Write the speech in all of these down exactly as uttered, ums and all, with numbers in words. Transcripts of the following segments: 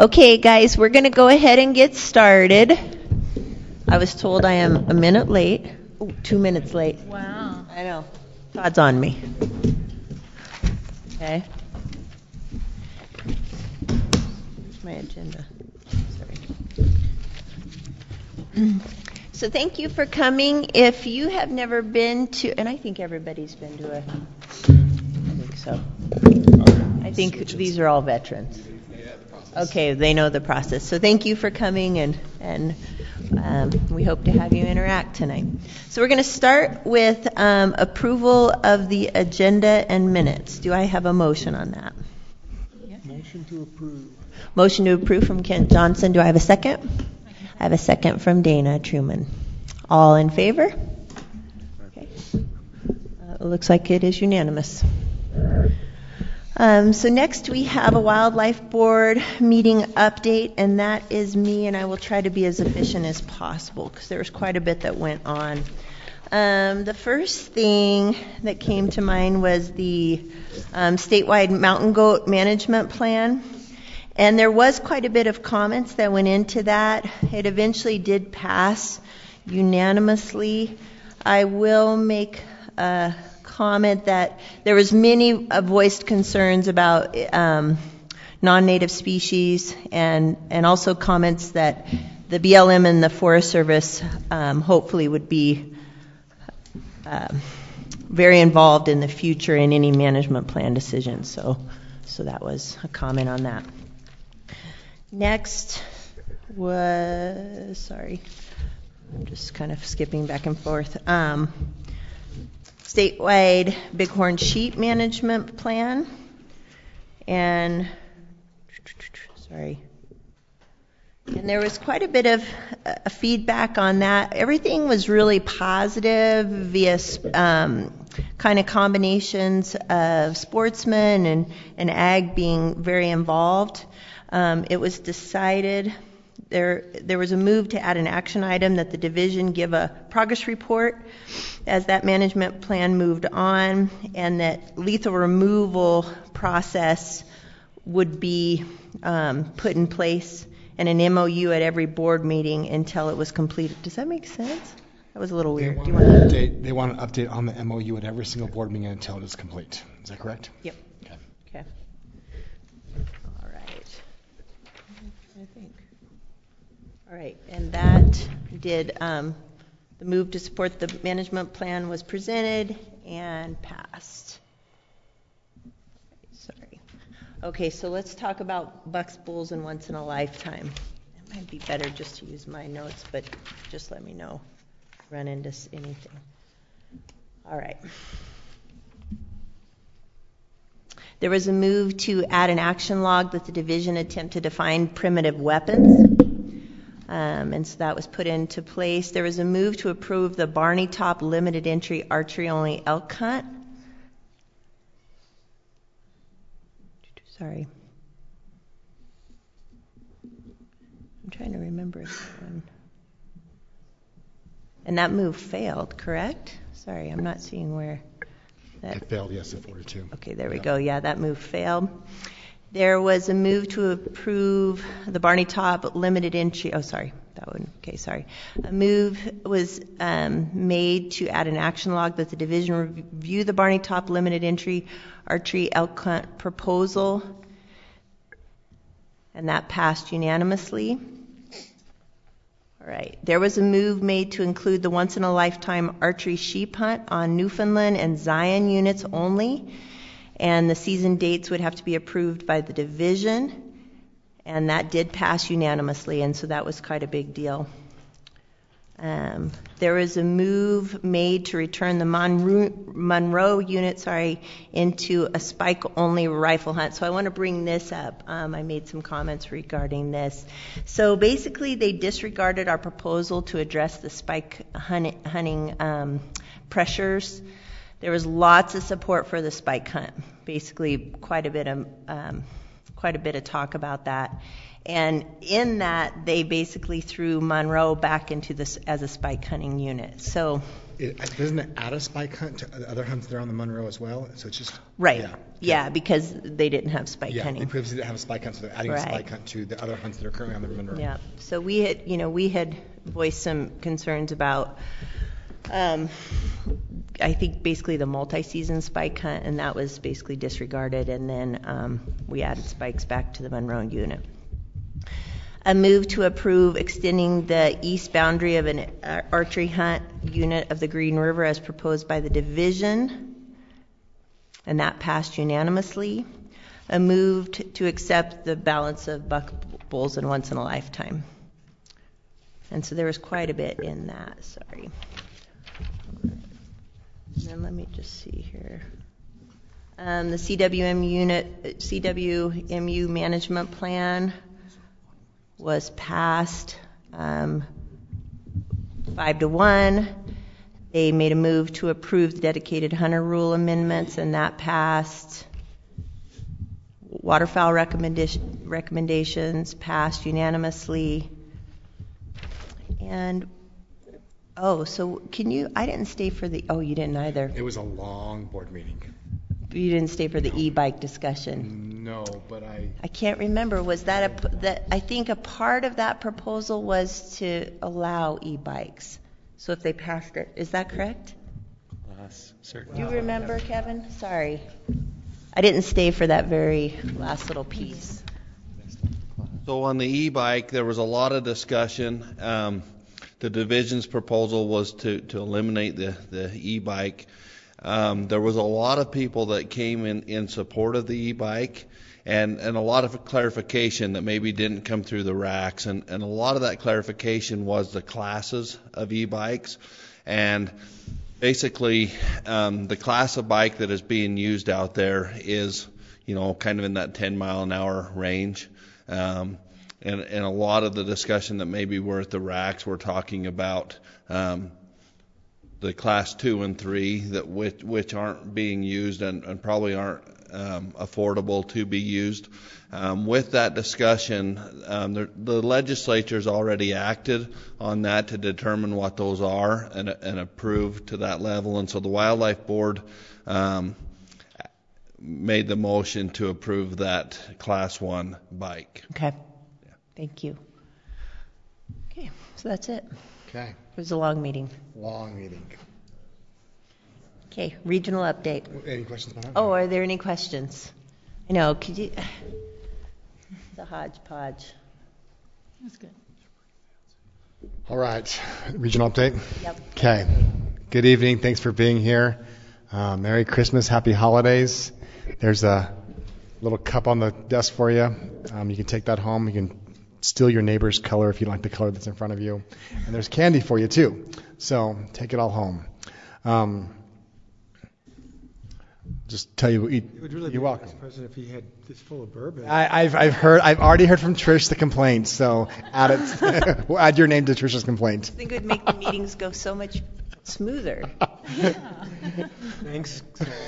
Okay, guys, we're going to go ahead and get started. I was told I am a minute late. Oh, two minutes late. Wow. I know. Todd's on me. Okay. Where's my agenda? Sorry. So thank you for coming. If you have never been to, and I think everybody's been to a, I think so. I think these are all veterans. Okay, they know the process. So thank you for coming, and and um, we hope to have you interact tonight. So we're going to start with um, approval of the agenda and minutes. Do I have a motion on that? Yeah. Motion to approve. Motion to approve from Kent Johnson. Do I have a second? I have a second from Dana Truman. All in favor? Okay. Uh, it looks like it is unanimous. Um, so next we have a Wildlife Board meeting update, and that is me, and I will try to be as efficient as possible because there was quite a bit that went on. Um, the first thing that came to mind was the um, statewide mountain goat management plan, and there was quite a bit of comments that went into that. It eventually did pass unanimously. I will make a comment that there was many uh, voiced concerns about um, non-native species, and and also comments that the B L M and the Forest Service um, hopefully would be uh, very involved in the future in any management plan decisions. So, so that was a comment on that. Next was, sorry, I'm just kind of skipping back and forth. Um, statewide bighorn sheep management plan, and sorry, and there was quite a bit of uh, feedback on that. Everything was really positive via um, kind of combinations of sportsmen and, and ag being very involved. Um, it was decided there there was a move to add an action item that the division give a progress report as that management plan moved on, and that lethal removal process would be um, put in place, and an M O U at every board meeting until it was completed. Does that make sense? That was a little weird. They Do you want, want an update, they want an update on the M O U at every single board meeting until it is complete. Is that correct? Yep. Okay. Okay. All right. I think. All right, and that did, um, the move to support the management plan was presented and passed. Sorry. Okay, so let's talk about bucks, bulls, and once in a lifetime. It might be better just to use my notes, but just let me know if I run into anything. All right. There was a move to add an action log that the division attempt to define primitive weapons. Um, and so that was put into place. There was a move to approve the Barney Top limited entry archery only elk hunt. Sorry. I'm trying to remember that one. And that move failed, correct? Sorry, I'm not seeing where that... It failed, yes, at forty-two. Okay, there we yeah. go. Yeah, that move failed. There was a move to approve the Barney Top limited entry. Oh, sorry, that one. Okay, sorry. A move was um, made to add an action log that the division review the Barney Top limited entry archery elk hunt proposal, and that passed unanimously. All right. There was a move made to include the once-in-a-lifetime archery sheep hunt on Newfoundland and Zion units only, and the season dates would have to be approved by the division, and that did pass unanimously, and so that was quite a big deal. Um, there was a move made to return the Monroe, Monroe unit, sorry, into a spike-only rifle hunt. So I want to bring this up. Um, I made some comments regarding this. So basically, they disregarded our proposal to address the spike hunt, hunting um, pressures. There was lots of support for the spike hunt. Basically, quite a bit of um, quite a bit of talk about that. And in that, they basically threw Monroe back into this as a spike hunting unit. So it, doesn't it add a spike hunt to the other hunts that are on the Monroe as well? So it's just Right. Yeah, yeah because they didn't have spike yeah, hunting. they previously didn't have a spike hunt, so they're adding Right. a spike hunt to the other hunts that are currently on the Monroe. Yeah. So we had, you know, we had voiced some concerns about, um, I think basically the multi-season spike hunt, and that was basically disregarded, and then um, we added spikes back to the Monroe unit. A move to approve extending the east boundary of an archery hunt unit of the Green River as proposed by the division, and that passed unanimously. A move to, to accept the balance of buck bulls in once in a lifetime. And so there was quite a bit in that, sorry. And then let me just see here. Um, the C W M unit, C W M U management plan was passed um, five to one. They made a move to approve the dedicated hunter rule amendments, and that passed. Waterfowl recommendation, recommendations passed unanimously. And, oh, so can you, I didn't stay for the, oh, you didn't either. It was a long board meeting. You didn't stay for the e-bike discussion. No, but I... I can't remember. Was that a, that, I think a part of that proposal was to allow e-bikes. So if they passed it, is that correct? Yes, certainly. Do you remember, Kevin? Sorry. I didn't stay for that very last little piece. So on the e-bike, there was a lot of discussion. Um, the division's proposal was to, to eliminate the, the e-bike. Um, there was a lot of people that came in, in support of the e-bike, and, and a lot of clarification that maybe didn't come through the racks. And, and a lot of that clarification was the classes of e-bikes. And basically, um, the class of bike that is being used out there is, you know, kind of in that ten mile an hour range. Um, and, and a lot of the discussion that maybe were at the racks, we're talking about um, the class two and three that which, which aren't being used and, and probably aren't um, affordable to be used. Um, with that discussion, um, the, the legislature's already acted on that to determine what those are and, and approve to that level. And so the Wildlife Board um, made the motion to approve that class one bike. Okay. Yeah. Thank you. Okay, so that's it. Okay. It was a long meeting. Long meeting. Okay, regional update. Any questions about that? Oh, are there any questions? I know, could you, the hodgepodge. That's good. All right. Regional update? Yep. Okay. Good evening. Thanks for being here. Uh, Merry Christmas. Happy holidays. There's a little cup on the desk for you. Um, you can take that home. You can steal your neighbor's color if you don't like the color that's in front of you. And there's candy for you, too. So take it all home. Um, just tell you, eat, It would really you're be welcome. Vice President if he had this full of bourbon. I, I've I've heard I've already heard from Trish the complaint, so add it. We'll add your name to Trish's complaint. I think it would make the meetings go so much smoother. Thanks.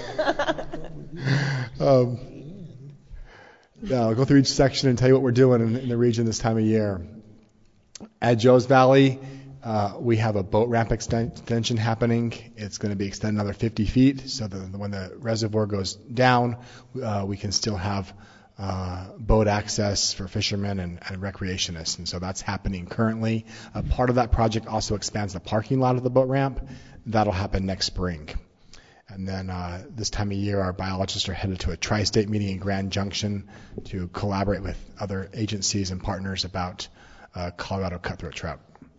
um, yeah, I'll go through each section and tell you what we're doing in, in the region this time of year. At Joe's Valley, uh, we have a boat ramp extension happening. It's going to be extended another fifty feet, so that when the reservoir goes down, uh, we can still have uh, boat access for fishermen and, and recreationists. And so that's happening currently. A part of that project also expands the parking lot of the boat ramp. That'll happen next spring. And then uh, this time of year, our biologists are headed to a tri-state meeting in Grand Junction to collaborate with other agencies and partners about uh, Colorado cutthroat trout.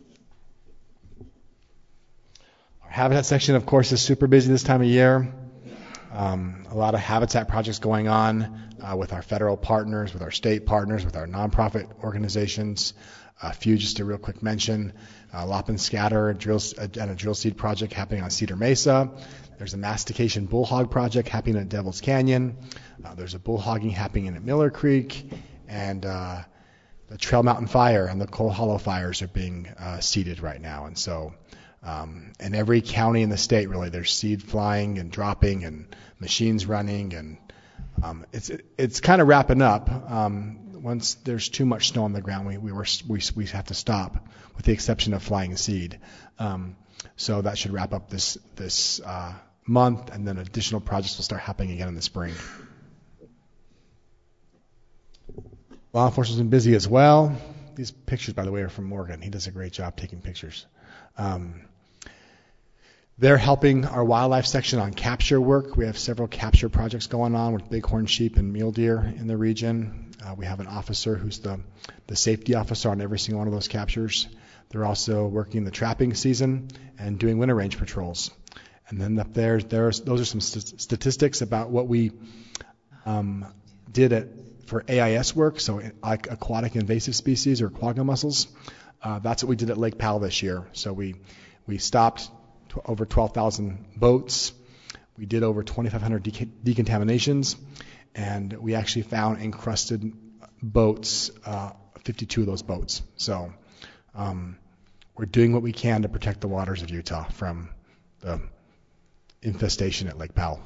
Our habitat section, of course, is super busy this time of year. Um, a lot of habitat projects going on uh, with our federal partners, with our state partners, with our nonprofit organizations. A few just a real quick mention. Uh, Lop and Scatter a drill, uh, and a drill seed project happening on Cedar Mesa. There's a mastication bullhog project happening at Devil's Canyon. Uh, there's a bullhogging happening at Miller Creek. And uh, the Trail Mountain Fire and the Coal Hollow fires are being uh, seeded right now. And so um, in every county in the state, really, there's seed flying and dropping and machines running. And um, it's it, it's kind of wrapping up. Um, once there's too much snow on the ground, we we, were, we we have to stop, with the exception of flying seed. Um, So that should wrap up this this uh, month, and then additional projects will start happening again in the spring. Law enforcement's been busy as well. These pictures, by the way, are from Morgan. He does a great job taking pictures. Um, they're helping our wildlife section on capture work. We have several capture projects going on with bighorn sheep and mule deer in the region. Uh, we have an officer who's the, the safety officer on every single one of those captures. They're also working the trapping season and doing winter range patrols. And then up there, there's, those are some st- statistics about what we um, did at, for A I S work, so like aquatic invasive species or quagga mussels. Uh, that's what we did at Lake Powell this year. So we we stopped to over twelve thousand boats. We did over twenty-five hundred de- decontaminations, and we actually found encrusted boats, uh, fifty-two of those boats. So um, we're doing what we can to protect the waters of Utah from the infestation at Lake Powell.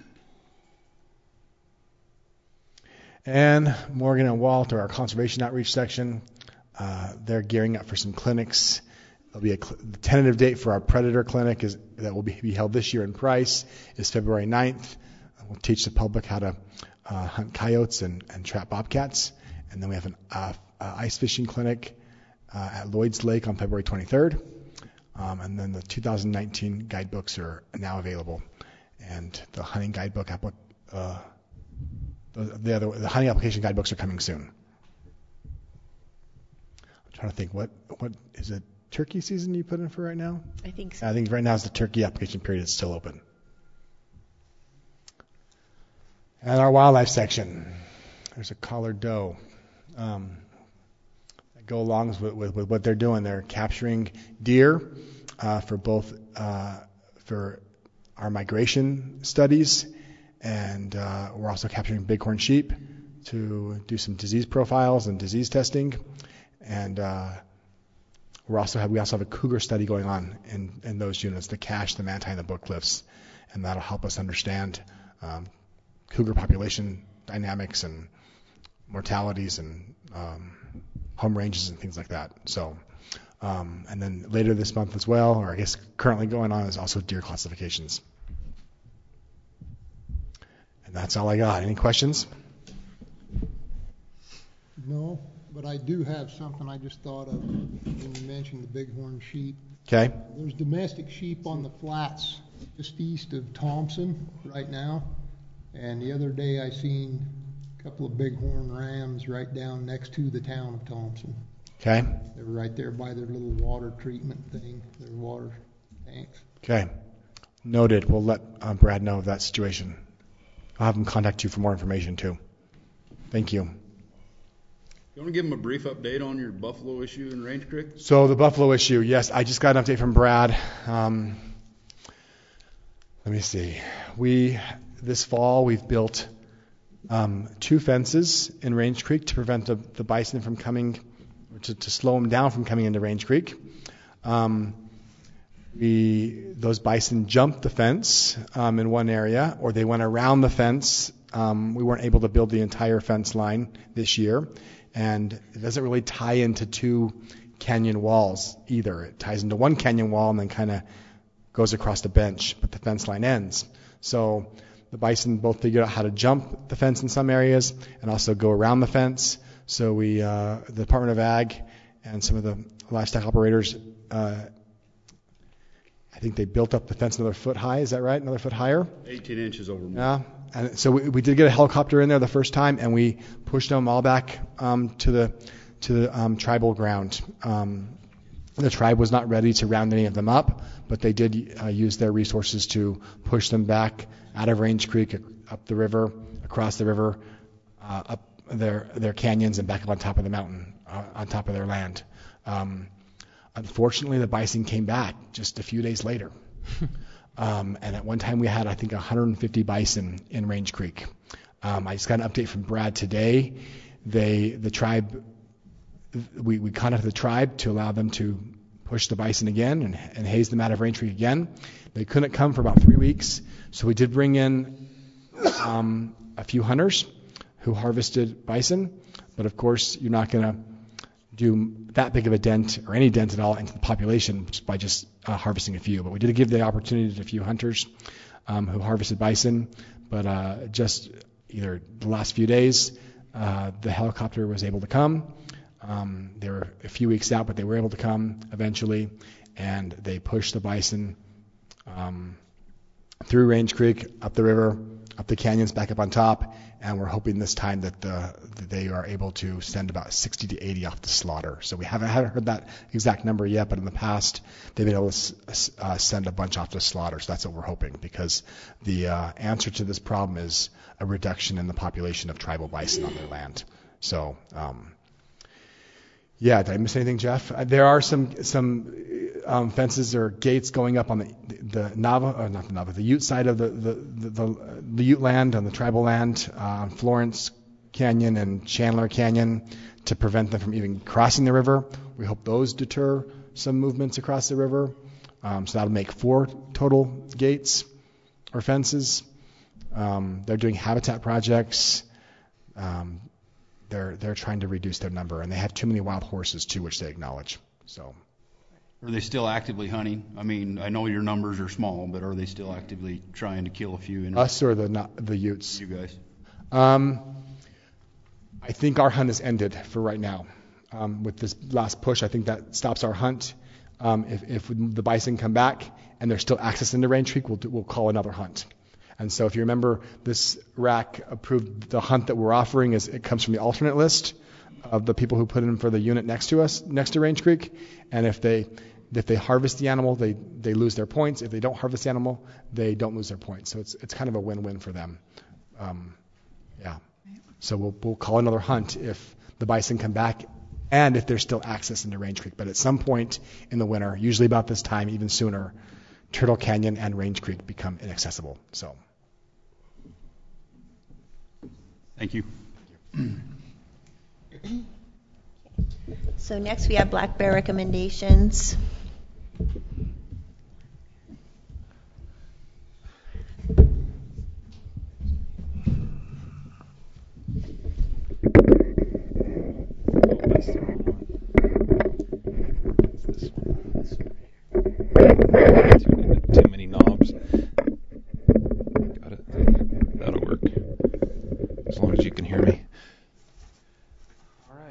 And Morgan and Walt are our conservation outreach section. Uh, they're gearing up for some clinics. There'll be a cl- the tentative date for our predator clinic is that will be, be held this year in Price is February ninth. We'll teach the public how to uh, hunt coyotes and, and trap bobcats. And then we have an uh, uh, ice fishing clinic uh, at Lloyd's Lake on February twenty-third. Um, and then the two thousand nineteen guidebooks are now available. And the hunting guidebook applic- uh, The other, the hunting application guidebooks are coming soon. I'm trying to think, what what is it? Turkey season you put in for right now? I think so. I think right now is the turkey application period is still open. And our wildlife section, there's a collared doe. Um, that go along with, with, with what they're doing. They're capturing deer uh, for both uh, for our migration studies. And uh, we're also capturing bighorn sheep to do some disease profiles and disease testing. And uh, we're also have, we also have a cougar study going on in, in those units, the Cache, the Manti, and the Book Cliffs. And that'll help us understand um, cougar population dynamics and mortalities and um, home ranges and things like that. So, um, and then later this month as well, or I guess currently going on, is also deer classifications. And that's all I got. Any questions? No, but I do have something I just thought of when you mentioned the bighorn sheep. Okay. There's domestic sheep on the flats just east of Thompson right now. And the other day I seen a couple of bighorn rams right down next to the town of Thompson. Okay. They were right there by their little water treatment thing, their water tanks. Okay. Noted. We'll let uh, Brad know of that situation. I'll have him contact you for more information too. Thank you. You want to give them a brief update on your buffalo issue in Range Creek? So the buffalo issue, yes, I just got an update from Brad. Um, let me see. We this fall we've built um, two fences in Range Creek to prevent the, the bison from coming, or to, to slow them down from coming into Range Creek. Um, we those bison jumped the fence um, in one area, or they went around the fence. Um, we weren't able to build the entire fence line this year. And it doesn't really tie into two canyon walls either. It ties into one canyon wall and then kind of goes across the bench, but the fence line ends. So the bison both figured out how to jump the fence in some areas and also go around the fence. So we, uh, the Department of Ag and some of the livestock operators, uh, I think they built up the fence another foot high. Is that right? Another foot higher? eighteen inches over. Yeah. And so we, we did get a helicopter in there the first time, and we pushed them all back um, to the to the um, tribal ground. Um, the tribe was not ready to round any of them up, but they did uh, use their resources to push them back out of Range Creek, up the river, across the river, uh, up their their canyons, and back up on top of the mountain, uh, on top of their land. Um, unfortunately, the bison came back just a few days later. Um, and at one time we had, I think, one hundred fifty bison in Range Creek. Um, I just got an update from Brad today. They, the tribe, we, we contacted the tribe to allow them to push the bison again and, and haze them out of Range Creek again. They couldn't come for about three weeks, so we did bring in um, a few hunters who harvested bison. But of course, you're not going to do that big of a dent or any dent at all into the population just by just uh, harvesting a few. But we did give the opportunity to a few hunters um, who harvested bison, but uh, just either the last few days, uh, the helicopter was able to come. Um, they were a few weeks out, but they were able to come eventually, and they pushed the bison um, through Range Creek, up the river, up the canyons, back up on top, and we're hoping this time that, the, that they are able to send about sixty to eighty off to slaughter. So we haven't, haven't heard that exact number yet, but in the past they've been able to uh, send a bunch off to slaughter. So that's what we're hoping, because the uh, answer to this problem is a reduction in the population of tribal bison on their land. So, um, yeah, did I miss anything, Jeff? Uh, there are some some um, fences or gates going up on the the Navajo, or not the Navajo, the Ute side of the the the, the, the Ute land, on the tribal land, uh, on Florence Canyon and Chandler Canyon, to prevent them from even crossing the river. We hope those deter some movements across the river. Um, so that'll make four total gates or fences. Um, they're doing habitat projects. Um, They're they're trying to reduce their number, and they have too many wild horses too, which they acknowledge. So, Are they still actively hunting? I mean, I know your numbers are small, but are they still actively trying to kill a few? In us or the not, the Utes? You guys. Um, I think our hunt is ended for right now. Um, with this last push, I think that stops our hunt. Um, if if the bison come back and there's still access into Range Creek, we'll do, we'll call another hunt. And so if you remember, this R A C approved the hunt that we're offering. Is it comes from the alternate list of the people who put in for the unit next to us, next to Range Creek. And if they if they harvest the animal, they, they lose their points. If they don't harvest the animal, they don't lose their points. So it's it's kind of a win-win for them. Um, yeah. So we'll we'll call another hunt if the bison come back and if there's still access into Range Creek. But at some point in the winter, usually about this time, even sooner, Turtle Canyon and Range Creek become inaccessible. So. Thank you. So next we have black bear recommendations. Too many knobs. Got it. That'll work. As long as you can hear me. All right.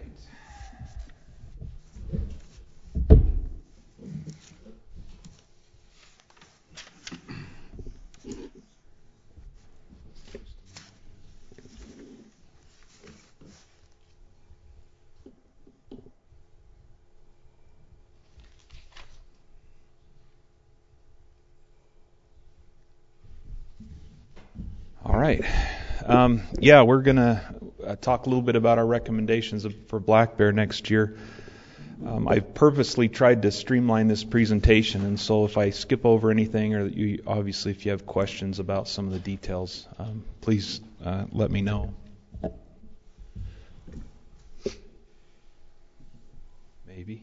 All right. Um, yeah, we're going to uh, talk a little bit about our recommendations of, for black bear next year. Um, I've purposely tried to streamline this presentation, and so if I skip over anything, or you, obviously if you have questions about some of the details, um, please uh, let me know. Maybe.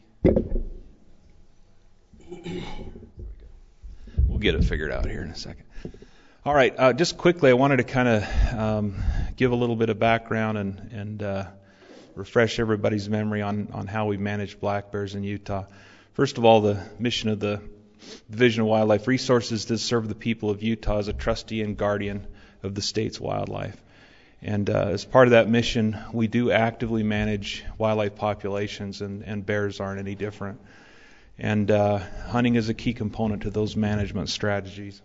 We'll get it figured out here in a second. All right, uh, just quickly, I wanted to kind of um, give a little bit of background and, and uh, refresh everybody's memory on, on how we manage black bears in Utah. First of all, the mission of the Division of Wildlife Resources is to serve the people of Utah as a trustee and guardian of the state's wildlife. And uh, as part of that mission, we do actively manage wildlife populations, and, and bears aren't any different. And uh, hunting is a key component to those management strategies.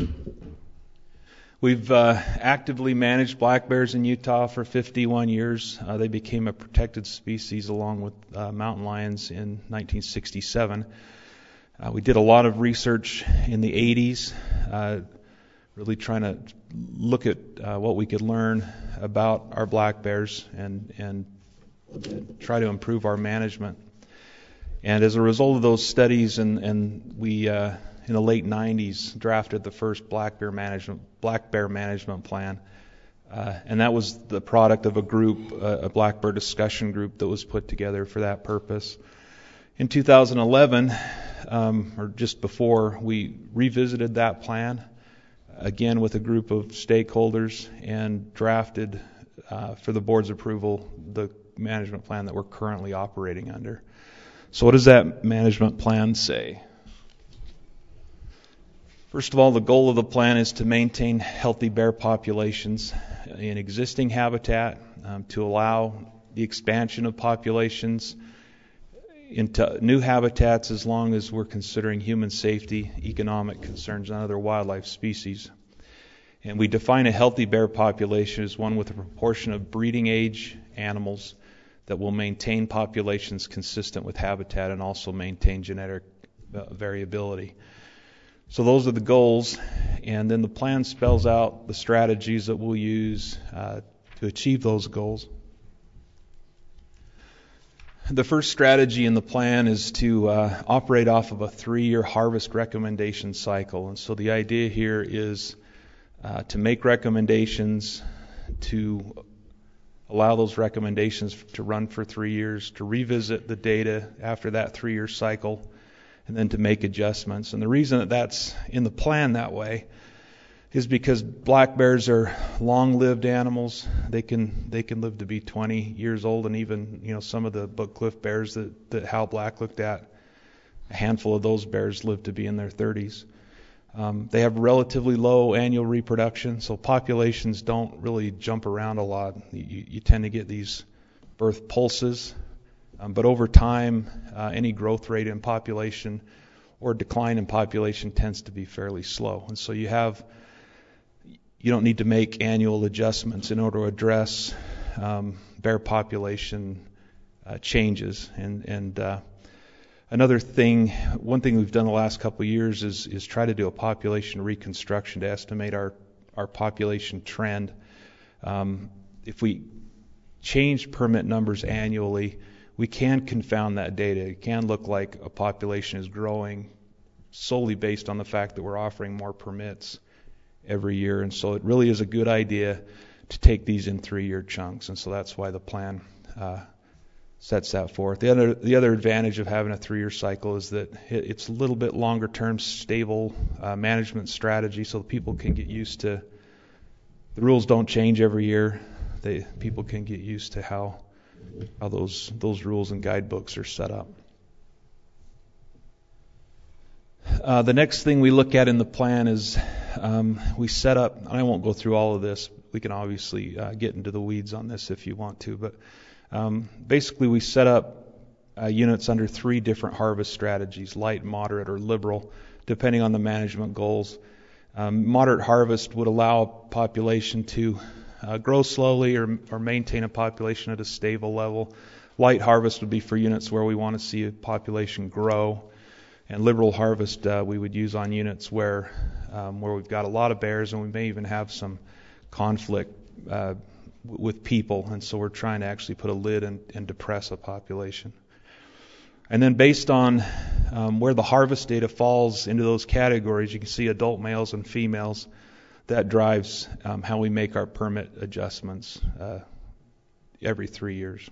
We've uh, actively managed black bears in Utah for fifty-one years. Uh, they became a protected species along with uh, mountain lions in nineteen sixty-seven. Uh, we did a lot of research in the eighties, uh, really trying to look at uh, what we could learn about our black bears and, and try to improve our management. And as a result of those studies, and, and we uh, in the late nineties drafted the first black bear management black bear management plan, uh, and that was the product of a group, uh, a black bear discussion group that was put together for that purpose. In two thousand eleven, um, or just before, we revisited that plan again with a group of stakeholders and drafted uh, for the board's approval the management plan that we're currently operating under. So what does that management plan say? First of all, the goal of the plan is to maintain healthy bear populations in existing habitat, um, to allow the expansion of populations into new habitats as long as we're considering human safety, economic concerns, and other wildlife species. And we define a healthy bear population as one with a proportion of breeding age animals that will maintain populations consistent with habitat and also maintain genetic uh, variability. So those are the goals, and then the plan spells out the strategies that we'll use uh, to achieve those goals. The first strategy in the plan is to uh, operate off of a three-year harvest recommendation cycle. And so the idea here is uh, to make recommendations, to allow those recommendations to run for three years, to revisit the data after that three-year cycle, and then to make adjustments. And the reason that that's in the plan that way is because black bears are long-lived animals. They can they can live to be twenty years old, and even you know some of the Book Cliff bears that, that Hal Black looked at, a handful of those bears live to be in their thirties. Um, they have relatively low annual reproduction, so populations don't really jump around a lot. You, you tend to get these birth pulses, um, but over time, uh, any growth rate in population or decline in population tends to be fairly slow. And so you have You don't need to make annual adjustments in order to address um, bear population uh, changes. And, and uh, another thing, one thing we've done the last couple of years is, is try to do a population reconstruction to estimate our, our population trend. Um, if we change permit numbers annually, we can confound that data. It can look like a population is growing solely based on the fact that we're offering more permits every year, and so it really is a good idea to take these in three-year chunks, and so that's why the plan uh, sets that forth. The other the other advantage of having a three-year cycle is that it, it's a little bit longer-term, stable uh, management strategy, so people can get used to the rules don't change every year. They people can get used to how how those those rules and guidebooks are set up. Uh, the next thing we look at in the plan is um, we set up, and I won't go through all of this. We can obviously uh, get into the weeds on this if you want to, but um, basically we set up uh, units under three different harvest strategies: light, moderate, or liberal, depending on the management goals. Um, moderate harvest would allow a population to uh, grow slowly or, or maintain a population at a stable level. Light harvest would be for units where we want to see a population grow. And liberal harvest uh, we would use on units where um, where we've got a lot of bears, and we may even have some conflict uh, w- with people, and so we're trying to actually put a lid and, and depress a population. And then based on um, where the harvest data falls into those categories, you can see adult males and females. That drives um, how we make our permit adjustments uh, every three years.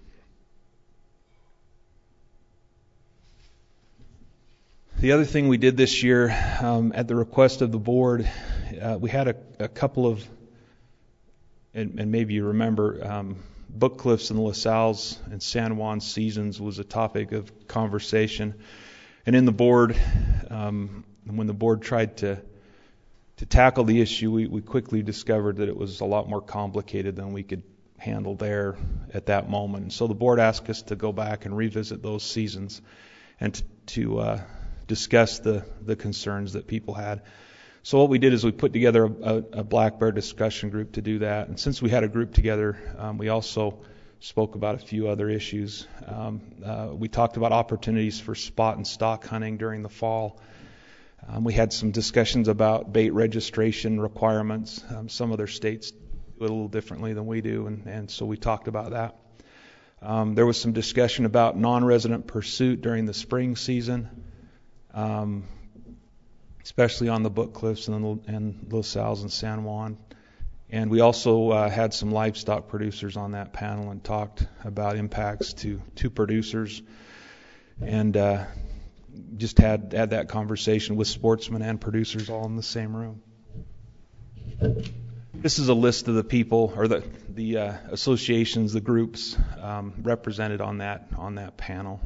The other thing we did this year, um, at the request of the board, uh, we had a, a couple of, and, and maybe you remember, um, Book Cliffs and the La Salle's and San Juan seasons was a topic of conversation. And in the board, um, when the board tried to to tackle the issue, we, we quickly discovered that it was a lot more complicated than we could handle there at that moment. And so the board asked us to go back and revisit those seasons and to, to uh, discuss the, the concerns that people had. So what we did is we put together a, a black bear discussion group to do that. And since we had a group together, um, we also spoke about a few other issues. Um, uh, we talked about opportunities for spot and stock hunting during the fall. Um, we had some discussions about bait registration requirements. Um, some other states do it a little differently than we do, and, and so we talked about that. Um, there was some discussion about non-resident pursuit during the spring season. Um, especially on the Book Cliffs and, and La Salle's and San Juan. And we also uh, had some livestock producers on that panel and talked about impacts to, to producers, and uh, just had, had that conversation with sportsmen and producers all in the same room. This is a list of the people or the the uh, associations, the groups um, represented on that on that panel.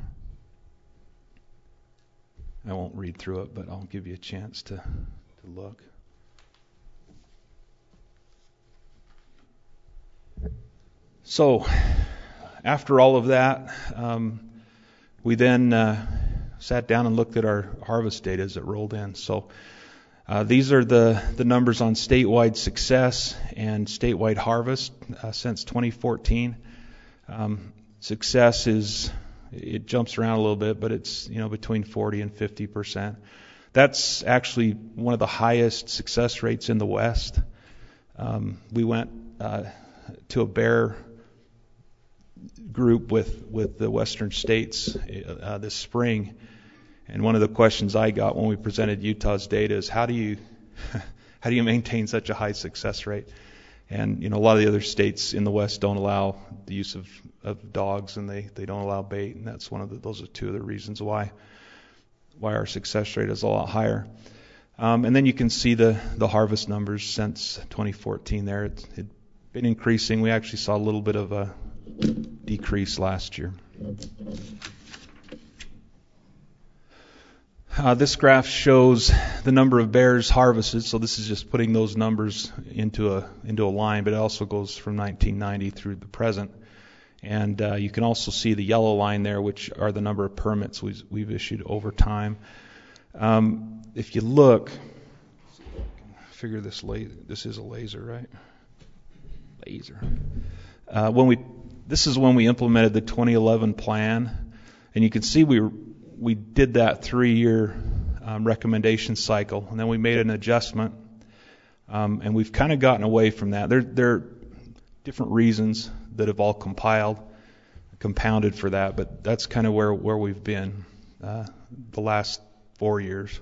I won't read through it, but I'll give you a chance to to look. So, after all of that, um, we then uh, sat down and looked at our harvest data as it rolled in. So. Uh, these are the, the numbers on statewide success and statewide harvest uh, since twenty fourteen. Um, success is, it jumps around a little bit, but it's, you know, between forty and fifty percent. That's actually one of the highest success rates in the West. Um, we went uh, to a bear group with, with the western states uh, this spring. And one of the questions I got when we presented Utah's data is how do you how do you maintain such a high success rate? And you know, a lot of the other states in the West don't allow the use of, of dogs, and they, they don't allow bait, and that's one of the, those are two of the reasons why why our success rate is a lot higher. Um, and then you can see the, the harvest numbers since twenty fourteen there. It's it been increasing. We actually saw a little bit of a decrease last year. Uh, this graph shows the number of bears harvested. So this is just putting those numbers into a into a line, but it also goes from nineteen ninety through the present. And uh, you can also see the yellow line there, which are the number of permits we've, we've issued over time. Um, if you look, figure this la- this is a laser, right? Laser. Uh, when we this is when we implemented the twenty eleven plan, and you can see we were. We did that three-year um, recommendation cycle, and then we made an adjustment, um, and we've kind of gotten away from that. There, there are different reasons that have all compiled, compounded for that, but that's kind of where, where we've been uh, the last four years.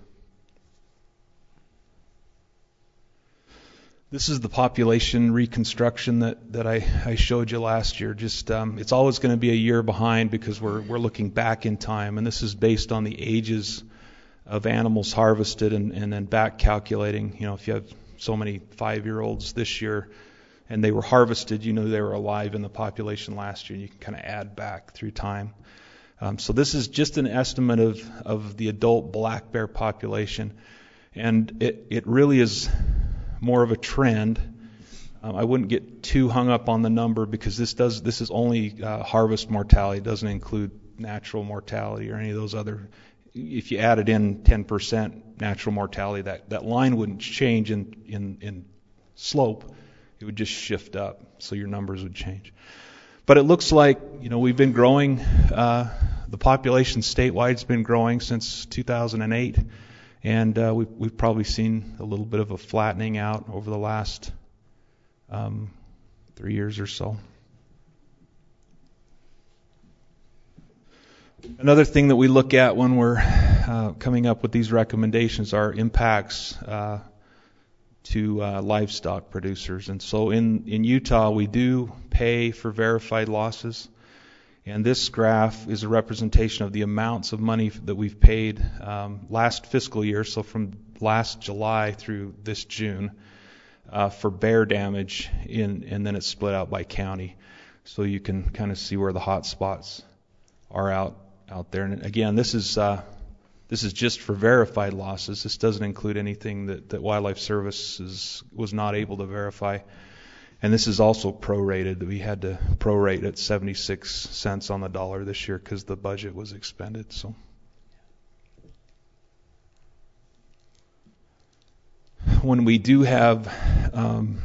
This is the population reconstruction that, that I, I showed you last year. Just um, it's always going to be a year behind because we're we're looking back in time, and this is based on the ages of animals harvested and, and then back calculating. You know, if you have so many five-year-olds this year and they were harvested, you know they were alive in the population last year, and you can kind of add back through time. Um, so this is just an estimate of, of the adult black bear population, and it, it really is more of a trend. Um, I wouldn't get too hung up on the number because this does this is only uh, harvest mortality. It doesn't include natural mortality or any of those other. If you added in ten percent natural mortality, that, that line wouldn't change in, in, in slope. It would just shift up, so your numbers would change. But it looks like, you know, we've been growing. Uh, the population statewide has been growing since two thousand eight. And uh, we've, we've probably seen a little bit of a flattening out over the last um, three years or so. Another thing that we look at when we're uh, coming up with these recommendations are impacts uh, to uh, livestock producers. And so in, in Utah, we do pay for verified losses. And this graph is a representation of the amounts of money that we've paid um, last fiscal year, so from last July through this June, uh, for bear damage, in, and then it's split out by county. So you can kind of see where the hot spots are out out there. And again, this is uh, this is just for verified losses. This doesn't include anything that, that Wildlife Services was not able to verify. And this is also prorated. We had to prorate at seventy-six cents on the dollar this year because the budget was expended. So, when we do have um,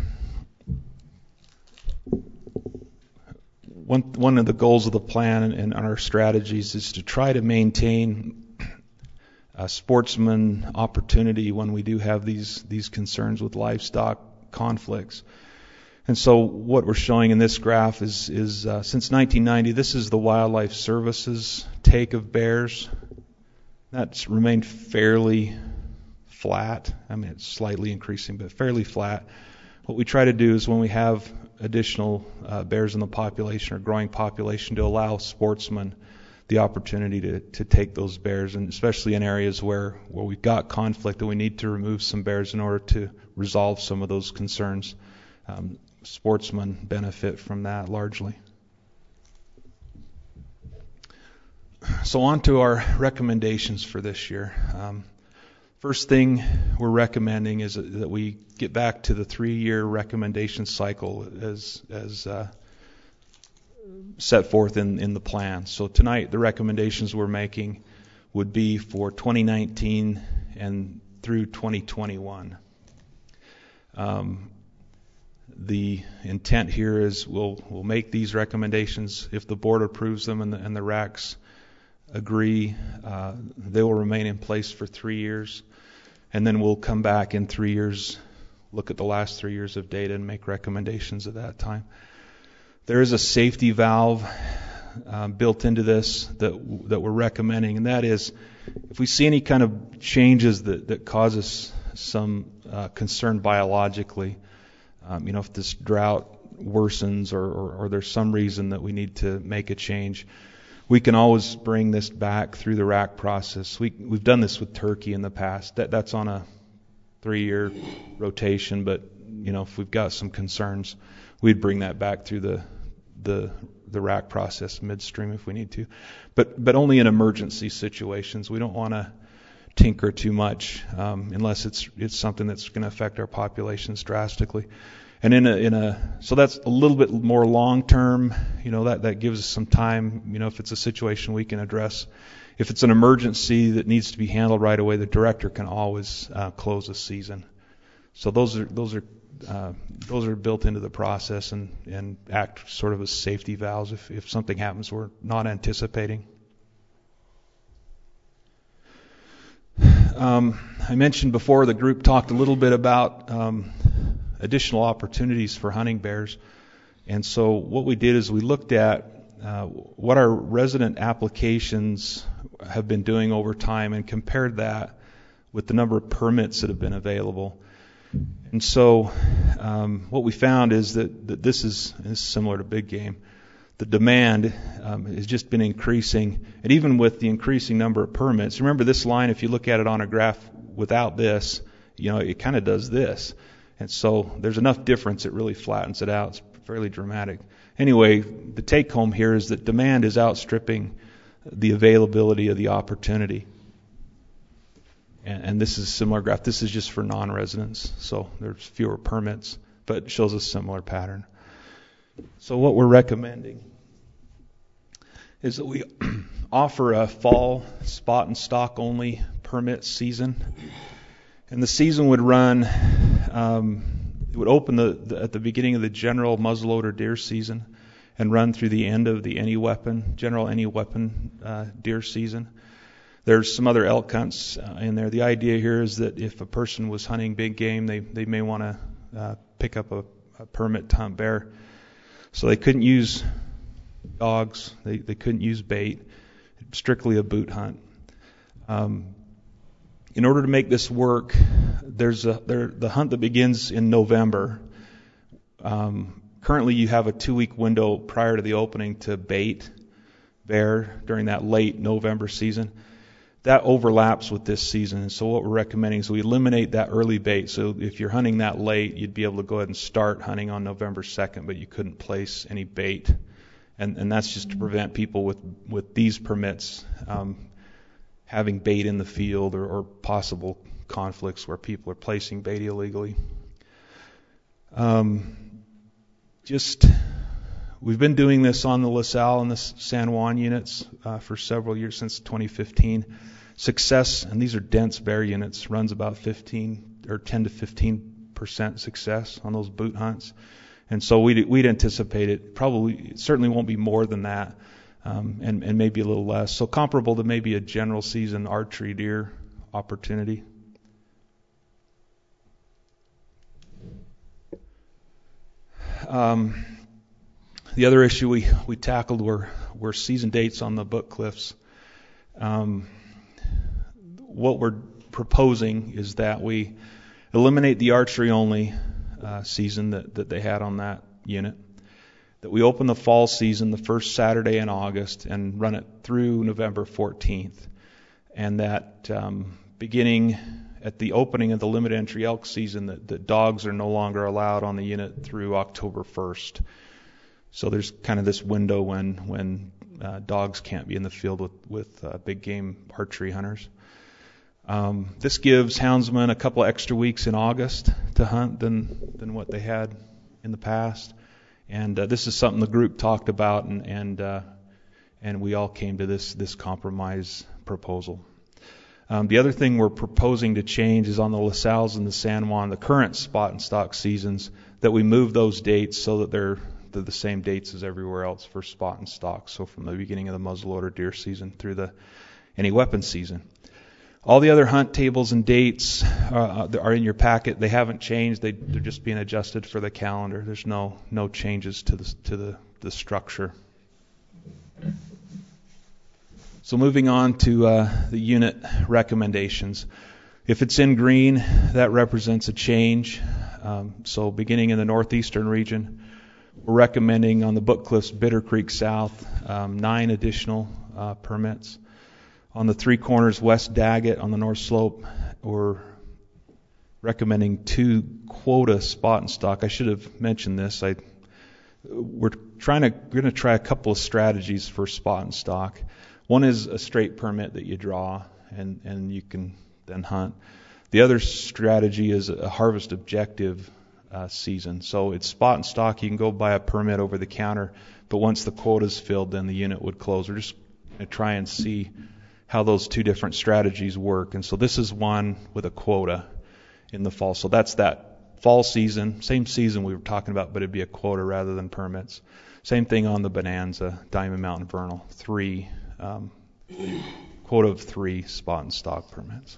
one one of the goals of the plan and, and our strategies is to try to maintain a sportsman opportunity when we do have these these concerns with livestock conflicts. And so what we're showing in this graph is, is uh, since nineteen ninety, this is the Wildlife Services take of bears. That's remained fairly flat. I mean, it's slightly increasing, but fairly flat. What we try to do is when we have additional uh, bears in the population or growing population, to allow sportsmen the opportunity to, to take those bears, and especially in areas where, where we've got conflict and we need to remove some bears in order to resolve some of those concerns. um, sportsmen benefit from that largely. So on to our recommendations for this year. Um, first thing we're recommending is that we get back to the three-year recommendation cycle as as uh, set forth in, in the plan. So tonight the recommendations we're making would be for twenty nineteen and through twenty twenty-one. Um, the intent here is we'll we'll make these recommendations. If the board approves them and the, and the R A Cs agree, uh, they will remain in place for three years, and then we'll come back in three years, look at the last three years of data and make recommendations at that time. There is a safety valve uh, built into this that that we're recommending, and that is if we see any kind of changes that, that cause us some uh, concern biologically, um, you know, if this drought worsens or, or, or there's some reason that we need to make a change, we can always bring this back through the R A C process. We, we've done this with turkey in the past. That, that's on a three-year rotation, but you know, if we've got some concerns, we'd bring that back through the the the R A C process midstream if we need to, but but only in emergency situations. We don't want to tinker too much um, unless it's it's something that's going to affect our populations drastically. And in a in a so that's a little bit more long term. You know, that that gives us some time. You know, if it's a situation we can address. If it's an emergency that needs to be handled right away, the director can always uh, close a season. So those are those are uh, those are built into the process and, and act sort of as safety valves if, if something happens we're not anticipating. Um, I mentioned before the group talked a little bit about um, additional opportunities for hunting bears, and so what we did is we looked at uh, what our resident applications have been doing over time and compared that with the number of permits that have been available. And so um, what we found is that, that this is, is similar to big game. The demand um, has just been increasing, and even with the increasing number of permits, remember this line, if you look at it on a graph without this, you know, it kind of does this. And so there's enough difference, it really flattens it out. It's fairly dramatic. Anyway, the take home here is that demand is outstripping the availability of the opportunity. And, and this is a similar graph. This is just for non-residents, so there's fewer permits, but it shows a similar pattern. So what we're recommending is that we offer a fall spot and stock only permit season. And the season would run, um, it would open the, the, at the beginning of the general muzzleloader deer season and run through the end of the any weapon, general any weapon uh, deer season. There's some other elk hunts uh, in there. The idea here is that if a person was hunting big game, they, they may want to uh, pick up a, a permit to hunt bear. So they couldn't use dogs, they, they couldn't use bait, strictly a boot hunt. Um, in order to make this work, there's a there, the hunt that begins in November. Um, currently you have a two-week window prior to the opening to bait bear during that late November season. That overlaps with this season, and so what we're recommending is we eliminate that early bait. So if you're hunting that late, you'd be able to go ahead and start hunting on November second, but you couldn't place any bait. And, and that's just to prevent people with, with these permits um, having bait in the field or, or possible conflicts where people are placing bait illegally. Um, just, we've been doing this on the LaSalle and the San Juan units uh, for several years, since twenty fifteen. Success, and these are dense bear units, runs about fifteen or ten to fifteen percent success on those boot hunts. And so we'd, we'd anticipate it probably, it certainly won't be more than that, um, and, and maybe a little less. So comparable to maybe a general season archery deer opportunity. Um, the other issue we, we tackled were, were season dates on the Book Cliffs. Um, what we're proposing is that we eliminate the archery only uh, season that, that they had on that unit, that we open the fall season the first Saturday in August and run it through November fourteenth, and that um, beginning at the opening of the limited entry elk season that, that dogs are no longer allowed on the unit through October first. So there's kind of this window when when uh, dogs can't be in the field with with uh, big game archery hunters. Um, this gives houndsmen a couple extra weeks in August to hunt than than what they had in the past, and uh, this is something the group talked about, and and uh, and we all came to this this compromise proposal. Um, the other thing we're proposing to change is on the La Salle's and the San Juan, the current spot and stock seasons, that we move those dates so that they're, they're the same dates as everywhere else for spot and stock. So from the beginning of the muzzleloader deer season through the any weapon season. All the other hunt tables and dates uh, are in your packet. They haven't changed. They, they're just being adjusted for the calendar. There's no no changes to the to the, the structure. So moving on to uh, the unit recommendations. If it's in green, that represents a change. Um, so beginning in the northeastern region, we're recommending on the Book Cliffs, Bitter Creek South, um, nine additional uh, permits. On the Three Corners West Daggett on the north slope, we're recommending two quota spot and stock. I should have mentioned this. I we're trying to we're going to try a couple of strategies for spot and stock. One is a straight permit that you draw and, and you can then hunt. The other strategy is a harvest objective uh, season. So it's spot and stock. You can go buy a permit over the counter, but once the quota's filled, then the unit would close. We're just going to try and see how those two different strategies work. And so this is one with a quota in the fall. So that's that fall season, same season we were talking about, but it'd be a quota rather than permits. Same thing on the Bonanza, Diamond Mountain Vernal, three. Um, quota of three spot and stock permits.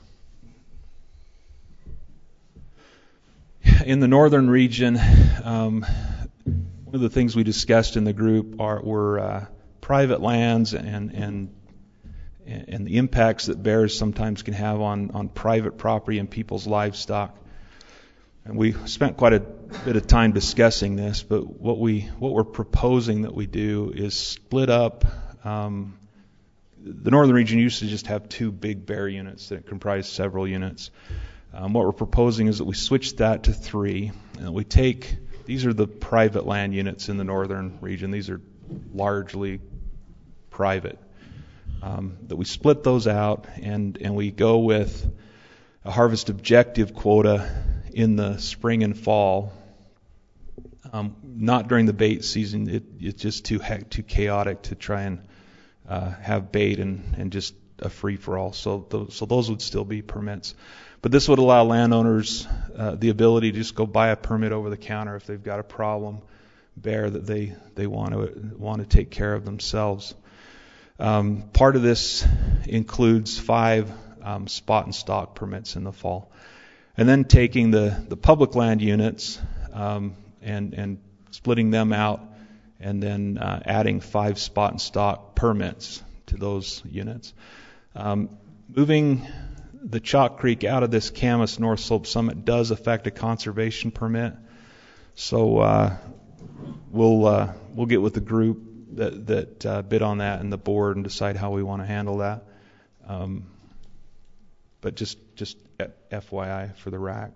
In the northern region, um, one of the things we discussed in the group are were uh, private lands and and and the impacts that bears sometimes can have on on private property and people's livestock. And we spent quite a bit of time discussing this, but what we what we're proposing that we do is split up. Um, The northern region used to just have two big bear units that comprise several units. Um, what we're proposing is that we switch that to three, and we take, these are the private land units in the northern region. These are largely private. Um, that we split those out, and, and we go with a harvest objective quota in the spring and fall. Um, not during the bait season. It, it's just too heck, too chaotic to try and Uh, have bait and, and just a free-for-all. So th- so those would still be permits. But this would allow landowners uh, the ability to just go buy a permit over the counter if they've got a problem bear that they, they want to want to take care of themselves. Um, part of this includes five um, spot and stock permits in the fall. And then taking the, the public land units um, and, and splitting them out, and then uh, adding five spot and stock permits to those units. Um, moving the Chalk Creek out of this Camas North Slope Summit does affect a conservation permit. So uh, we'll uh, we'll get with the group that that uh, bid on that and the board and decide how we want to handle that. Um, but just just F Y I for the R A C.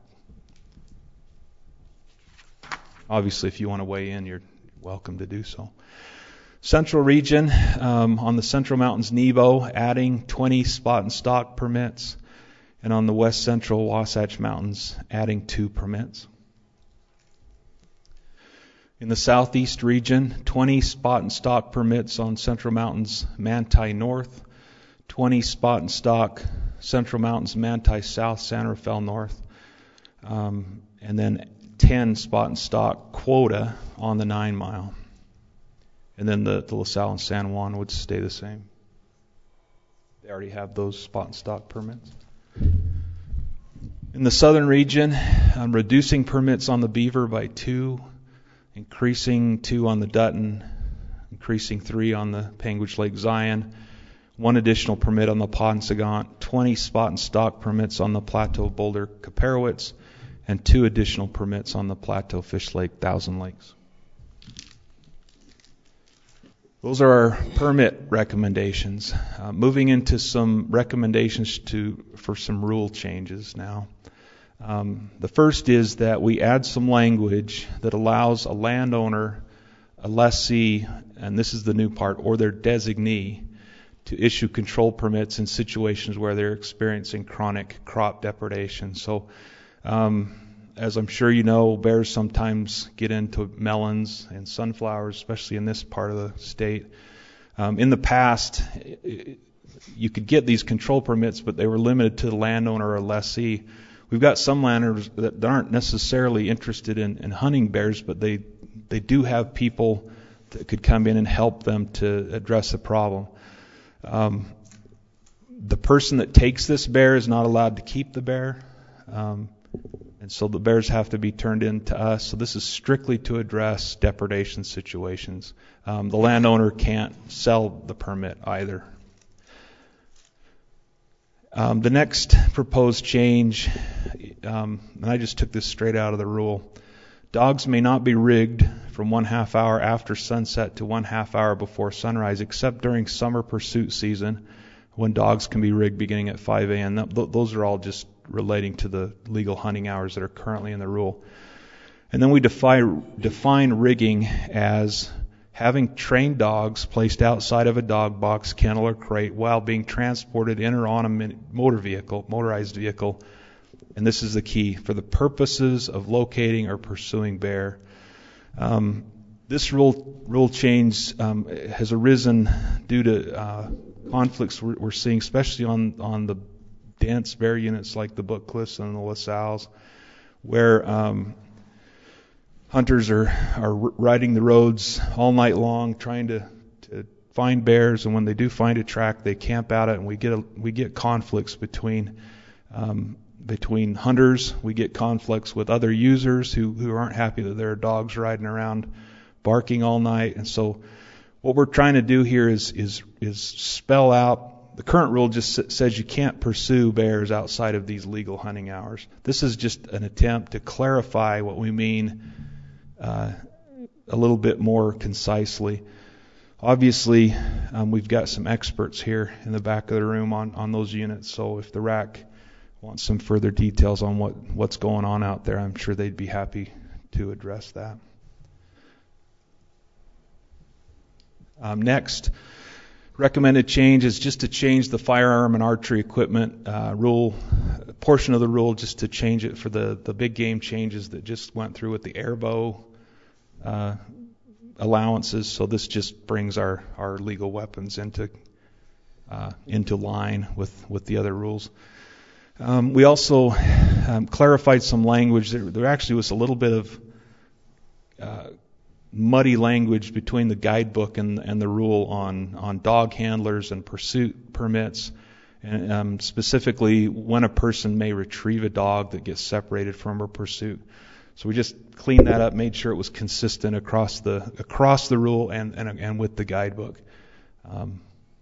Obviously, if you want to weigh in, you're welcome to do so. Central region, um, on the Central Mountains Nebo, adding twenty spot and stock permits, and on the West Central Wasatch Mountains, adding two permits. In the Southeast region, twenty spot and stock permits on Central Mountains Manti North, twenty spot and stock Central Mountains Manti South, San Rafael North, um, and then ten spot and stock quota on the nine mile. And then the, the La Salle and San Juan would stay the same. They already have those spot and stock permits. In the southern region, I'm reducing permits on the Beaver by two, increasing two on the Dutton, increasing three on the Panguitch Lake Zion, one additional permit on the Paunsaugunt, twenty spot and stock permits on the Plateau Boulder Caparowitz, and two additional permits on the Plateau Fish Lake Thousand Lakes. Those are our permit recommendations. Uh, moving into some recommendations to for some rule changes now. Um, the first is that we add some language that allows a landowner, a lessee, and this is the new part, or their designee, to issue control permits in situations where they're experiencing chronic crop depredation. So, um, as I'm sure you know, bears sometimes get into melons and sunflowers, especially in this part of the state. Um, in the past, it, you could get these control permits, but they were limited to the landowner or lessee. We've got some landowners that aren't necessarily interested in, in hunting bears, but they they do have people that could come in and help them to address the problem. Um, the person that takes this bear is not allowed to keep the bear. Um, And so the bears have to be turned in to us. So this is strictly to address depredation situations. Um, the landowner can't sell the permit either. Um, the next proposed change, um, and I just took this straight out of the rule. Dogs may not be rigged from one half hour after sunset to one half hour before sunrise, except during summer pursuit season, when dogs can be rigged beginning at five a.m. Th- those are all just relating to the legal hunting hours that are currently in the rule. And then we define, define rigging as having trained dogs placed outside of a dog box, kennel, or crate while being transported in or on a motor vehicle, motorized vehicle. And this is the key, for the purposes of locating or pursuing bear. Um, this rule rule change um, has arisen due to uh, conflicts we're, we're seeing, especially on, on the dense bear units like the Bookcliffs and the LaSalles, where um, hunters are, are riding the roads all night long trying to, to find bears, and when they do find a track, they camp out it, and we get a, we get conflicts between um, between hunters. We get conflicts with other users who, who aren't happy that there are dogs riding around barking all night. And so what we're trying to do here is is is spell out. The current rule just says you can't pursue bears outside of these legal hunting hours. This is just an attempt to clarify what we mean uh, a little bit more concisely. Obviously, um, we've got some experts here in the back of the room on, on those units, so if the R A C wants some further details on what, what's going on out there, I'm sure they'd be happy to address that. Um, next, recommended change is just to change the firearm and archery equipment uh, rule, portion of the rule, just to change it for the, the big game changes that just went through with the airbow uh, allowances. So this just brings our, our legal weapons into uh, into line with, with the other rules. Um, we also um, clarified some language. There, there actually was a little bit of uh, muddy language between the guidebook and, and the rule on, on dog handlers and pursuit permits, and um, specifically when a person may retrieve a dog that gets separated from a pursuit. So we just cleaned that up, made sure it was consistent across the across the rule and and, and with the guidebook. Um,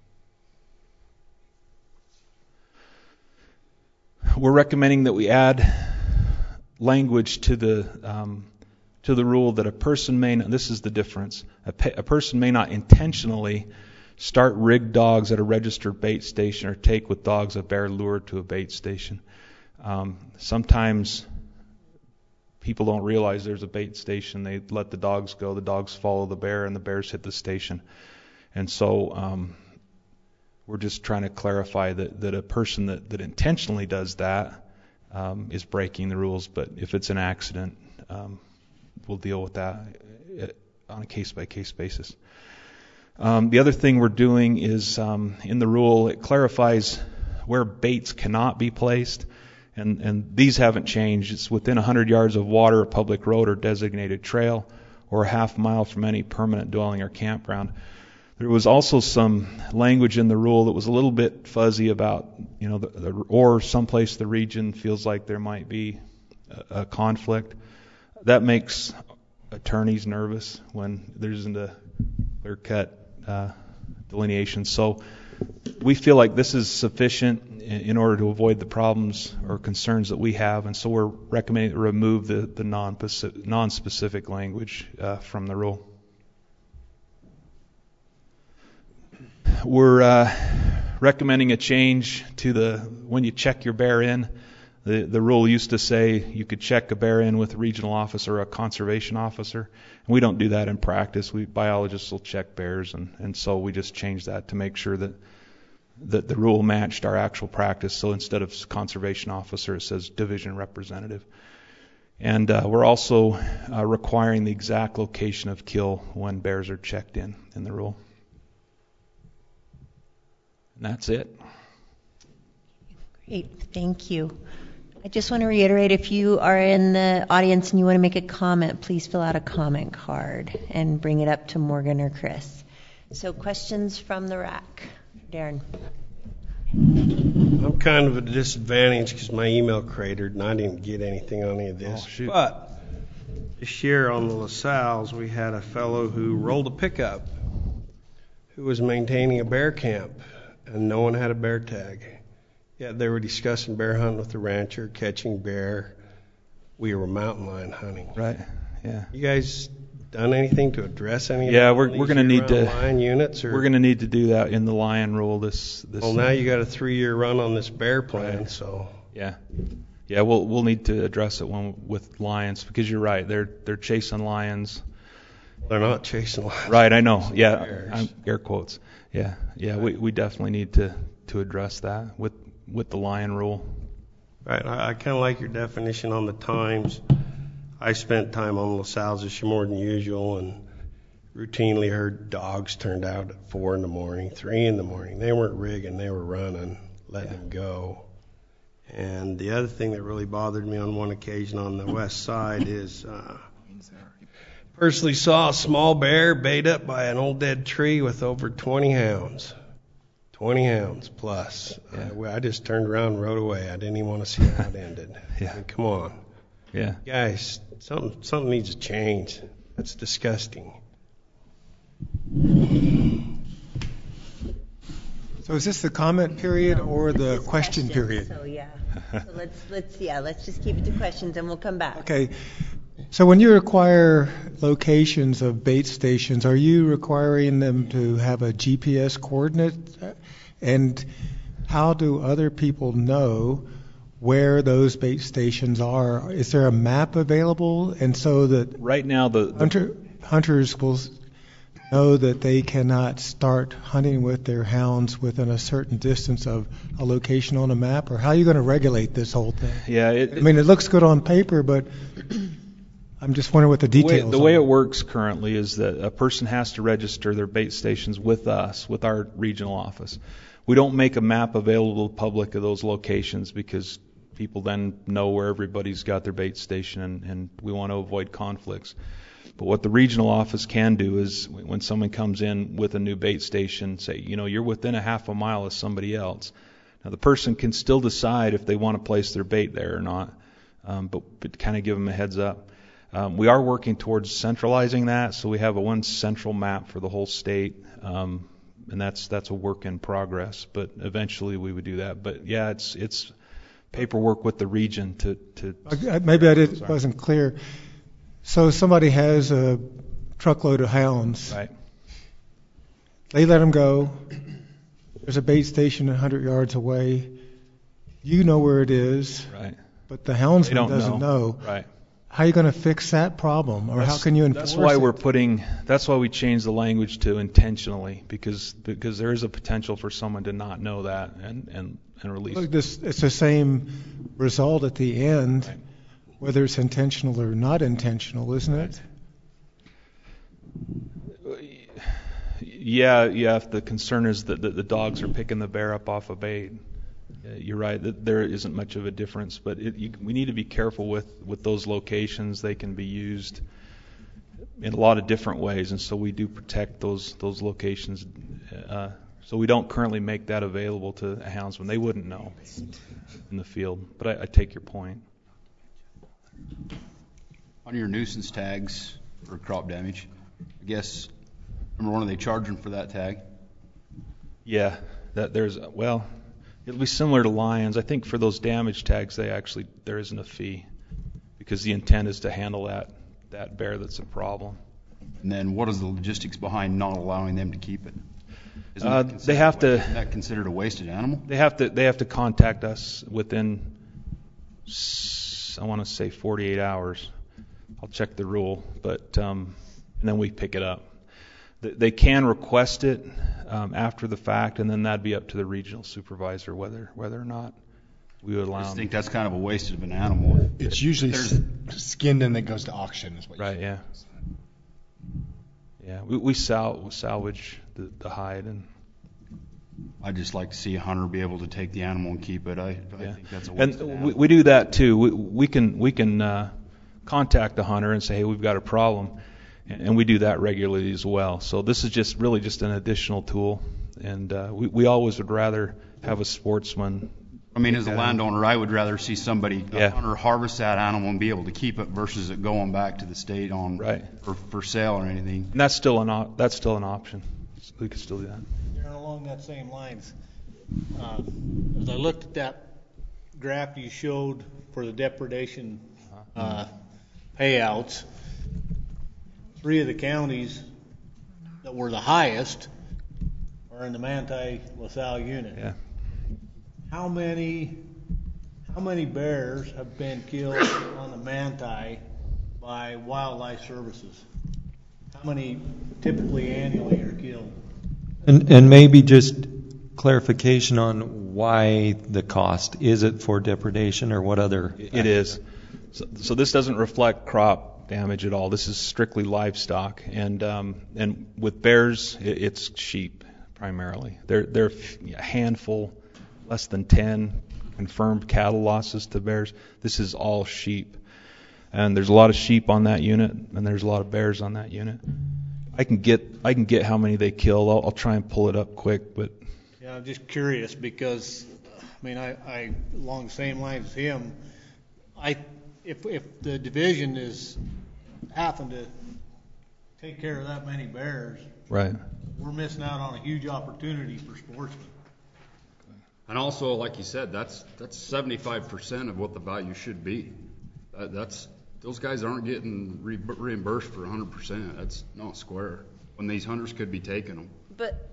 we're recommending that we add language to the um, to the rule that a person may not, this is the difference, a, pe- a person may not intentionally start rigged dogs at a registered bait station or take with dogs a bear lure to a bait station. Um, sometimes people don't realize there's a bait station. They let the dogs go, the dogs follow the bear, and the bears hit the station. And so um, we're just trying to clarify that, that a person that, that intentionally does that um, is breaking the rules, but if it's an accident, um, we'll deal with that on a case-by-case basis. Um, the other thing we're doing is um, in the rule, it clarifies where baits cannot be placed, and, and these haven't changed. It's within one hundred yards of water, a public road, or designated trail, or a half mile from any permanent dwelling or campground. There was also some language in the rule that was a little bit fuzzy about, you know, the, the, or someplace the region feels like there might be a, a conflict. That makes attorneys nervous when there isn't a clear-cut uh, delineation. So we feel like this is sufficient in, in order to avoid the problems or concerns that we have, and so we're recommending to remove the, the non-specific, non-specific language uh, from the rule. we're uh, recommending a change to the when you check your bear in. The the rule used to say you could check a bear in with a regional officer or a conservation officer. And we don't do that in practice. We biologists will check bears, and, and so we just changed that to make sure that that the rule matched our actual practice. So instead of conservation officer, it says division representative. And uh, we're also uh, requiring the exact location of kill when bears are checked in in the rule. And that's it. Great, thank you. I just want to reiterate, if you are in the audience and you want to make a comment, please fill out a comment card and bring it up to Morgan or Chris. So questions from the rack. Darren. I'm kind of at a disadvantage because my email cratered and I didn't get anything on any of this. Oh, shoot. But this year on the LaSalle's, we had a fellow who rolled a pickup who was maintaining a bear camp, and no one had a bear tag. Yeah, they were discussing bear hunting with the rancher, catching bear. We were mountain lion hunting. Right. Yeah. You guys done anything to address any of Yeah, that we're in we're these going to need to year-round lion units? Or? We're going to need to do that in the lion rule this this. Well, now you got a three-year run on this bear plan, Right. so. Yeah. Yeah, we'll we'll need to address it when, with lions, because you're right. They're they're chasing lions. They're not chasing lions. Right, I know. Yeah, bears. I'm, air quotes. Yeah, yeah. We we definitely need to to address that with with the lion rule. Right. I, I kind of like your definition on the times. I spent time on LaSalle's this year more than usual, and routinely heard dogs turned out at four in the morning, three in the morning. They weren't rigging, they were running, letting Yeah. them go. And the other thing that really bothered me on one occasion on the west side is uh, personally saw a small bear bait up by an old dead tree with over twenty hounds. twenty hounds plus. Yeah. I, I just turned around and rode away. I didn't even want to see how it ended. Yeah. I mean, come on. Yeah. Guys, something something needs to change. That's disgusting. So is this the comment period or the It's question questions, period? So, yeah. So let's, let's, yeah, let's just keep it to questions and we'll come back. Okay. So when you require locations of bait stations, are you requiring them to have a G P S coordinate? And how do other people know where those bait stations are? Is there a map available? And so that Right now, the, the hunter, hunters will s- know that they cannot start hunting with their hounds within a certain distance of a location on a map? Or how are you going to regulate this whole thing? yeah, it, I mean, it looks good on paper, but I'm just wondering what the The way, details the way are. it works currently is that a person has to register their bait stations with us, with our regional office. We don't make a map available to the public of those locations because people then know where everybody's got their bait station, and, and we want to avoid conflicts. But what the regional office can do is when someone comes in with a new bait station, say, you know, you're within a half a mile of somebody else. Now the person can still decide if they want to place their bait there or not, um, but, but kind of give them a heads up. Um, we are working towards centralizing that, so we have a one central map for the whole state, um, and that's that's a work in progress. But eventually we would do that. But yeah, it's it's paperwork with the region to to. I- Maybe I did, Sorry. wasn't clear. So somebody has a truckload of hounds. Right. They let them go. There's a bait station one hundred yards away. You know where it is, Right. but the They houndsman don't doesn't know. Right. How are you going to fix that problem, or how That's- can you enforce That's why it? we're putting. That's why we changed the language to intentionally, because because there is a potential for someone to not know that and and and release. Look, this, it's the same result at the end, Right. whether it's intentional or not intentional, isn't it? Yeah, yeah. If the concern is that the, the dogs are picking the bear up off a bait, uh, you're right. That there isn't much of a difference, but it, you, we need to be careful with, with those locations. They can be used in a lot of different ways, and so we do protect those those locations. Uh, so we don't currently make that available to a houndsman. They wouldn't know in the field. But I, I take your point. On your nuisance tags for crop damage, I guess, number one, are they charging for that tag? Yeah, that there's well, it'll be similar to lions. I think for those damage tags, they actually there isn't a fee because the intent is to handle that that bear that's a problem. And then what is the logistics behind not allowing them to keep it? Isn't Uh, that they have to- Isn't that considered a wasted animal? They have to they have to contact us within, s- I want to say forty-eight hours. I'll check the rule, but um, and then we pick it up. Th- They can request it um, after the fact, and then that'd be up to the regional supervisor whether whether or not we would I allow just them. think that's kind of a waste of an animal. It's usually There's- s- skinned and then goes to auction. Is what you Right, yeah. Yeah, we, we sal- we salvage the, the hide, and I'd just like to see a hunter be able to take the animal and keep it. I, I yeah. think that's a waste of an And we, animal. we do that too. We, we can we can uh, contact the hunter and say, hey, we've got a problem, and, and we do that regularly as well. So this is just really just an additional tool, and uh, we we always would rather have a sportsman. I mean, as a landowner, I would rather see somebody, a Yeah. hunter, harvest that animal and be able to keep it versus it going back to the state on Right. for, for sale or anything. And that's still an op- that's still an option. We could still do that. Darren, along that same lines, uh, as I looked at that graph you showed for the depredation uh, payouts, three of the counties that were the highest are in the Manti-LaSalle unit. Yeah. How many, how many bears have been killed on the Manti by wildlife services? How many typically annually are killed? And, and maybe just clarification on why the cost. Is it for depredation or what other? It is. So, so this doesn't reflect crop damage at all. This is strictly livestock, and um, and with bears, it, it's sheep primarily. They're they're a handful, less than ten confirmed cattle losses to bears. This is all sheep, and there's a lot of sheep on that unit, and there's a lot of bears on that unit. I can get I can get how many they killed. I'll, I'll try and pull it up quick, but Yeah, I'm just curious because, I mean, I, I along the same lines as him, I if if the division is having to take care of that many bears, right. we're missing out on a huge opportunity for sportsmen. And also, like you said, that's that's seventy-five percent of what the value should be. That, that's those guys aren't getting re- reimbursed for one hundred percent. That's not square. When these hunters could be taking them. But,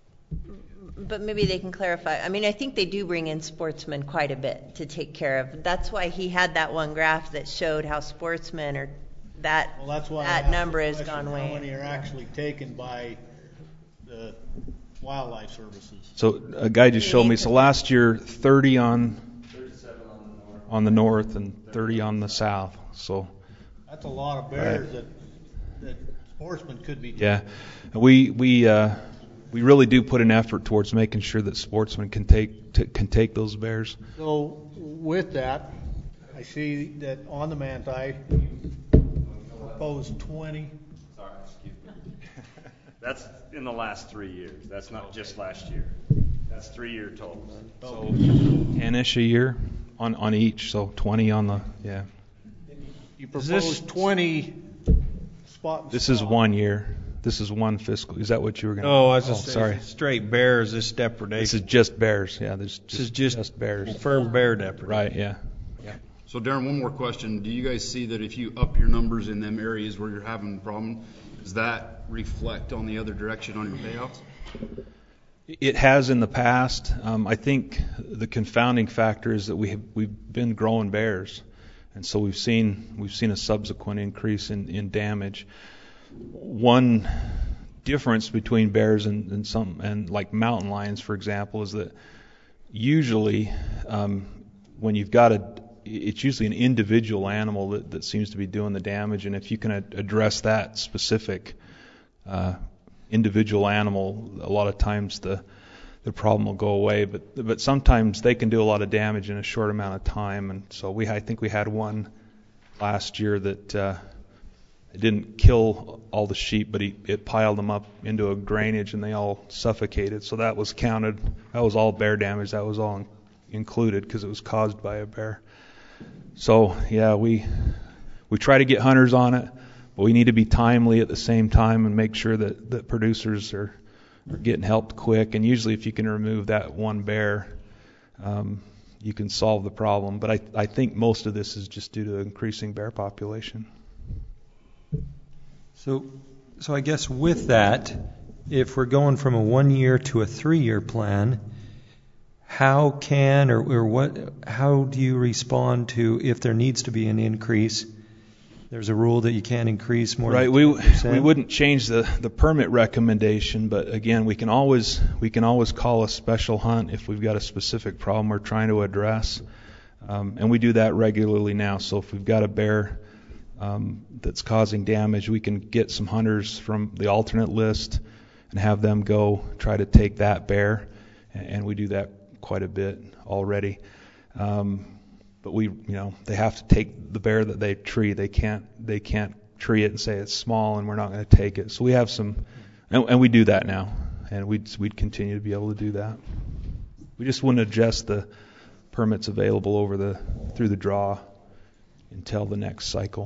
but maybe they can clarify. I mean, I think they do bring in sportsmen quite a bit to take care of. That's why he had that one graph that showed how sportsmen are, that, Well, that's why I that asked number the has question, gone How way. many are actually taken by the wildlife services? So a guy just showed me. So last year, thirty on on the north and thirty on the south. So That's a lot of bears that, that sportsmen could be taking. yeah, we we uh, we really do put an effort towards making sure that sportsmen can take t- can take those bears. So with that, I see that on the Manti, you proposed twenty. Sorry, excuse me. That's in the last three years. That's not just last year. That's three-year total. So ten-ish a year on on each. So twenty on the yeah. You Is proposed this- twenty spot. This is one year. This is one fiscal. Is that what you were going to? No, I was just oh, saying, sorry. straight bears, this depredation. This is just bears. Yeah, this, This is just bears. confirmed bear depredation. Right. Yeah. Yeah. So Darren, one more question. Do you guys see that if you up your numbers in them areas where you're having a problem, does that reflect on the other direction on your payouts? It has in the past. Um, I think the confounding factor is that we have we've been growing bears, and so we've seen we've seen a subsequent increase in, in damage. One difference between bears and, and some and like mountain lions, for example, is that usually um, when you've got a it's usually an individual animal that, that seems to be doing the damage, and if you can a- address that specific uh, individual animal, a lot of times the the problem will go away. But but sometimes they can do a lot of damage in a short amount of time, and so we I think we had one last year that uh, it didn't kill all the sheep, but he, it piled them up into a drainage, and they all suffocated. So that was counted. That was all bear damage. That was all in, included because it was caused by a bear. So yeah, we we try to get hunters on it. But we need to be timely at the same time and make sure that, that producers are, are getting helped quick. And usually if you can remove that one bear, um, you can solve the problem. But I, I think most of this is just due to increasing bear population. So, so I guess with that, if we're going from a one-year to a three-year plan, how can or, or what? How do you respond to if there needs to be an increase? There's a rule that you can't increase more right. than We ten percent. we wouldn't change the, the permit recommendation, but again, we can always we can always call a special hunt if we've got a specific problem we're trying to address, um, and we do that regularly now. So if we've got a bear um, that's causing damage, we can get some hunters from the alternate list and have them go try to take that bear, and we do that quite a bit already. Um, but we, you know, they have to take the bear that they tree. They can't, they can't tree it and say it's small and we're not going to take it. So we have some, and, and we do that now, and we'd we'd continue to be able to do that. We just wouldn't adjust the permits available over the through the draw until the next cycle.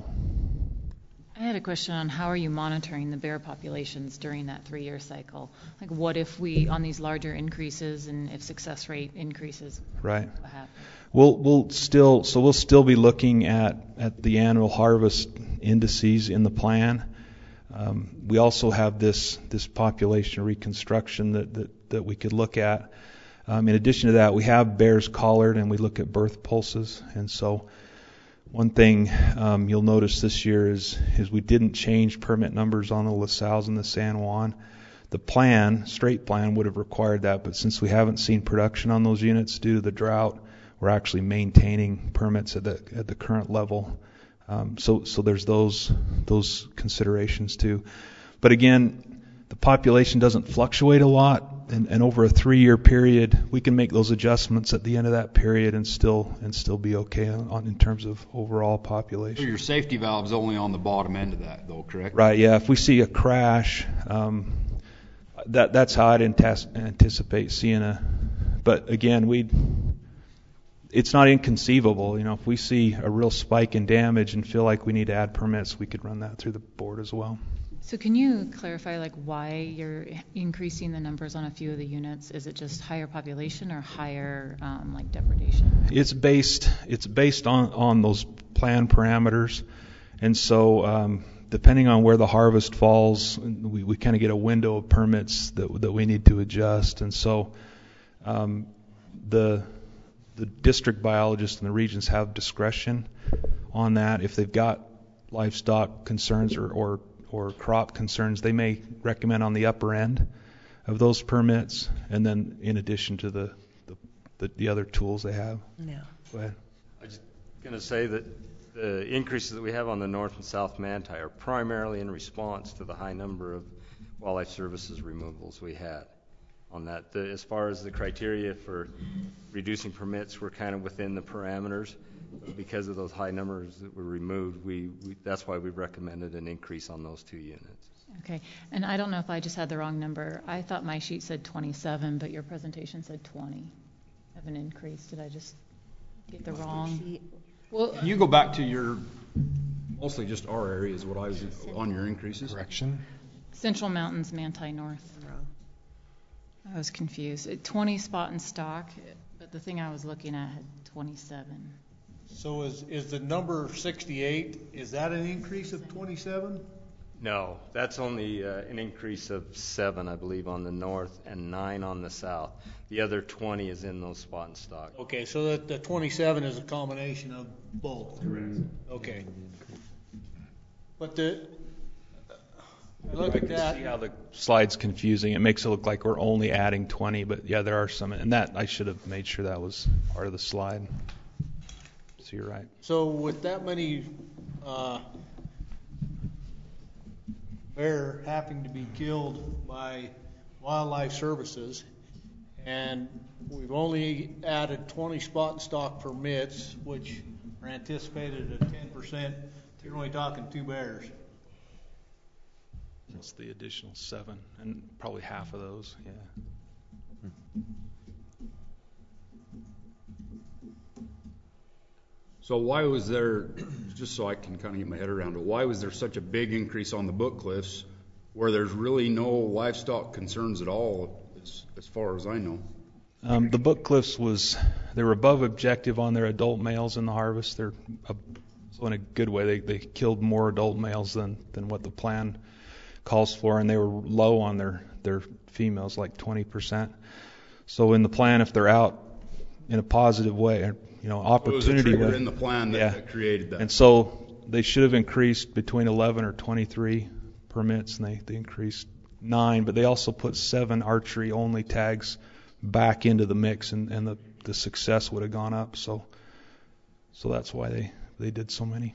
I had a question on how are you monitoring the bear populations during that three-year cycle? Like, what if we, on these larger increases, and if success rate increases, right? What happens? We'll we'll still so we'll still be looking at at the annual harvest indices in the plan. Um, we also have this this population reconstruction that that, that we could look at. Um, in addition to that, we have bears collared, and we look at birth pulses, and so. One thing um, you'll notice this year is is we didn't change permit numbers on the LaSalle's and the San Juan. The plan, straight plan, would have required that, but since we haven't seen production on those units due to the drought, we're actually maintaining permits at the at the current level. Um, so so there's those those considerations too. But again, the population doesn't fluctuate a lot. And, and over a three-year period, we can make those adjustments at the end of that period and still and still be okay on, on in terms of overall population. So your safety valve's only on the bottom end of that, though, correct? Right. Yeah. If we see a crash, um, that that's how I'd antas- anticipate seeing a. But again, we. It's not inconceivable. You know, if we see a real spike in damage and feel like we need to add permits, we could run that through the board as well. So can you clarify, like, why you're increasing the numbers on a few of the units? Is it just higher population or higher, um, like, depredation? It's based it's based on, on those plan parameters, and so um, depending on where the harvest falls, we, we kind of get a window of permits that that we need to adjust, and so um, the the district biologists in the regions have discretion on that. If they've got livestock concerns or, or or crop concerns, they may recommend on the upper end of those permits, and then in addition to the the, the, the other tools they have. No. Go ahead. I was just going to say that the increases that we have on the North and South Manti are primarily in response to the high number of wildlife services removals we had on that. The, as far as the criteria for reducing permits, we're kind of within the parameters. Because of those high numbers that were removed, we, we that's why we recommended an increase on those two units. Okay, and I don't know if I just had the wrong number. I thought my sheet said twenty-seven, but your presentation said twenty of an increase. Did I just get the wrong? Well, Can you go back to your, mostly just our area is what I was on your increases? Correction. Central Mountains, Manti North. I was confused. It, twenty spot and stock, but the thing I was looking at had twenty-seven. So is, is the number sixty-eight, is that an increase of twenty-seven? No, that's only uh, an increase of seven, I believe, on the north and nine on the south. The other twenty is in those spot and stock. Okay, so that the twenty-seven is a combination of both. Correct. Okay. But the, I look I at can that. see how the slide's confusing. It makes it look like we're only adding twenty, but yeah, there are some, and that I should have made sure that was part of the slide. So you're right. So with that many uh, bear having to be killed by wildlife services, and we've only added twenty spot and stock permits, which are anticipated at ten percent, you're only talking two bears. That's the additional seven, and probably half of those, yeah. So why was there, just so I can kind of get my head around it, why was there such a big increase on the Book Cliffs where there's really no livestock concerns at all, as, as far as I know? Um, the Book Cliffs was, they were above objective on their adult males in the harvest. They're, uh, so in a good way, they, they killed more adult males than, than what the plan calls for, and they were low on their, their females like twenty percent. So in the plan, if they're out in a positive way, or, you know, opportunity Well, it was a trigger way, in the plan that, yeah. that created that. And so they should have increased between eleven or twenty-three permits, and they, they increased nine, but they also put seven archery only tags back into the mix, and, and the, the success would have gone up. So so that's why they, they did so many.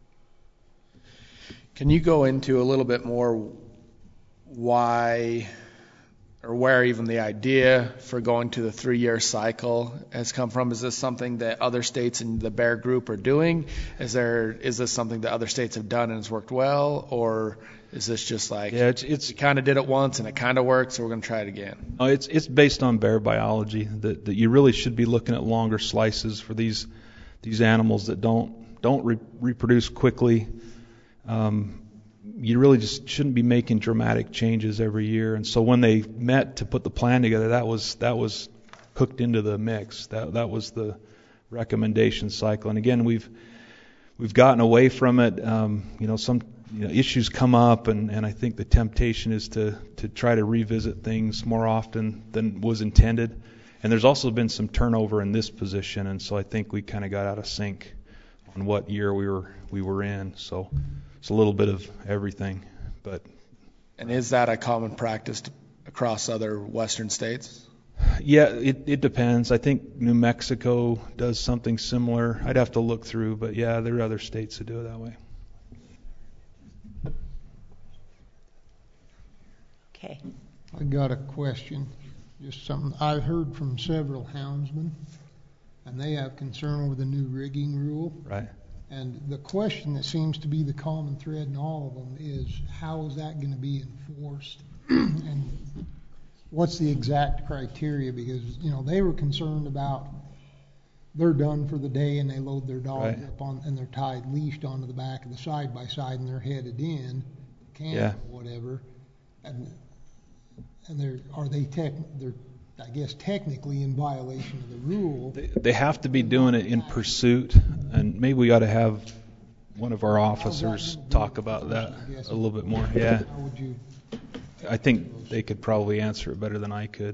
Can you go into a little bit more why or where even the idea for going to the three-year cycle has come from? Is this something that other states in the bear group are doing? Is there is this something that other states have done and has worked well, or is this just like, yeah, it's, it's we kind of did it once and it kind of worked, so we're going to try it again? No, it's it's based on bear biology that, that you really should be looking at longer slices for these these animals that don't don't re- reproduce quickly. Um, you really just shouldn't be making dramatic changes every year. And so when they met to put the plan together, that was that was cooked into the mix. That that was the recommendation cycle. And again, we've we've gotten away from it. Um, you know, some you know, issues come up, and, and I think the temptation is to to try to revisit things more often than was intended. And there's also been some turnover in this position, and so I think we kind of got out of sync on what year we were we were in. So it's a little bit of everything. But and is that a common practice to, across other Western states? Yeah, it, it depends. I think New Mexico does something similar. I'd have to look through, but yeah, there are other states that do it that way. Okay. I got a question. Just something I've heard from several houndsmen, and they have concern over the new rigging rule. Right. And the question that seems to be the common thread in all of them is, how is that going to be enforced? And what's the exact criteria? Because, you know, they were concerned about they're done for the day and they load their dogs Right. up on and they're tied leashed onto the back of the side by side and they're headed in camp Yeah. or whatever. And and they're are they tech they're I guess technically in violation of the rule. They, they have to be doing it in pursuit, and maybe we ought to have one of our officers talk about that a little bit more. Yeah. How would you? I think they could probably answer it better than I could.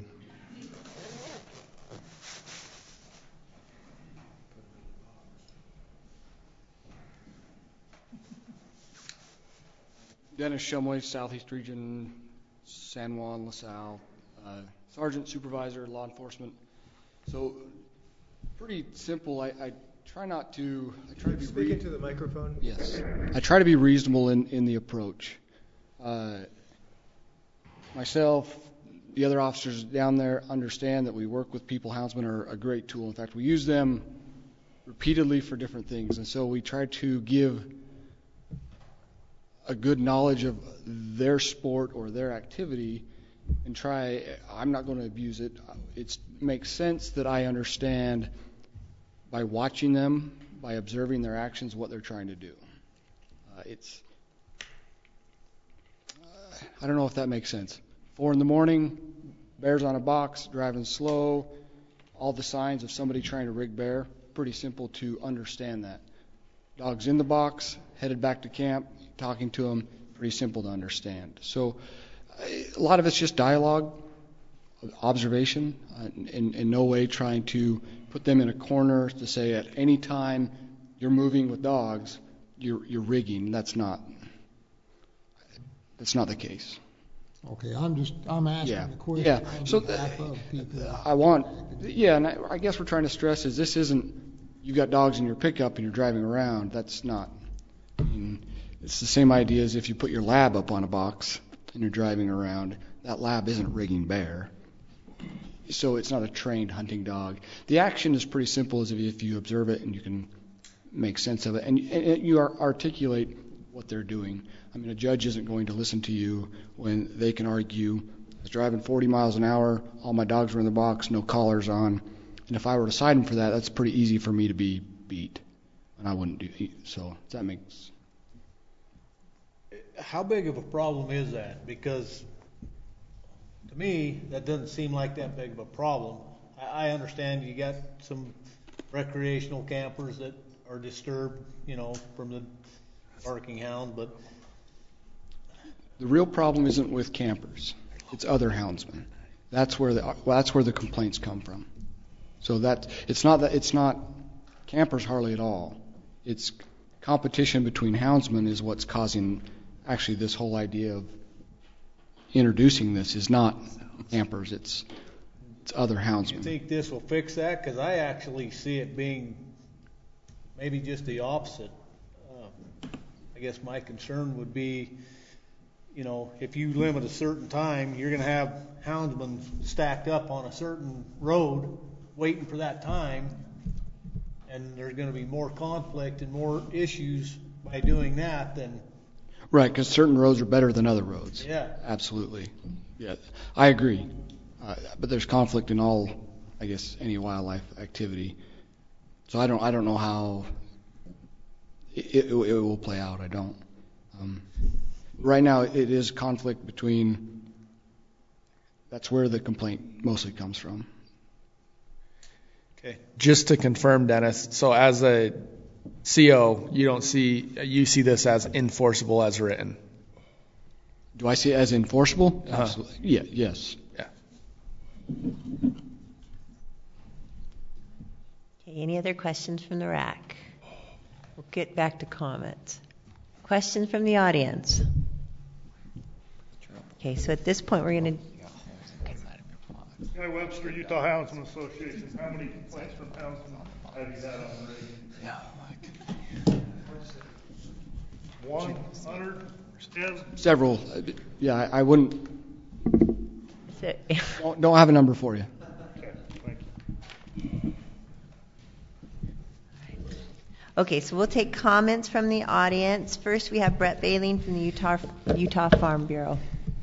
Dennis Shumway, Southeast Region, San Juan, LaSalle, uh, Sergeant, Supervisor, Law Enforcement. So, pretty simple. I, I try not to. I try to be Speak into the microphone. Yes. I try to be reasonable in, in the approach. Uh, myself, the other officers down there understand that we work with people. Houndsmen are a great tool. In fact, we use them repeatedly for different things, and so we try to give a good knowledge of their sport or their activity and try, I'm not going to abuse it. It makes sense that I understand by watching them, by observing their actions, what they're trying to do. Uh, it's, uh, I don't know if that makes sense. Four in the morning, bear's on a box, driving slow, all the signs of somebody trying to rig bear, pretty simple to understand that. Dog's in the box, headed back to camp, talking to them, pretty simple to understand. So a lot of it's just dialogue, observation, uh, in, in no way trying to put them in a corner to say at any time you're moving with dogs, you're, you're rigging. That's not, that's not the case. Okay, I'm just I'm asking Yeah. the question. Yeah. on So behalf of people. I want, yeah, and I, I guess we're trying to stress is this isn't you've got dogs in your pickup and you're driving around. That's not. I mean, it's the same idea as if you put your lab up on a box and you're driving around. That lab isn't rigging bear. So it's not a trained hunting dog. The action is pretty simple as if, if you observe it and you can make sense of it. And, and you are, articulate what they're doing. I mean, a judge isn't going to listen to you when they can argue, I was driving forty miles an hour, all my dogs were in the box, no collars on. And if I were to cite them for that, that's pretty easy for me to be beat. And I wouldn't do it. So does that make sense? How big of a problem is that? Because to me, that doesn't seem like that big of a problem. I, I understand you got some recreational campers that are disturbed, you know, from the barking hound, but the real problem isn't with campers. It's other houndsmen. That's where the well, that's where the complaints come from. So that it's not that it's not campers hardly at all. It's competition between houndsmen is what's causing actually this whole idea of introducing this is not campers. It's it's other houndsmen. Do you think this will fix that? Because I actually see it being maybe just the opposite. Uh, I guess my concern would be, you know, if you limit a certain time, you're going to have houndsmen stacked up on a certain road waiting for that time, and there's going to be more conflict and more issues by doing that than... Right, because certain roads are better than other roads. Yeah. Absolutely. Yeah, I agree. Uh, but there's conflict in all, I guess, any wildlife activity. So I don't, I don't know how it, it, it will play out. I don't. Um, right now, it is conflict between. That's where the complaint mostly comes from. Okay. Just to confirm, Dennis. So as a C O, you don't see you see this as enforceable as written. Do I see it as enforceable? Uh-huh. Absolutely. Yeah. Yes. Yeah. Okay, any other questions from the R A C? We'll get back to comments. Questions from the audience? Okay, so at this point we're going to... Guy Webster, Utah Houndsman Association. How many complaints from houndsmen have you had on the radio? Yeah. One hundred? Ten? Several. Yeah, I, I wouldn't... So, don't, don't have a number for you. Okay, thank you. Okay, so we'll take comments from the audience. First, we have Brett Baleen from the Utah Utah Farm Bureau.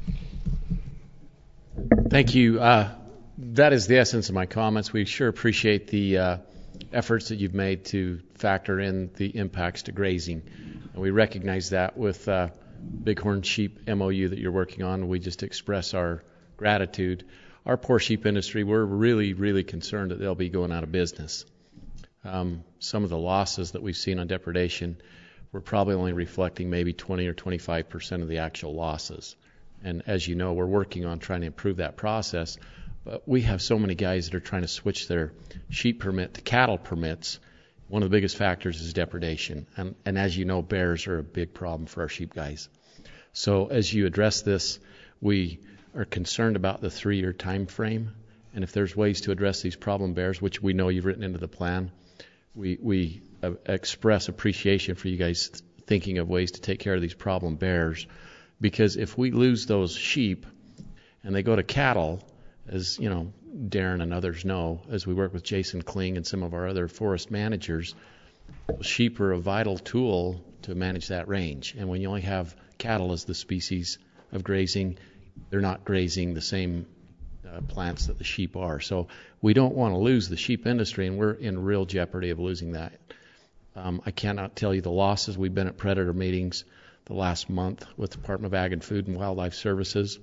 Thank you. Uh, that is the essence of my comments. We sure appreciate the uh, efforts that you've made to factor in the impacts to grazing. And we recognize that with uh, Bighorn Sheep M O U that you're working on. We just express our gratitude. Our poor sheep industry, we're really, really concerned that they'll be going out of business. Um, some of the losses that we've seen on depredation, we're probably only reflecting maybe twenty or twenty-five percent of the actual losses. And as you know, we're working on trying to improve that process. But we have so many guys that are trying to switch their sheep permit to cattle permits. One of the biggest factors is depredation. And, and as you know, bears are a big problem for our sheep guys. So as you address this, we are concerned about the three-year time frame. And if there's ways to address these problem bears, which we know you've written into the plan, we, we uh, express appreciation for you guys th- thinking of ways to take care of these problem bears. Because if we lose those sheep and they go to cattle, as you know, Darren and others know, as we work with Jason Kling and some of our other forest managers, sheep are a vital tool to manage that range. And when you only have cattle as the species of grazing, they're not grazing the same uh, plants that the sheep are. So we don't want to lose the sheep industry, and we're in real jeopardy of losing that. Um, I cannot tell you the losses. We've been at predator meetings the last month with the Department of Ag and Food and Wildlife Services.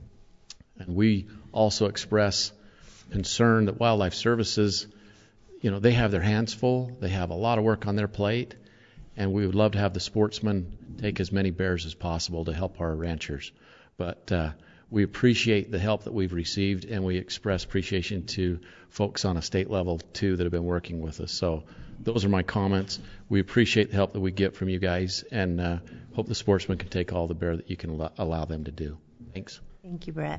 And we also express concern that Wildlife Services, you know, they have their hands full. They have a lot of work on their plate. And we would love to have the sportsmen take as many bears as possible to help our ranchers. But uh, we appreciate the help that we've received, and we express appreciation to folks on a state level, too, that have been working with us. So those are my comments. We appreciate the help that we get from you guys, and uh, hope the sportsmen can take all the bear that you can al- allow them to do. Thanks. Thank you, Brett.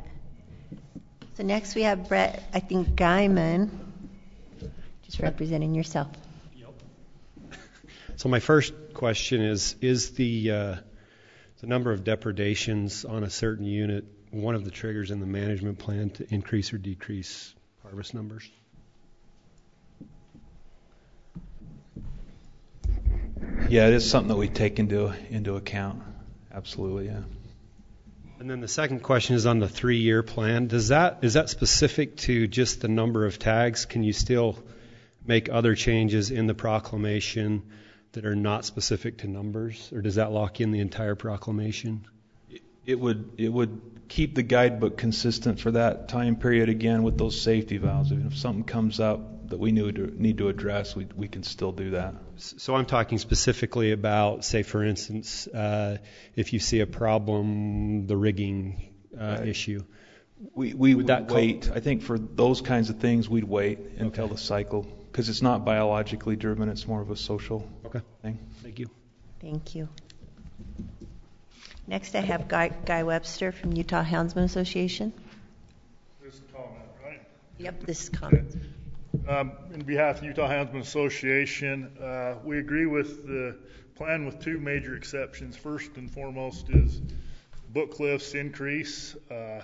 So next we have Brett, I think, Guyman, just representing yourself. So my first question is, is the uh, the number of depredations on a certain unit one of the triggers in the management plan to increase or decrease harvest numbers? Yeah, it is something that we take into into account. Absolutely, yeah. And then the second question is on the three-year plan. Does that is that specific to just the number of tags? Can you still make other changes in the proclamation that are not specific to numbers, or does that lock in the entire proclamation? It would it would keep the guidebook consistent for that time period again with those safety valves. If something comes up that we need to, need to address, we we can still do that. So I'm talking specifically about, say, for instance, uh, if you see a problem, the rigging uh, right. issue. We, we would, that wait. I think for those kinds of things, we'd wait until Okay. the cycle, because it's not biologically driven, it's more of a social Okay. thing. Thank you. Thank you. Next, I have Guy, Guy Webster from Utah Houndsman Association. This comment, right? Yep, this is comment. Um, in behalf of the Utah Houndsman Association, uh, we agree with the plan with two major exceptions. First and foremost is book cliffs increase. Uh,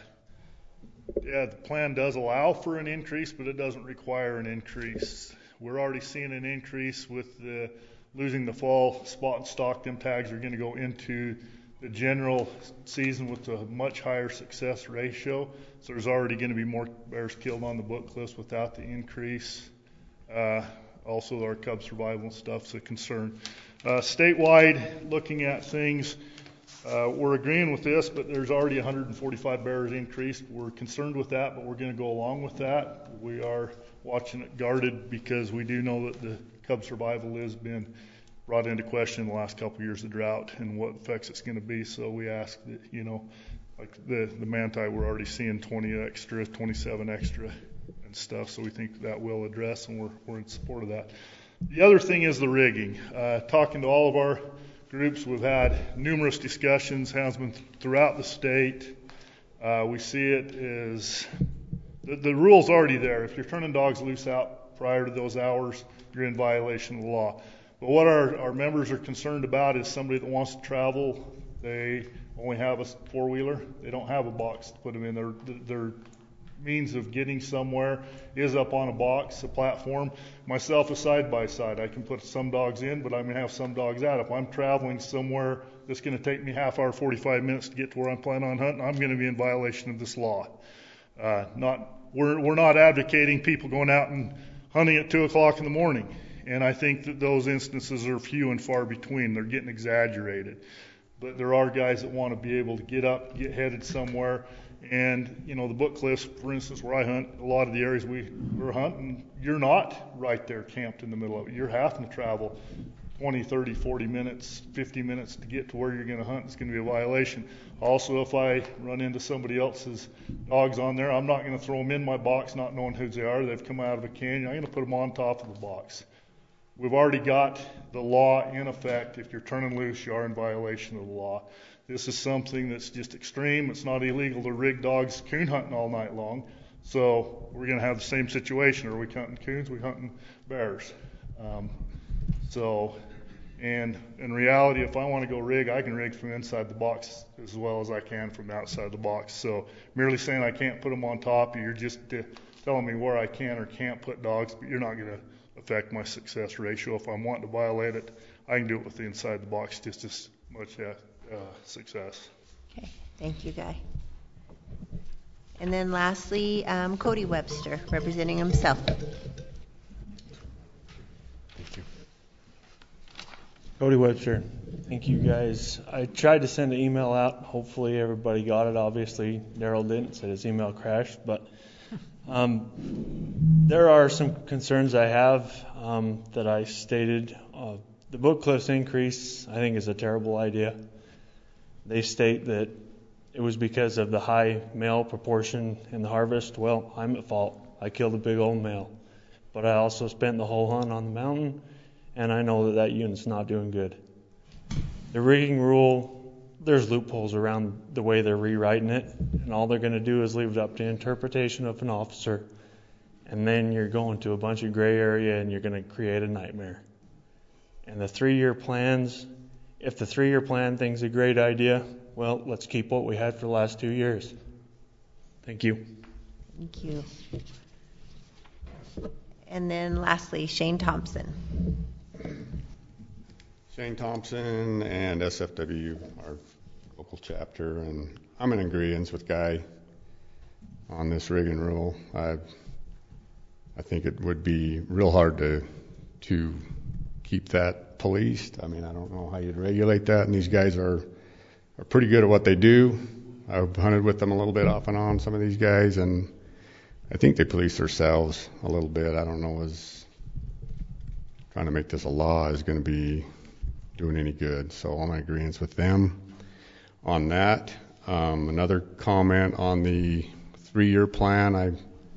yeah, the plan does allow for an increase, but it doesn't require an increase. We're already seeing an increase with the losing the fall spot and stock. Them tags are going to go into the general season with a much higher success ratio. So there's already going to be more bears killed on the book cliffs without the increase. Uh, also, our cub survival stuff's a concern. Uh, statewide, looking at things, uh, we're agreeing with this, but there's already one hundred forty-five bears increased. We're concerned with that, but we're going to go along with that. We are watching it guarded because we do know that the cub survival has been brought into question in the last couple of years of drought and what effects it's going to be. So we ask that, you know, like the, the manti, we're already seeing twenty extra, twenty-seven extra and stuff. So we think that will address, and we're, we're in support of that. The other thing is the rigging. Uh, talking to all of our groups, we've had numerous discussions, houndsmen throughout the state. Uh, we see it as the, the rule's already there. If you're turning dogs loose out prior to those hours, you're in violation of the law. But what our, our members are concerned about is somebody that wants to travel. They only have a four-wheeler. They don't have a box to put them in. Their, their means of getting somewhere is up on a box, a platform. Myself, a side-by-side. I can put some dogs in, but I'm going to have some dogs out. If I'm traveling somewhere that's going to take me half hour, forty-five minutes to get to where I'm planning on hunting, I'm going to be in violation of this law. Uh, not we're, we're not advocating people going out and hunting at two o'clock in the morning. And I think that those instances are few and far between. They're getting exaggerated. But there are guys that want to be able to get up, get headed somewhere. And, you know, the book cliffs, for instance, where I hunt, a lot of the areas we, we're hunting, you're not right there camped in the middle of it. You're having to travel twenty, thirty, forty minutes, fifty minutes to get to where you're going to hunt. It's going to be a violation. Also, if I run into somebody else's dogs on there, I'm not going to throw them in my box not knowing who they are. They've come out of a canyon. I'm going to put them on top of the box. We've already got the law in effect. If you're turning loose, you are in violation of the law. This is something that's just extreme. It's not illegal to rig dogs coon hunting all night long. So we're going to have the same situation. Are we hunting coons? Are we hunting bears? Um, so, and in reality, if I want to go rig, I can rig from inside the box as well as I can from outside the box. So merely saying I can't put them on top, you're just uh, telling me where I can or can't put dogs, but you're not going to affect my success ratio. If I'm wanting to violate it, I can do it with the inside the box just as much uh, uh, success. Okay, thank you, Guy. And then lastly, um, Cody Webster, representing himself. Cody Webster. Thank you, guys. I tried to send an email out. Hopefully everybody got it. Obviously, Daryl didn't. Said his email crashed. But um, there are some concerns I have um, that I stated. Uh, the book cliffs increase, I think, is a terrible idea. They state that it was because of the high male proportion in the harvest. Well, I'm at fault. I killed a big old male. But I also spent the whole hunt on the mountain, and I know that that unit's not doing good. The rigging rule, there's loopholes around the way they're rewriting it, and all they're going to do is leave it up to interpretation of an officer, and then you're going to a bunch of gray area and you're going to create a nightmare. And the three-year plans, if the three-year plan thing's a great idea, well, let's keep what we had for the last two years. Thank you. Thank you. And then lastly, Shane Thompson. Shane Thompson and S F W, our local chapter, and I'm in agreement with Guy on this rigging rule. I I think it would be real hard to to keep that policed. I mean, I don't know how you'd regulate that, and these guys are are pretty good at what they do. I've hunted with them a little bit off and on, some of these guys, and I think they police themselves a little bit. I don't know, is trying to make this a law is going to be doing any good. So I'm in agreement with them on that. Um, another comment on the three-year plan, I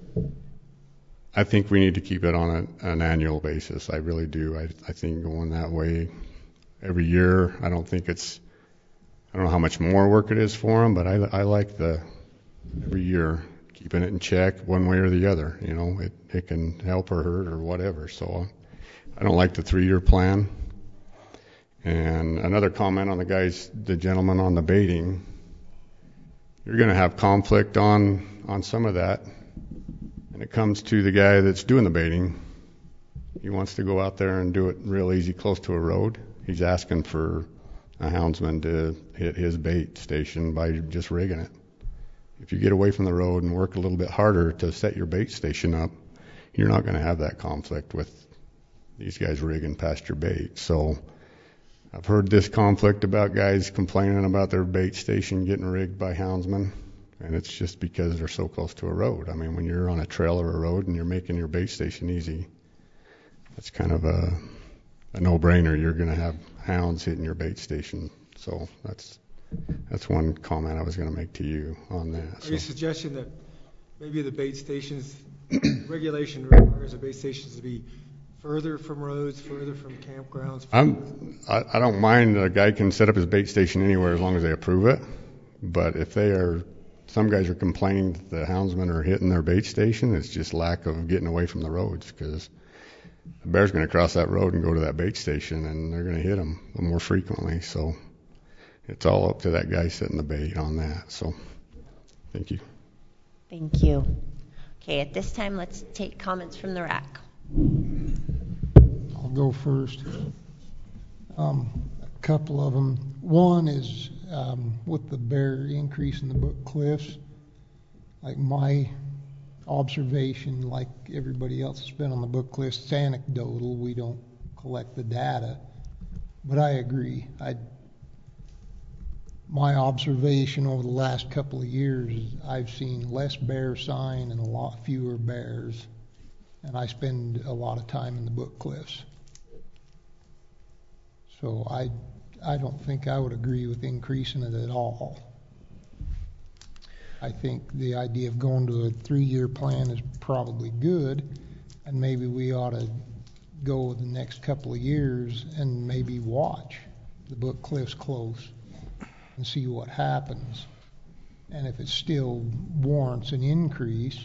I think we need to keep it on a, an annual basis. I really do. I, I think going that way every year, I don't think it's, I don't know how much more work it is for them, but I, I like the every year keeping it in check one way or the other. You know, it, it can help or hurt or whatever. So I don't like the three-year plan. And another comment on the guys, the gentleman on the baiting, you're going to have conflict on, on some of that. And it comes to the guy that's doing the baiting. He wants to go out there and do it real easy close to a road. He's asking for a houndsman to hit his bait station by just rigging it. If you get away from the road and work a little bit harder to set your bait station up, you're not going to have that conflict with these guys rigging past your bait. So I've heard this conflict about guys complaining about their bait station getting rigged by houndsmen. And it's just because they're so close to a road. I mean, when you're on a trail or a road and you're making your bait station easy, that's kind of a, a no-brainer. You're going to have hounds hitting your bait station. So that's that's one comment I was going to make to you on that. Are so. you suggesting that maybe the bait stations, regulation requires the bait stations to be further from roads, further from campgrounds? I'm, I, I don't mind a guy can set up his bait station anywhere as long as they approve it. But if they are... Some guys are complaining that the houndsmen are hitting their bait station. It's just lack of getting away from the roads, because the bear's going to cross that road and go to that bait station, and they're going to hit them more frequently. So it's all up to that guy setting the bait on that. So thank you. Thank you. Okay, at this time, let's take comments from the R A C. I'll go first. Um, a couple of them. One is um, with the bear increase in the Book Cliffs, like my observation, like everybody else that's been on the Book Cliffs, it's anecdotal. We don't collect the data. But I agree. I, my observation over the last couple of years is I've seen less bear sign and a lot fewer bears. And I spend a lot of time in the Book Cliffs. So I, I don't think I would agree with increasing it at all. I think the idea of going to a three-year plan is probably good, and maybe we ought to go the next couple of years and maybe watch the Book Cliffs close and see what happens. And if it still warrants an increase,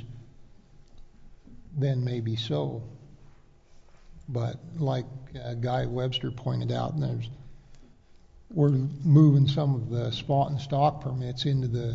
then maybe so. But like uh, Guy Webster pointed out, there's we're moving some of the spot and stock permits into the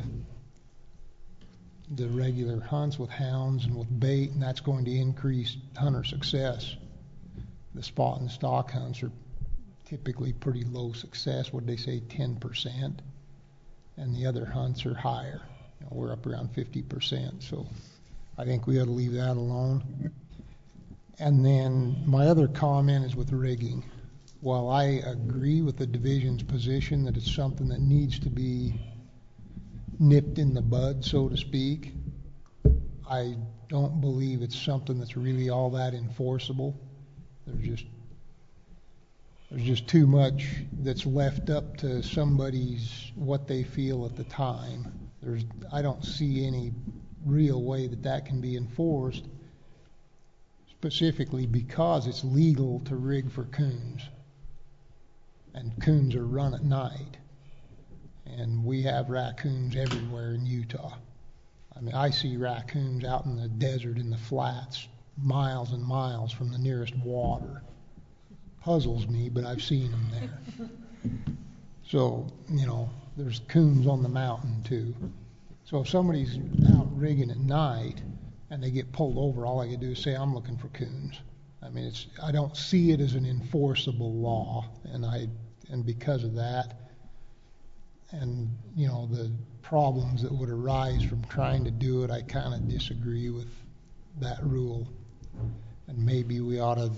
the regular hunts with hounds and with bait, and that's going to increase hunter success. The spot and stock hunts are typically pretty low success. What they say, ten percent, and the other hunts are higher. You know, we're up around fifty percent. So I think we ought to leave that alone. And then my other comment is with rigging. While I agree with the division's position that it's something that needs to be nipped in the bud, so to speak, I don't believe it's something that's really all that enforceable. There's just there's just too much that's left up to somebody's what they feel at the time. There's I don't see any real way that that can be enforced, specifically because it's legal to rig for coons, and coons are run at night, and we have raccoons everywhere in Utah. I mean, I see raccoons out in the desert, in the flats, miles and miles from the nearest water. Puzzles me, but I've seen them there. So, you know, there's coons on the mountain too. So if somebody's out rigging at night and they get pulled over, all I can do is say, I'm looking for coons. I mean, it's I don't see it as an enforceable law, and I and because of that, and you know the problems that would arise from trying to do it, I kind of disagree with that rule. And maybe we ought to.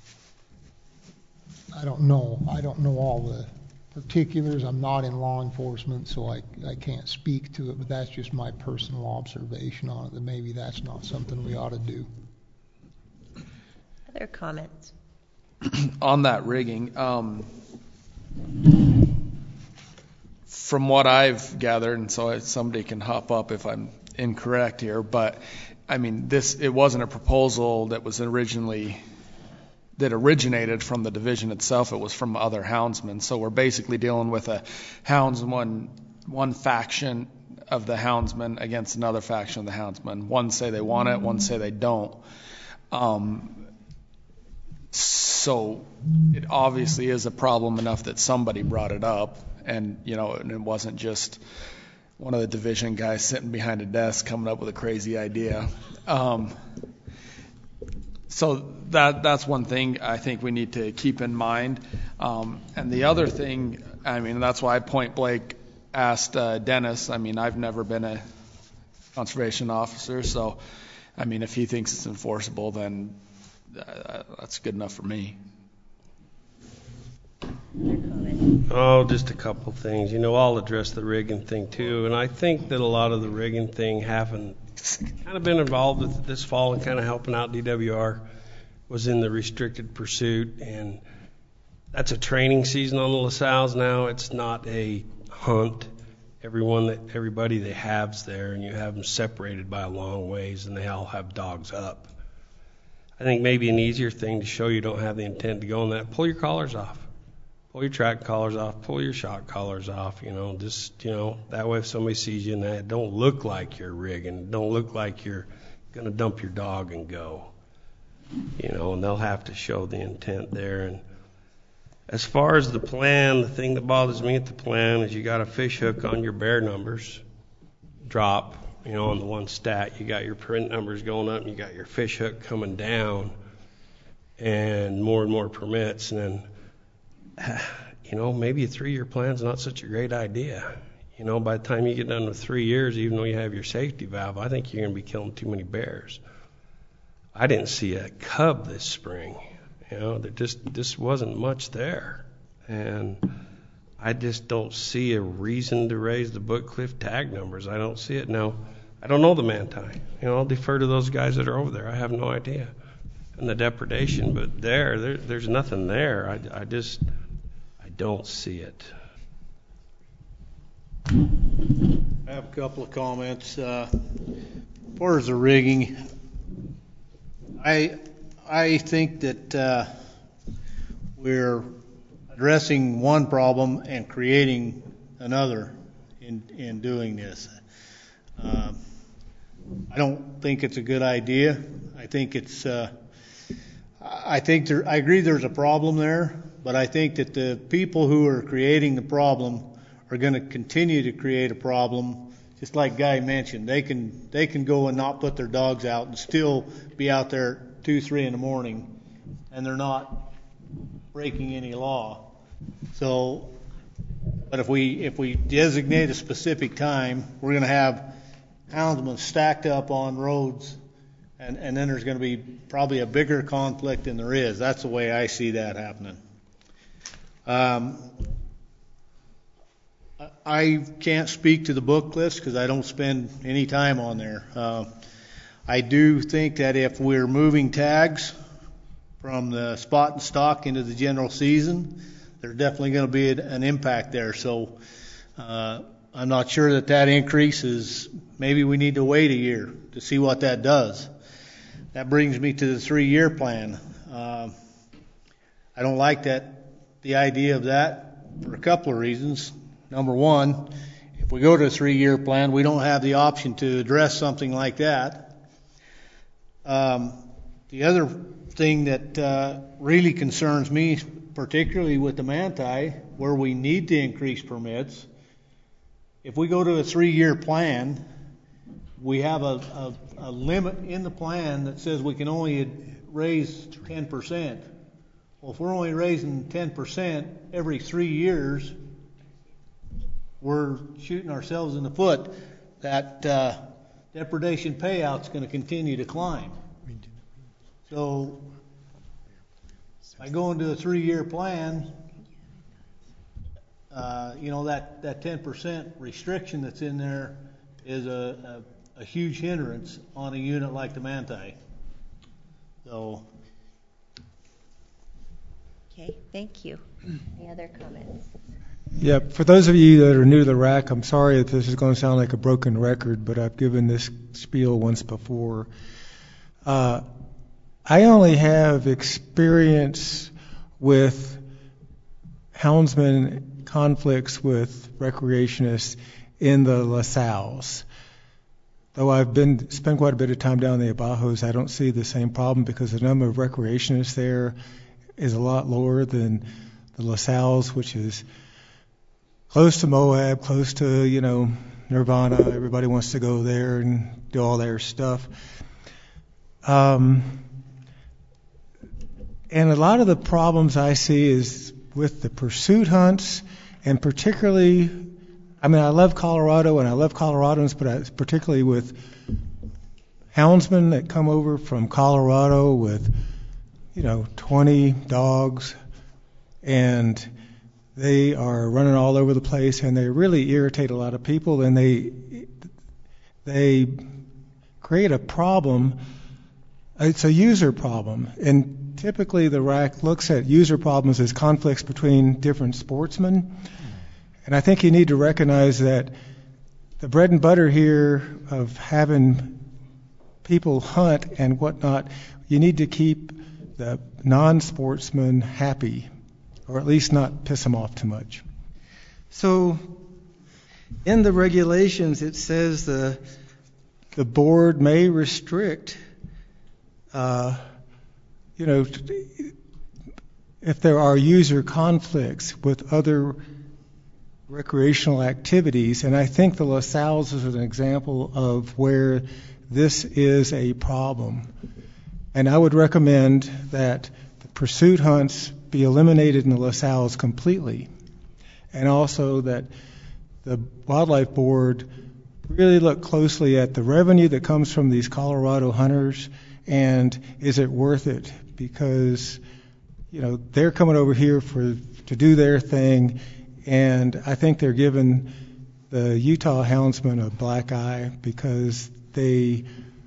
I don't know. I don't know all the particulars. I'm not in law enforcement, so I, I can't speak to it, but that's just my personal observation on it, that maybe that's not something we ought to do. Other comments? On that rigging, um, from what I've gathered, and so somebody can hop up if I'm incorrect here, but I mean, this, it wasn't a proposal that was originally, that originated from the division itself. It was from other houndsmen. So we're basically dealing with a houndsman, one faction of the houndsmen against another faction of the houndsmen. One say they want it, one say they don't. Um, so it obviously is a problem enough that somebody brought it up, and you know, and it wasn't just one of the division guys sitting behind a desk coming up with a crazy idea. Um, so that that's one thing I think we need to keep in mind. Um, and the other thing, I mean, that's why I point blank asked uh, Dennis. I mean, I've never been a conservation officer, so I mean, if he thinks it's enforceable, then uh, that's good enough for me. Oh, just a couple things. You know, I'll address the rigging thing too, and I think that a lot of the rigging thing happened, kind of been involved with this fall and kind of helping out D W R, was in the restricted pursuit, and that's a training season on the LaSalle's now. It's not a hunt. Everyone that everybody they have's there, and you have them separated by a long ways, and they all have dogs up. I think maybe an easier thing to show you don't have the intent to go on that, pull your collars off. Pull your track collars off, pull your shot collars off, you know, just, you know, that way if somebody sees you in that, don't look like you're rigging, don't look like you're going to dump your dog and go, you know, and they'll have to show the intent there. And as far as the plan, the thing that bothers me at the plan is you got a fish hook on your bear numbers drop, you know, on the one stat, you got your print numbers going up and you got your fish hook coming down and more and more permits, and then you know, maybe a three-year plan's not such a great idea. You know, by the time you get done with three years, even though you have your safety valve, I think you're going to be killing too many bears. I didn't see a cub this spring. You know, there just just wasn't much there. And I just don't see a reason to raise the Bookcliff tag numbers. I don't see it. Now, I don't know the Manti. You know, I'll defer to those guys that are over there. I have no idea. And the depredation, but there, there there's nothing there. I, I just... don't see it. I have a couple of comments. Uh, as far as the rigging, I I think that uh, we're addressing one problem and creating another in in doing this. Uh, I don't think it's a good idea. I think it's. Uh, I think there. I agree. There's a problem there. But I think that the people who are creating the problem are going to continue to create a problem, just like Guy mentioned. They can they can go and not put their dogs out and still be out there two, three in the morning, and they're not breaking any law. So, but if we if we designate a specific time, we're going to have houndsmen stacked up on roads, and and then there's going to be probably a bigger conflict than there is. That's the way I see that happening. Um, I can't speak to the Bookcliffs because I don't spend any time on there. Uh, I do think that if we're moving tags from the spot and stock into the general season, there's definitely going to be an impact there. So uh, I'm not sure that that increase is, maybe we need to wait a year to see what that does. That brings me to the three-year plan. Uh, I don't like that. The idea of that for a couple of reasons. Number one, if we go to a three-year plan, we don't have the option to address something like that. Um, the other thing that uh, really concerns me, particularly with the Manti, where we need to increase permits, if we go to a three-year plan, we have a, a, a limit in the plan that says we can only raise ten percent. Well, if we're only raising ten percent every three years, we're shooting ourselves in the foot. That uh, depredation payout's going to continue to climb. So, by going to a three-year plan, uh, you know, that, that ten percent restriction that's in there is a, a, a huge hindrance on a unit like the Manti. So. Okay, thank you. Any other comments? Yeah, for those of you that are new to the R A C, I'm sorry if this is going to sound like a broken record, but I've given this spiel once before. Uh, I only have experience with houndsman conflicts with recreationists in the LaSalles. Though I've been spent quite a bit of time down in the Abajos, I don't see the same problem because the number of recreationists there is a lot lower than the LaSalles, which is close to Moab, close to, you know, Nirvana. Everybody wants to go there and do all their stuff. Um, and a lot of the problems I see is with the pursuit hunts, and particularly, I mean, I love Colorado and I love Coloradans, but I, particularly with houndsmen that come over from Colorado with, you know, twenty dogs, and they are running all over the place, and they really irritate a lot of people, and they they create a problem. It's a user problem, and typically the R A C looks at user problems as conflicts between different sportsmen. And I think you need to recognize that the bread and butter here of having people hunt and whatnot, you need to keep the non-sportsmen happy, or at least not piss them off too much. So in the regulations, it says the the board may restrict, uh, you know, if there are user conflicts with other recreational activities, and I think the LaSalles is an example of where this is a problem. And I would recommend that the pursuit hunts be eliminated in the LaSalles completely, and also that the Wildlife Board really look closely at the revenue that comes from these Colorado hunters, and is it worth it? Because, you know, they're coming over here for to do their thing, and I think they're giving the Utah houndsmen a black eye because they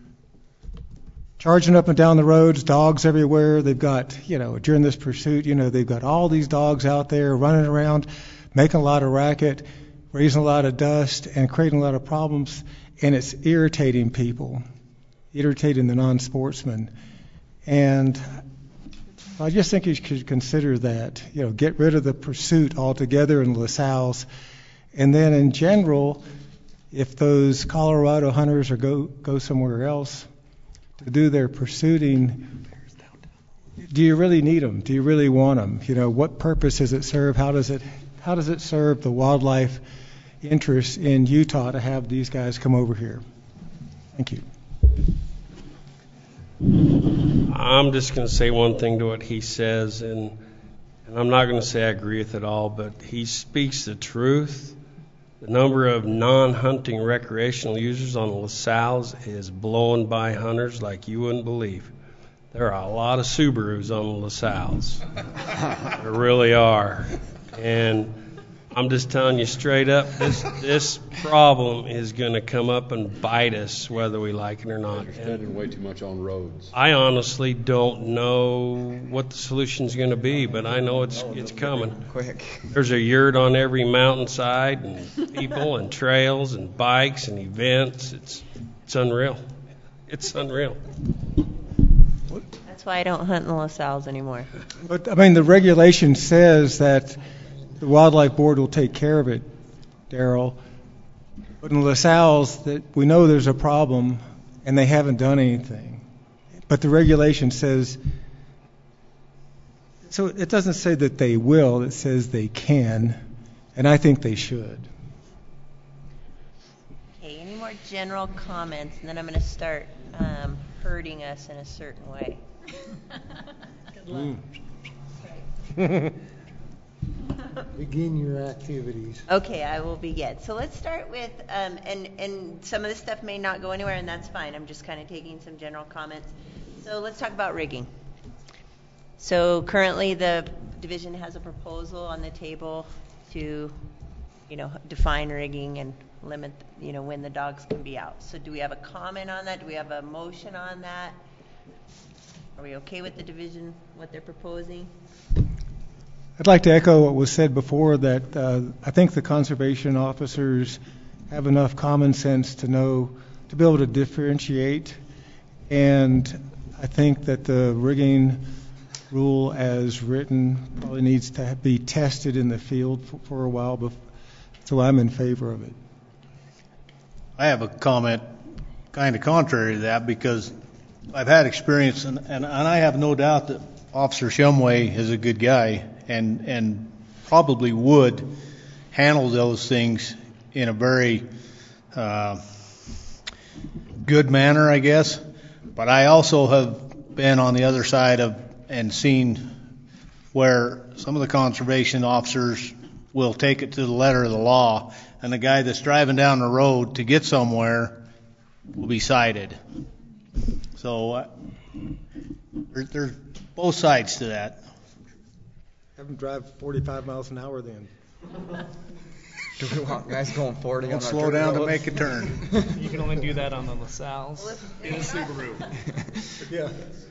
charging up and down the roads, dogs everywhere. They've got, you know, during this pursuit, you know, they've got all these dogs out there running around, making a lot of racket, raising a lot of dust, and creating a lot of problems, and it's irritating people, irritating the non-sportsmen. And I just think you should consider that, you know, get rid of the pursuit altogether in LaSalles. And then in general, if those Colorado hunters are go, go somewhere else to do their pursuiting, do you really need them? Do you really want them? You know, what purpose does it serve? How does it, how does it serve the wildlife interest in Utah to have these guys come over here? Thank you. I'm just going to say one thing to what he says, and, and I'm not going to say I agree with it all, but he speaks the truth. The number of non-hunting recreational users on the LaSalles is blowing by hunters like you wouldn't believe. There are a lot of Subarus on the LaSalles. There really are. And I'm just telling you straight up, this this problem is going to come up and bite us whether we like it or not. You're spending way too much on roads. I honestly don't know what the solution's going to be, but I know it's it's coming. Quick. There's a yurt on every mountainside, and people and trails and bikes and events. It's it's unreal. It's unreal. That's why I don't hunt in the LaSalles anymore. But, I mean, the regulation says that the Wildlife Board will take care of it, Darrell. But in LaSalles, that we know there's a problem, and they haven't done anything. But the regulation says, so it doesn't say that they will, it says they can, and I think they should. Okay, any more general comments, and then I'm going to start um, hurting us in a certain way. Good luck. Begin your activities. Okay, I will begin. So let's start with, um, and, and some of this stuff may not go anywhere, and that's fine. I'm just kind of taking some general comments. So let's talk about rigging. So currently the division has a proposal on the table to, you know, define rigging and limit, you know, when the dogs can be out. So do we have a comment on that? Do we have a motion on that? Are we okay with the division, what they're proposing? I'd like to echo what was said before, that uh, I think the conservation officers have enough common sense to know, to be able to differentiate. And I think that the rigging rule as written probably needs to be tested in the field for, for a while, before, so I'm in favor of it. I have a comment kind of contrary to that, because I've had experience, and, and, and I have no doubt that Officer Shumway is a good guy and, and probably would handle those things in a very uh, good manner, I guess. But I also have been on the other side of and seen where some of the conservation officers will take it to the letter of the law, and the guy that's driving down the road to get somewhere will be cited. So uh, there, there's both sides to that. Have them drive forty-five miles an hour then. Do we want guys going forty? Don't on slow our down roads? to make a turn. You can only do that on the LaSalle's in a Subaru. Yeah.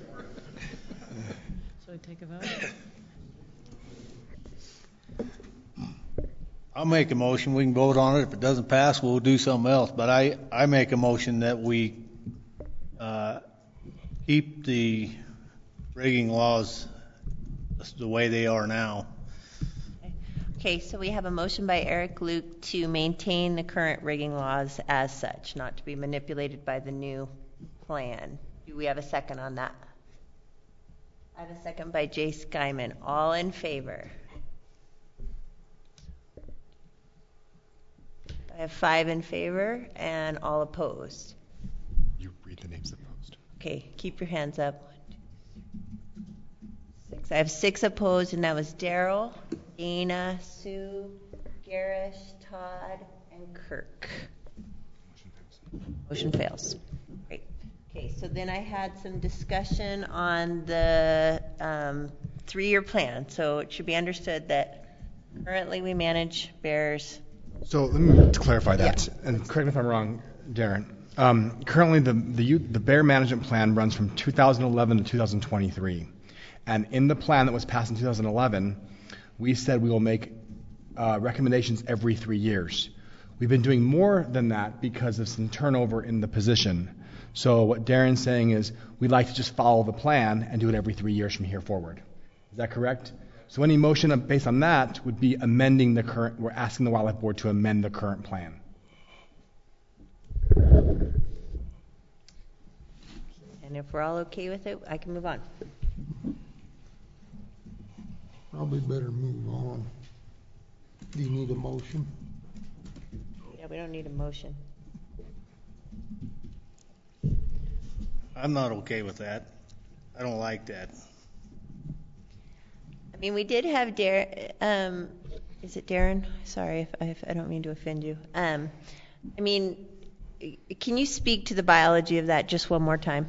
Shall we take a vote? I'll make a motion. We can vote on it. If it doesn't pass, we'll do something else. But I, I make a motion that we uh, keep the rigging laws the way they are now. Okay, so we have a motion by Eric Luke to maintain the current rigging laws as such, not to be manipulated by the new plan. Do we have a second on that? I have a second by Jay Skyman. All in favor? I have five in favor and all opposed. You read the names opposed. Okay, keep your hands up. Six. I have six opposed, and that was Daryl, Dana, Sue, Garish, Todd, and Kirk. Motion fails. Great. Okay, so then I had some discussion on the um, three-year plan. So it should be understood that currently we manage bears. So let me to clarify that, yeah. And correct me if I'm wrong, Darren. Um, currently, the the the bear management plan runs from two thousand eleven to two thousand twenty-three, and in the plan that was passed in two thousand eleven, we said we will make uh, recommendations every three years. We've been doing more than that because of some turnover in the position. So what Darren's saying is we'd like to just follow the plan and do it every three years from here forward. Is that correct? So any motion based on that would be amending the current, we're asking the Wildlife Board to amend the current plan. And if we're all okay with it, I can move on. Probably better move on. Do you need a motion? Yeah, we don't need a motion. I'm not okay with that. I don't like that. I mean, we did have Darren, um, is it Darren? Sorry if I, if I don't mean to offend you. Um, I mean, can you speak to the biology of that just one more time?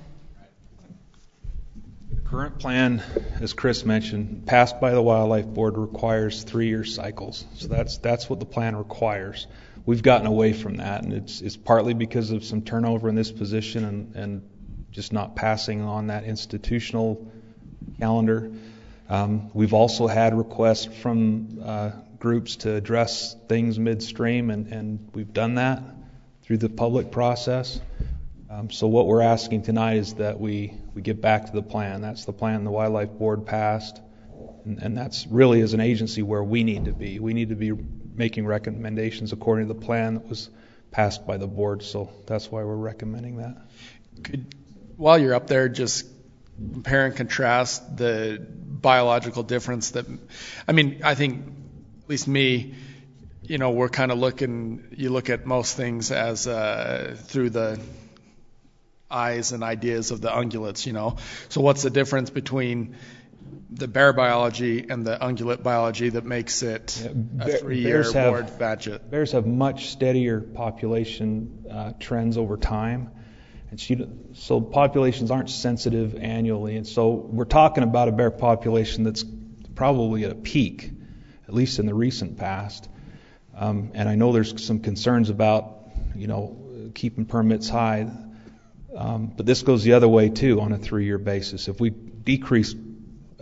Current plan, as Chris mentioned, passed by the Wildlife Board, requires three-year cycles. So that's that's what the plan requires. We've gotten away from that, and it's it's partly because of some turnover in this position and, and just not passing on that institutional calendar. Um, we've also had requests from uh, groups to address things midstream, and, and we've done that through the public process. Um, so what we're asking tonight is that we, we get back to the plan. That's the plan the Wildlife Board passed, and, and that's really as an agency where we need to be. We need to be making recommendations according to the plan that was passed by the board, so that's why we're recommending that. Could, while you're up there, just compare and contrast the biological difference that, I mean, I think, at least me, you know, we're kind of looking, you look at most things as uh, through the eyes and ideas of the ungulates, you know. So what's the difference between the bear biology and the ungulate biology that makes it yeah, a three-year board budget? Bears have much steadier population uh, trends over time. And she, so populations aren't sensitive annually. And so we're talking about a bear population that's probably at a peak, at least in the recent past. Um, and I know there's some concerns about, you know, keeping permits high. Um, but this goes the other way, too, on a three-year basis. If we decrease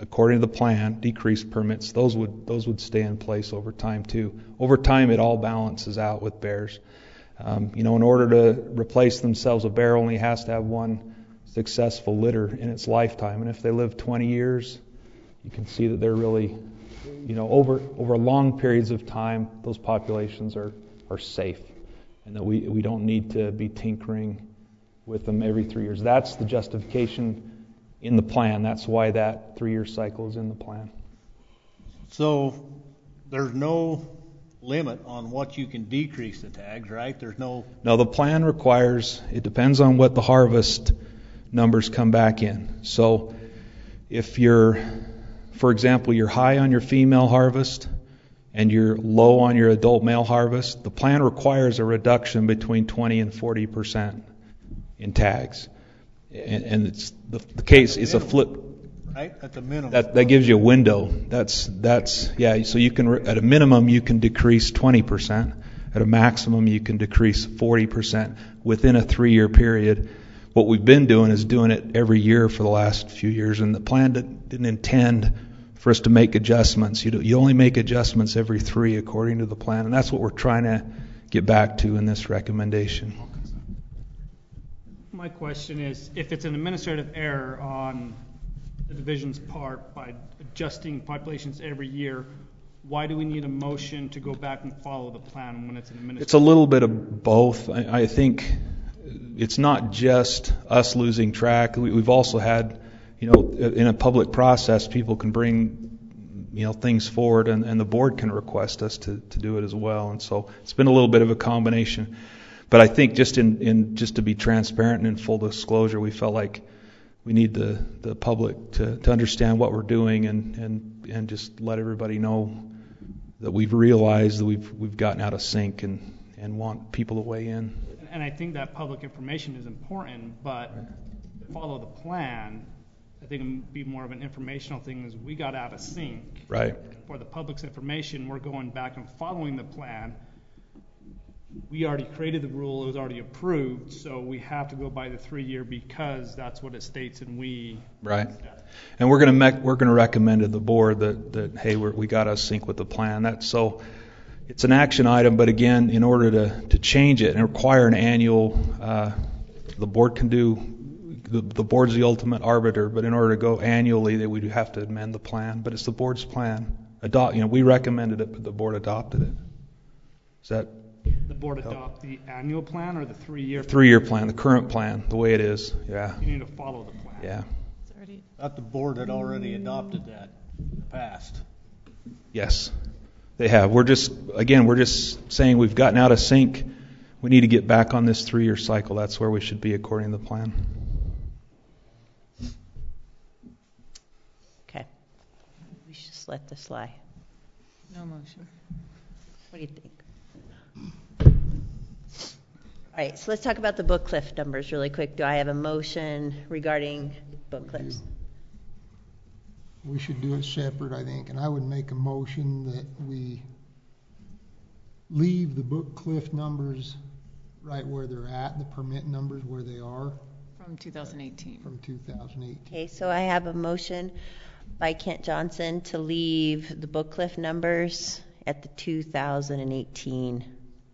according to the plan, decreased permits, those would those would stay in place over time too. Over time, it all balances out with bears. Um, you know, in order to replace themselves, a bear only has to have one successful litter in its lifetime, and if they live twenty years, you can see that they're really, you know, over over long periods of time, those populations are are safe, and that we we don't need to be tinkering with them every three years. That's the justification in the plan. That's why that three-year cycle is in the plan. So there's no limit on what you can decrease the tags, right? There's no... No, the plan requires, it depends on what the harvest numbers come back in. So if you're, for example, you're high on your female harvest and you're low on your adult male harvest, the plan requires a reduction between twenty and forty percent in tags. And, and it's the, the case is a flip. Right? At the minimum. That that gives you a window. That's that's yeah. So you can at a minimum you can decrease twenty percent. At a maximum you can decrease forty percent within a three-year period. What we've been doing is doing it every year for the last few years, and the plan didn't, didn't intend for us to make adjustments. You do, you only make adjustments every three according to the plan, and that's what we're trying to get back to in this recommendation. My question is, if it's an administrative error on the division's part by adjusting populations every year, why do we need a motion to go back and follow the plan when it's an administrative? It's a little bit of both. I, I think it's not just us losing track. We, we've also had, you know, in a public process, people can bring, you know, things forward, and, and the board can request us to, to do it as well. And so it's been a little bit of a combination. But I think just in, in just to be transparent and in full disclosure, we felt like we need the, the public to, to understand what we're doing and, and, and just let everybody know that we've realized that we've we've gotten out of sync and, and want people to weigh in. And I think that public information is important, but to follow the plan, I think it would be more of an informational thing is we got out of sync. Right. For the public's information, we're going back and following the plan. We already created the rule, it was already approved, so we have to go by the three-year because that's what it states, and we... Right. And we're going to me- we're going to recommend to the board that, that hey, we're, we got to sync with the plan. That's so it's an action item, but again, in order to, to change it and require an annual, uh, the board can do, the, the board's the ultimate arbiter, but in order to go annually, that we do have to amend the plan. But it's the board's plan. Adopt, you know, we recommended it, but the board adopted it. Is that... The board adopt the annual plan or the three-year plan? Three-year plan, the current plan, the way it is, yeah. You need to follow the plan. Yeah. Thought the board had already adopted that in the past. Yes, they have. We're just, again, we're just saying we've gotten out of sync. We need to get back on this three-year cycle. That's where we should be according to the plan. Okay. We should just let this lie. No motion. What do you think? All right, so let's talk about the book cliff numbers really quick. Do I have a motion regarding book cliffs? We should do it separate, I think, and I would make a motion that we leave the book cliff numbers right where they're at, the permit numbers where they are. From two thousand eighteen. From two thousand eighteen. Okay, so I have a motion by Kent Johnson to leave the book cliff numbers at the two thousand eighteen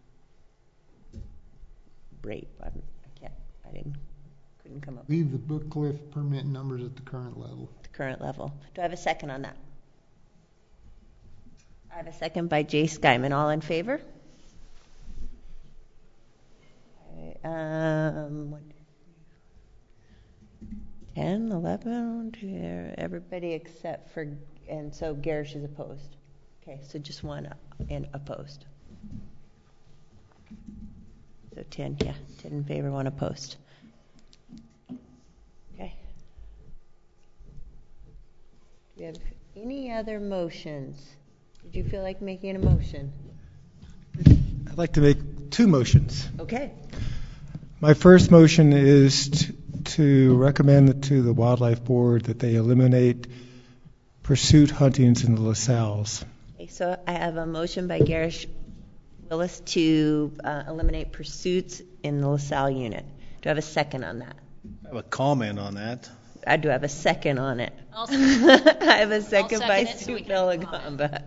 rate. I can't, I didn't, couldn't come up. Leave the book cliff permit numbers at the current level. The current level. Do I have a second on that? I have a second by Jay Skyman. All in favor? Um, ten, eleven, everybody except for, and so Garish is opposed. Okay, so just one and opposed. So ten, yeah, ten in favor, one opposed. Okay. Do we have any other motions? Did you feel like making a motion? I'd like to make two motions. Okay. My first motion is to, to recommend to the Wildlife Board that they eliminate pursuit huntings in the LaSalles. Okay, so I have a motion by Garish Willis to uh, eliminate pursuits in the LaSalle unit. Do I have a second on that? I have a comment on that. I do have a second on it. I'll second. I have a second I'll by second it so Sue we can Belagamba.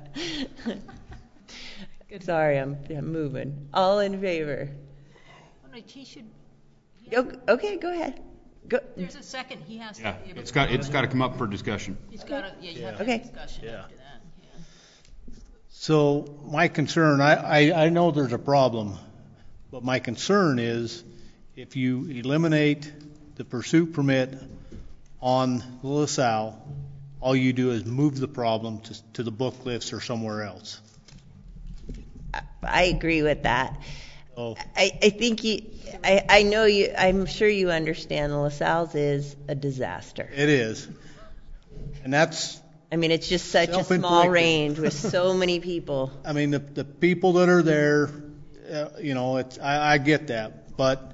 Sorry, I'm, I'm moving. All in favor? Oh, no, he should, O- Okay, go ahead. Go. there's a second, he has to Yeah, be able to. it's got, it's got to come up for discussion. He's got to, yeah, you have to Okay. have discussion Yeah. after that. So my concern, I, I, I know there's a problem, but my concern is if you eliminate the pursuit permit on the LaSalle, all you do is move the problem to, to the book lifts or somewhere else. I agree with that. Oh. I, I think you, I, I know you, I'm sure you understand the LaSalle's is a disaster. It is. And that's, I mean, it's just such a small Self-inflicted. range with so many people. I mean, the, the people that are there, uh, you know, it's, I, I get that, but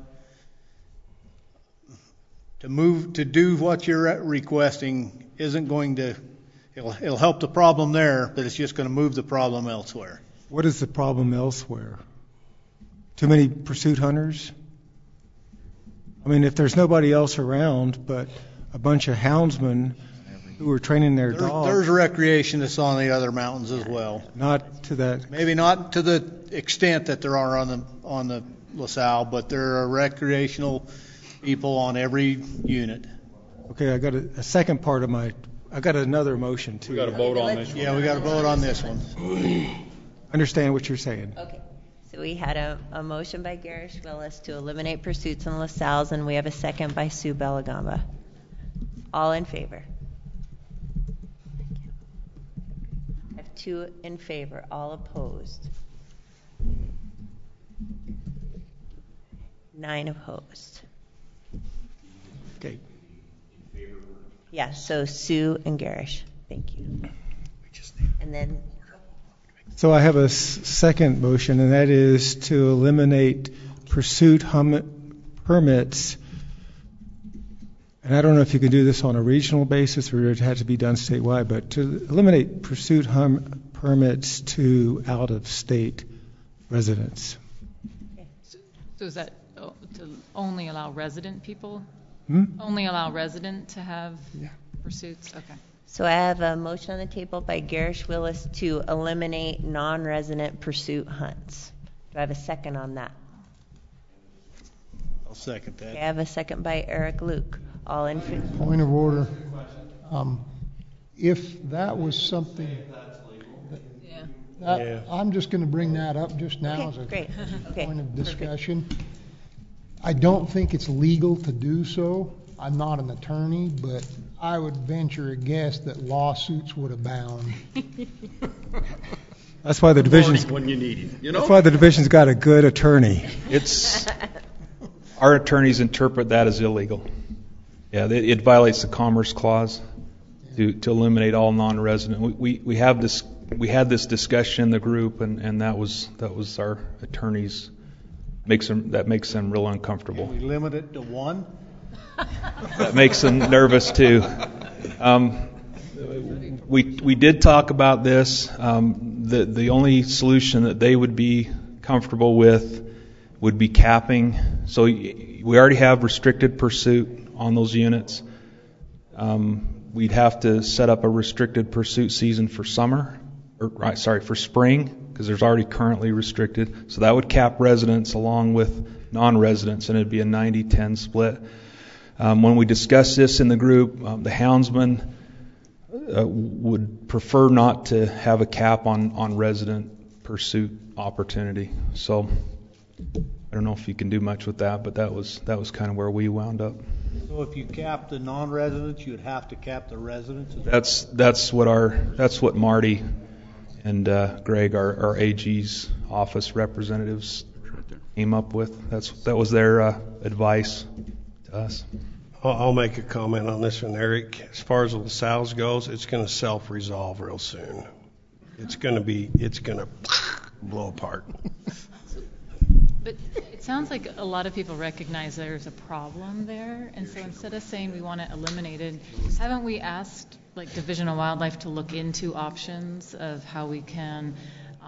to move, to do what you're requesting isn't going to, it'll, it'll help the problem there, but it's just going to move the problem elsewhere. What is the problem elsewhere? Too many pursuit hunters? I mean, if there's nobody else around but a bunch of houndsmen who are training their There's, dogs, there's recreation that's on the other mountains as well. not to that. Maybe not to the extent that there are on the, on the LaSalle, but there are recreational people on every unit. Okay, I got a, a second part of my, I got another motion too. We got to vote on this one. Yeah, we got to vote on this one. Understand what you're saying. Okay. So we had a, a motion by Garish Willis to eliminate pursuits in LaSalle's, and we have a second by Sue Belagamba. All in favor? I have two in favor, all opposed. Nine opposed. Okay. Yeah, so Sue and Garish. Thank you. And then So I have a s- second motion, and that is to eliminate pursuit hum- permits. And I don't know if you can do this on a regional basis or it had to be done statewide, but to eliminate pursuit hum- permits to out-of-state residents. So is that oh, to only allow resident people? Hmm? Only allow resident to have pursuits? Okay. So I have a motion on the table by Garish Willis to eliminate non-resident pursuit hunts. Do I have a second on that? I'll second that. Okay, I have a second by Eric Luke. All in favor? Point of order. Um, If that was something, that- Yeah. I'm just going to bring that up just now Okay, as a great. Okay, point of perfect. discussion. I don't think it's legal to do so. I'm not an attorney, but I would venture a guess that lawsuits would abound. That's why the division's, When you need him, you know? that's why the division's got a good attorney. It's, our attorneys interpret that as illegal. Yeah, it it violates the Commerce Clause to, to eliminate all non-resident. We, we, we have this, we had this discussion in the group, and, and that was, that was our attorneys, makes them, that makes them real uncomfortable. We limit it to one? That makes them nervous too. Um, we we did talk about this. Um, the the only solution that they would be comfortable with would be capping. So we already have restricted pursuit on those units. Um, we'd have to set up a restricted pursuit season for summer, or right, sorry, for spring, because there's already currently restricted. So that would cap residents along with non-residents, and it'd be a ninety ten split. Um, when we discussed this in the group, um, the houndsman uh, would prefer not to have a cap on, on resident pursuit opportunity. So I don't know if you can do much with that, but that was that was kind of where we wound up. So if you cap the non-residents, you'd have to cap the residents? as well? That's that's what our that's what Marty and uh, Greg, our, our A G's office representatives, came up with. That's that was their uh, advice to us. I'll I'll make a comment on this one, Eric. As far as the LaSalle's goes, it's going to self-resolve real soon. It's going to be, it's going to blow apart. But it sounds like a lot of people recognize there's a problem there, and so instead of saying we want it eliminated, haven't we asked like Division of Wildlife to look into options of how we can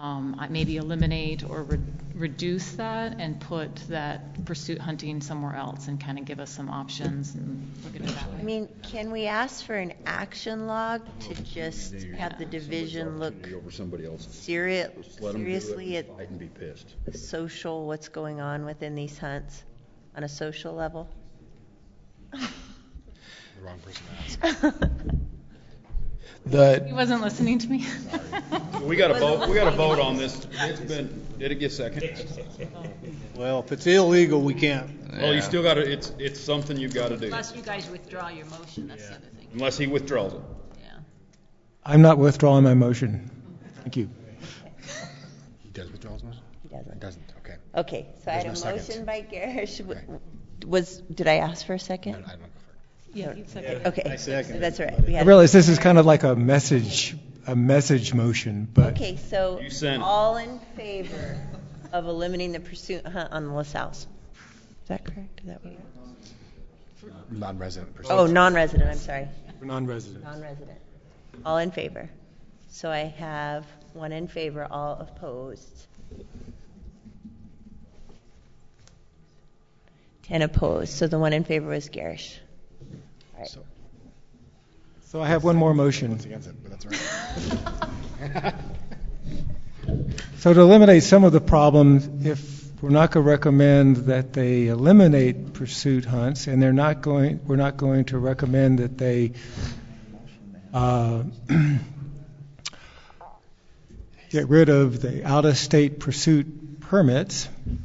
um, I- maybe eliminate or re- reduce that and put that pursuit hunting somewhere else and kind of give us some options and look at it that I way. mean, can we ask for an action log to just have the division look Over somebody else. seri- Just let 'em do it seriously and at fight and be pissed. the social, what's going on within these hunts on a social level? The wrong person to ask. The He wasn't listening to me. We got to vote, we got to vote on this. It's been, did it get second? Well, if it's illegal, we can't. Well, you still got to, it's, it's something you've got to do. Unless you guys withdraw your motion, that's the other thing. Unless he withdraws it. I'm not withdrawing my motion. Thank you. He does withdraw his motion? He doesn't. He doesn't, okay. Okay, so I had a There's no motion second. by Garish. W- Was, did I ask for a second? I don't go for it. Yeah, you second. Okay, I second that's all right. We I had- realize this is kind of like a message, a message motion, but Okay, so You sent it. all in favor of eliminating the pursuit hunt on the LaSalle's? Is that correct? Is that what you're? Non-resident pursuit. Oh, non-resident, I'm sorry. for non-residents. Non-resident. All in favor. So I have one in favor, all opposed. Ten opposed. So the one in favor was Garish. All right. So, So I have one more motion. it's against it, but that's all right. So to eliminate some of the problems, if we're not going to recommend that they eliminate pursuit hunts, and they're not going, we're not going to recommend that they uh, get rid of the out-of-state pursuit permits,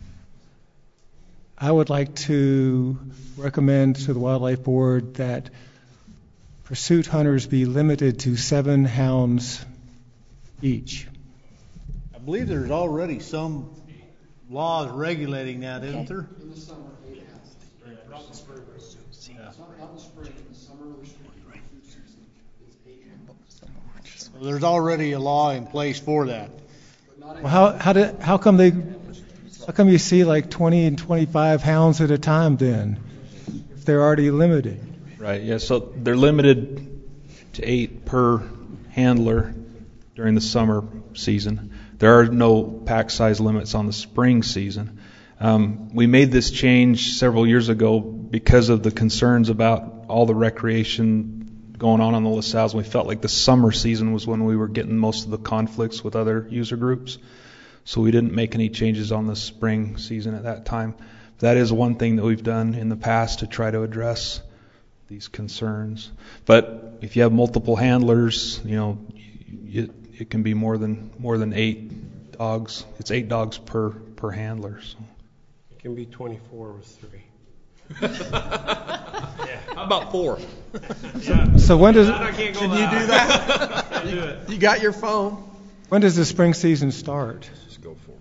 I would like to recommend to the Wildlife Board that pursuit hunters be limited to seven hounds each. I believe there's already some laws regulating that, isn't there? In the summer, eight hounds. Not in the spring. Yeah. Not in the spring, in the summer restricted food season, it's eight hounds. Well, there's already a law in place for that. Well, how how did how come they how come you see like twenty and twenty-five hounds at a time then, if they're already limited? Right, yeah, so they're limited to eight per handler during the summer season. There are no pack size limits on the spring season. Um, we made this change several years ago because of the concerns about all the recreation going on on the LaSalle's. We felt like the summer season was when we were getting most of the conflicts with other user groups. So we didn't make any changes on the spring season at that time. That is one thing that we've done in the past to try to address these concerns. But if you have multiple handlers, you know, it, it can be more than more than eight dogs. It's eight dogs per per handler. So. It can be twenty-four with three. How about four? So when does I can't go Can you that do that? Can't do it. You got your phone. when does the spring season start? Just go for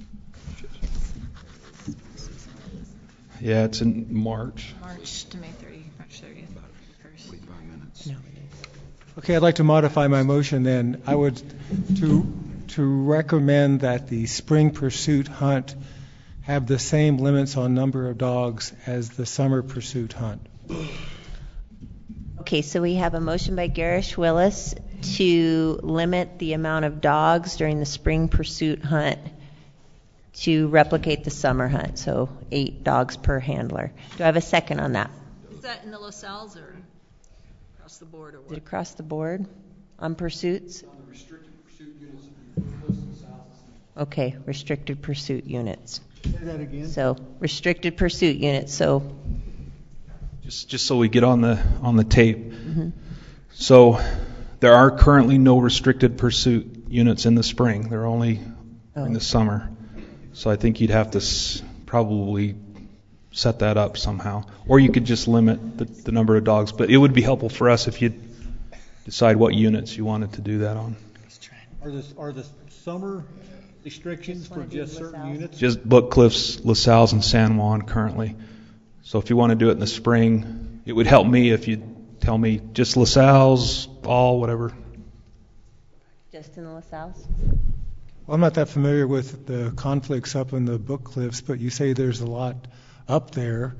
it. Yeah, it's in March. March to May thirtieth, March thirtieth. first. forty-five minutes. Okay, I'd like to modify my motion then. I would to to recommend that the spring pursuit hunt have the same limits on number of dogs as the summer pursuit hunt. Okay, so we have a motion by Garish Willis to limit the amount of dogs during the spring pursuit hunt to replicate the summer hunt, so eight dogs per handler. Do I have a second on that? Is that in the LaSalle's or across the board or Is it what? across the board on pursuits? On the restricted pursuit units, if you're close to the south. Okay, restricted pursuit units. Say that again. So restricted pursuit units, so Just just so we get on the on the tape. mhm. So there are currently no restricted pursuit units in the spring. They're only Oh. in the summer. So I think you'd have to s- probably set that up somehow, or you could just limit the, the number of dogs. But it would be helpful for us if you decide what units you wanted to do that on. Are the, are the summer restrictions for just certain units? Just Book Cliffs, LaSalle's, and San Juan currently. So if you want to do it in the spring, it would help me if you tell me just LaSalle's, all, whatever. just in the LaSalle's? Well, I'm not that familiar with the conflicts up in the Book Cliffs, but you say there's a lot up there.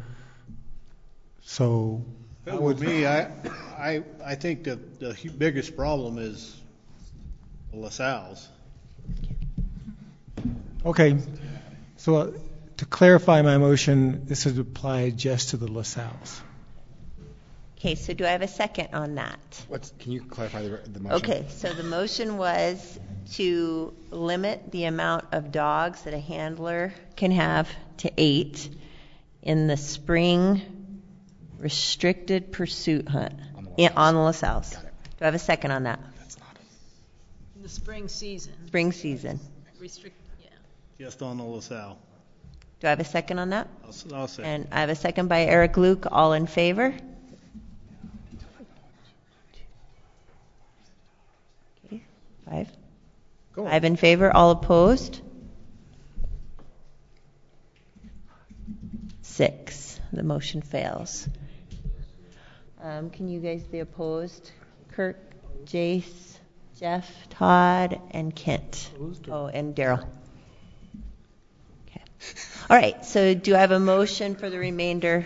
So If it were me, I, I, I think that the hu- biggest problem is the LaSalle's. Okay, so uh, to clarify my motion, this would apply just to the LaSalle's. Okay, so do I have a second on that? What's, can you clarify the, the motion? Okay, so the motion was to limit the amount of dogs that a handler can have to eight in the spring restricted pursuit hunt on the LaSalle's. On the LaSalle's. Do I have a second on that? In the spring season. Spring season. Restrict, yeah. Just on the LaSalle. Do I have a second on that? I'll, I'll say. And I have a second by Eric Luke. All in favor? Okay, five. Go on. Five in favor. All opposed? Six. The motion fails. Um, can you guys be opposed? Kirk, Jace, Jeff, Todd, and Kent. Oh, and Daryl. Okay. All right, so do I have a motion for the remainder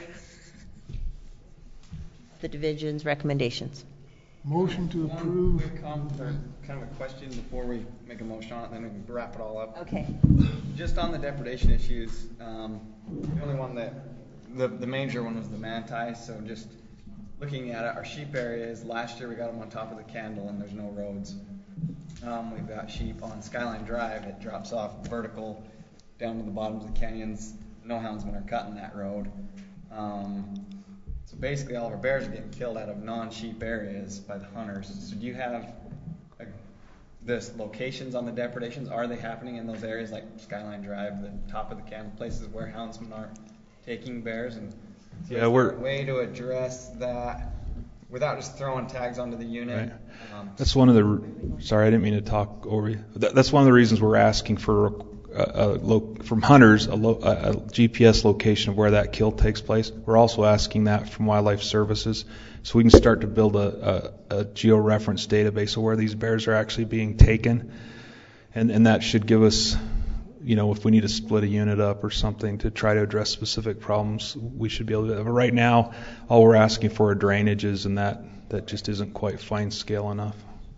of the division's recommendations? Motion to approve. Quick com- or kind of a question before we make a motion on it, then we can wrap it all up. Okay. Just on the depredation issues, um, the only one that, the, the major one was the manti, so just looking at it, our sheep areas, last year we got them on top of the Candle and there's no roads. Um, we've got sheep on Skyline Drive, it drops off vertical down to the bottoms of the canyons. No houndsmen are cutting that road. Um, so basically all of our bears are getting killed out of non-sheep areas by the hunters. So do you have a, this locations on the depredations? Are they happening in those areas like Skyline Drive, the top of the Candle, places where houndsmen are taking bears? And so yeah, is we're there a way to address that without just throwing tags onto the unit? Right. Um, that's one of the. Sorry, I didn't mean to talk over you. That, that's one of the reasons we're asking for a, a, lo, from hunters a, lo, a, a G P S location of where that kill takes place. We're also asking that from Wildlife Services, so we can start to build a, a, a geo-reference database of where these bears are actually being taken, and and that should give us, you know, if we need to split a unit up or something to try to address specific problems, we should be able to do that. But right now, all we're asking for are drainages, and that, that just isn't quite fine scale enough.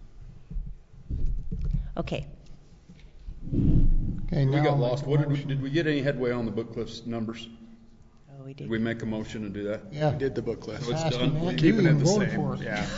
Okay. Okay, We now got I'll lost. make a What did we, motion. did we get any headway on the Book Cliff's numbers? Oh, we did. Did we make a motion to do that? Yeah. We did the book list. So it's Asking done? that, Keeping you it the voted same. for it. Yeah.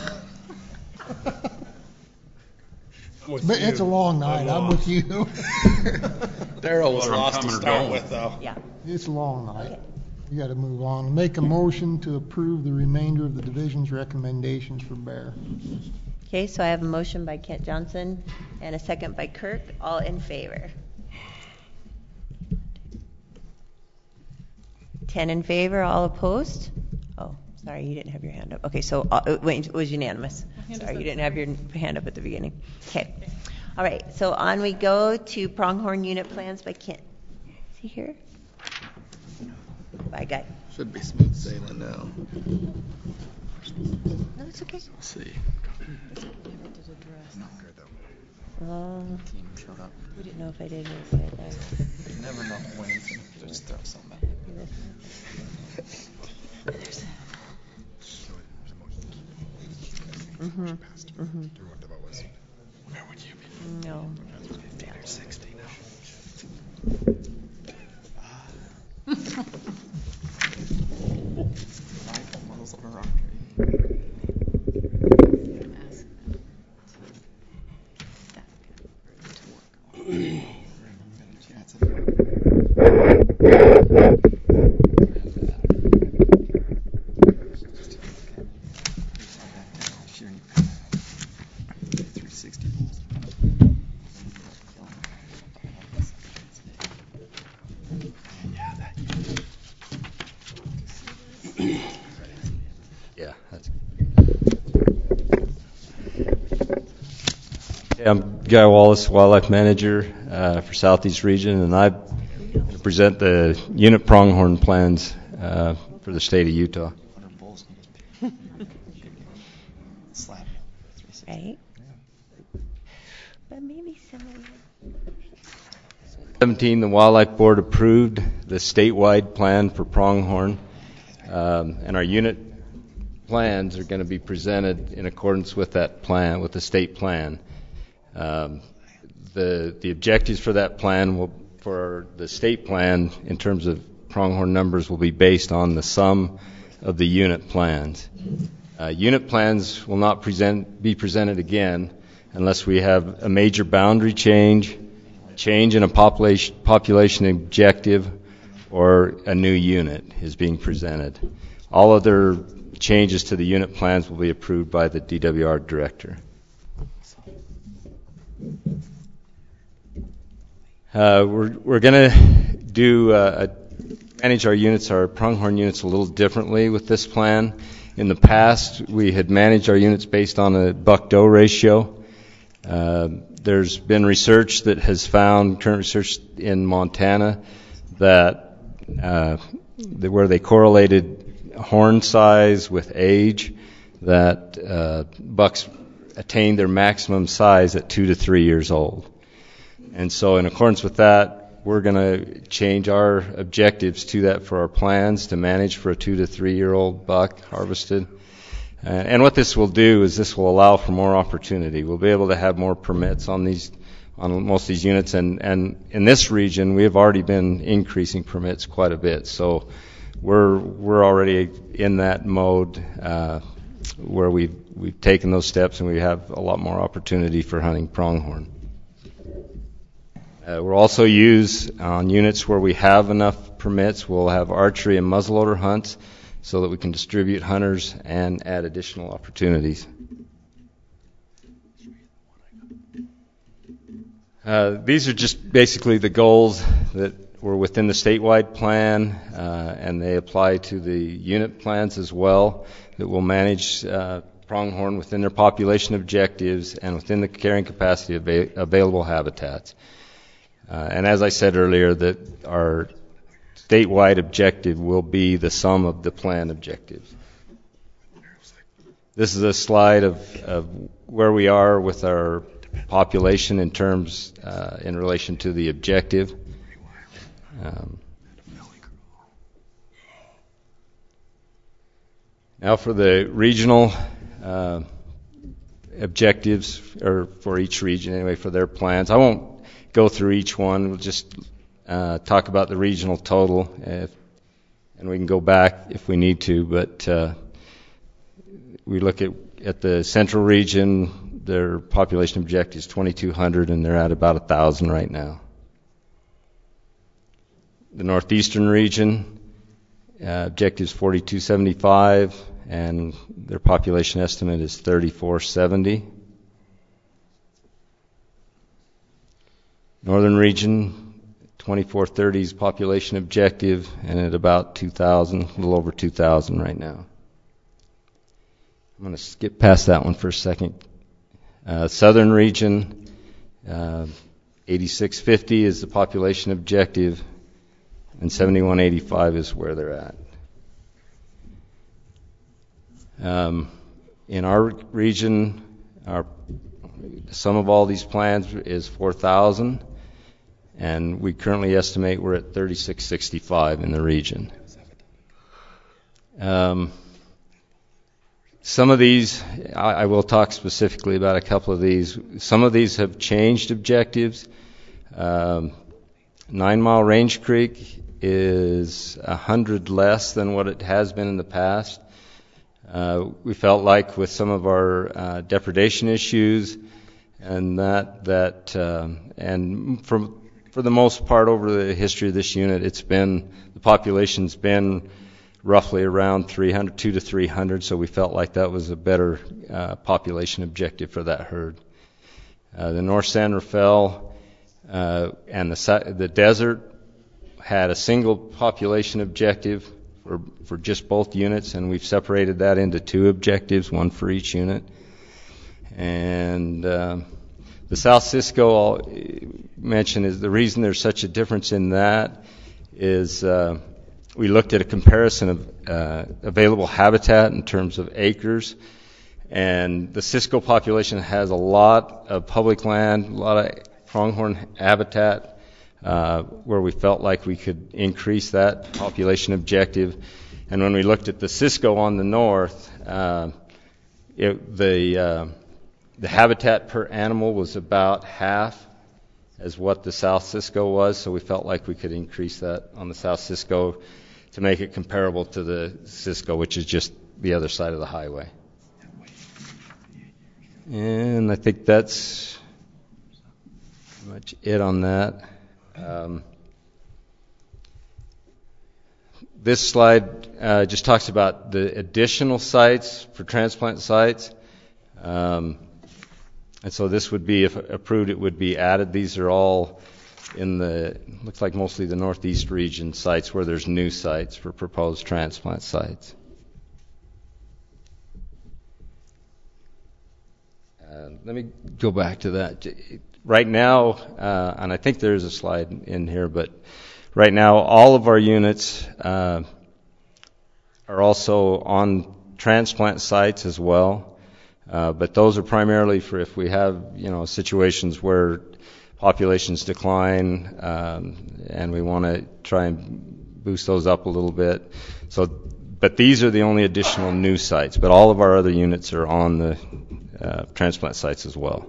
With But it's a you. long night, I'm with you. Daryl was Whether I'm lost to coming or start going. with, though. Yeah. It's a long night. Okay. We gotta move on. Make a motion to approve the remainder of the division's recommendations for bear. Okay, so I have a motion by Kent Johnson and a second by Kirk. All in favor? Ten in favor, all opposed? Oh, sorry, you didn't have your hand up. Okay, so uh, wait, it was unanimous. Sorry, you didn't have your hand up at the beginning. Okay. All right, so on we go to Pronghorn Unit Plans by Kent. Is he here? Bye, guy. Should be smooth sailing now. No, it's okay. Let's see. Um, Team showed up. we didn't know if I did or if I did. You never know when to just throw something back. Mm-hmm. Mm-hmm. Where would you be? No. fifteen or sixteen. Yeah, that's okay, I'm Guy Wallace, Wildlife Manager uh, for Southeast Region, and I present the unit pronghorn plans uh, for the state of Utah. Right? But maybe somebody. seventeen, the Wildlife Board approved the statewide plan for pronghorn, um, and our unit plans are going to be presented in accordance with that plan, with the state plan. Um, the the objectives for that plan will for the state plan, in terms of pronghorn numbers, will be based on the sum of the unit plans. Uh, unit plans will not present, be presented again unless we have a major boundary change, change in a population, population objective, or a new unit is being presented. All other changes to the unit plans will be approved by the D W R director. Uh, we're we're going to do uh, a, manage our units, our pronghorn units, a little differently with this plan. In the past, we had managed our units based on a buck-doe ratio. Uh, there's been research that has found, current research in Montana, that, uh, that where they correlated horn size with age, that uh, bucks attain their maximum size at two to three years old. And so in accordance with that, we're going to change our objectives to that for our plans to manage for a two to three year old buck harvested. Uh, and what this will do is this will allow for more opportunity. We'll be able to have more permits on these, on most of these units. And, and in this region, we have already been increasing permits quite a bit. So we're, we're already in that mode, uh, where we've, we've taken those steps and we have a lot more opportunity for hunting pronghorn. Uh, we'll also use on units where we have enough permits, we'll have archery and muzzleloader hunts so that we can distribute hunters and add additional opportunities. Uh, these are just basically the goals that were within the statewide plan, uh, and they apply to the unit plans as well, that will manage uh, pronghorn within their population objectives and within the carrying capacity of av- available habitats. Uh, and as I said earlier, that our statewide objective will be the sum of the plan objectives. This is a slide of, of where we are with our population in terms, uh, in relation to the objective. Um, now for the regional uh, objectives, or for each region anyway, for their plans. I won't go through each one. We'll just uh, talk about the regional total, if, and we can go back if we need to. But uh, we look at, at the central region, their population objective is twenty-two hundred, and they're at about one thousand right now. The northeastern region, uh, objective is forty-two seventy-five, and their population estimate is thirty-four seventy. Northern region, twenty-four thirty is population objective, and at about two thousand, a little over two thousand right now. I'm going to skip past that one for a second. Uh, southern region, uh, eighty-six fifty is the population objective, and seventy-one eighty-five is where they're at. Um, in our region, our the sum of all these plans is four thousand. And we currently estimate we're at thirty-six sixty-five in the region. Um, some of these, I, I will talk specifically about a couple of these. Some of these have changed objectives. Um, Nine Mile Range Creek is a hundred less than what it has been in the past. Uh, we felt like with some of our uh, depredation issues and that that um, and from For the most part, over the history of this unit, it's been, the population's been roughly around three hundred, two to three hundred, so we felt like that was a better uh, population objective for that herd. Uh, the North San Rafael uh, and the, the desert had a single population objective for, for just both units, and we've separated that into two objectives, one for each unit. And uh, the South Cisco, I'll mention, is the reason there's such a difference in that is uh, we looked at a comparison of uh, available habitat in terms of acres, and the Cisco population has a lot of public land, a lot of pronghorn habitat, uh, where we felt like we could increase that population objective. And when we looked at the Cisco on the north, uh, it, the uh, The habitat per animal was about half as what the South Cisco was, so we felt like we could increase that on the South Cisco to make it comparable to the Cisco, which is just the other side of the highway. And I think that's pretty much it on that. Um, this slide uh, just talks about the additional sites for transplant sites. Um, and so this would be, if approved, it would be added. These are all in the, looks like mostly the Northeast region sites where there's new sites for proposed transplant sites. Uh, let me go back to that. Right now, uh, and I think there's a slide in here, but right now all of our units uh, are also on transplant sites as well. Uh, but those are primarily for if we have, you know, situations where populations decline, um, and we want to try and boost those up a little bit. So, but these are the only additional new sites. But all of our other units are on the uh, transplant sites as well.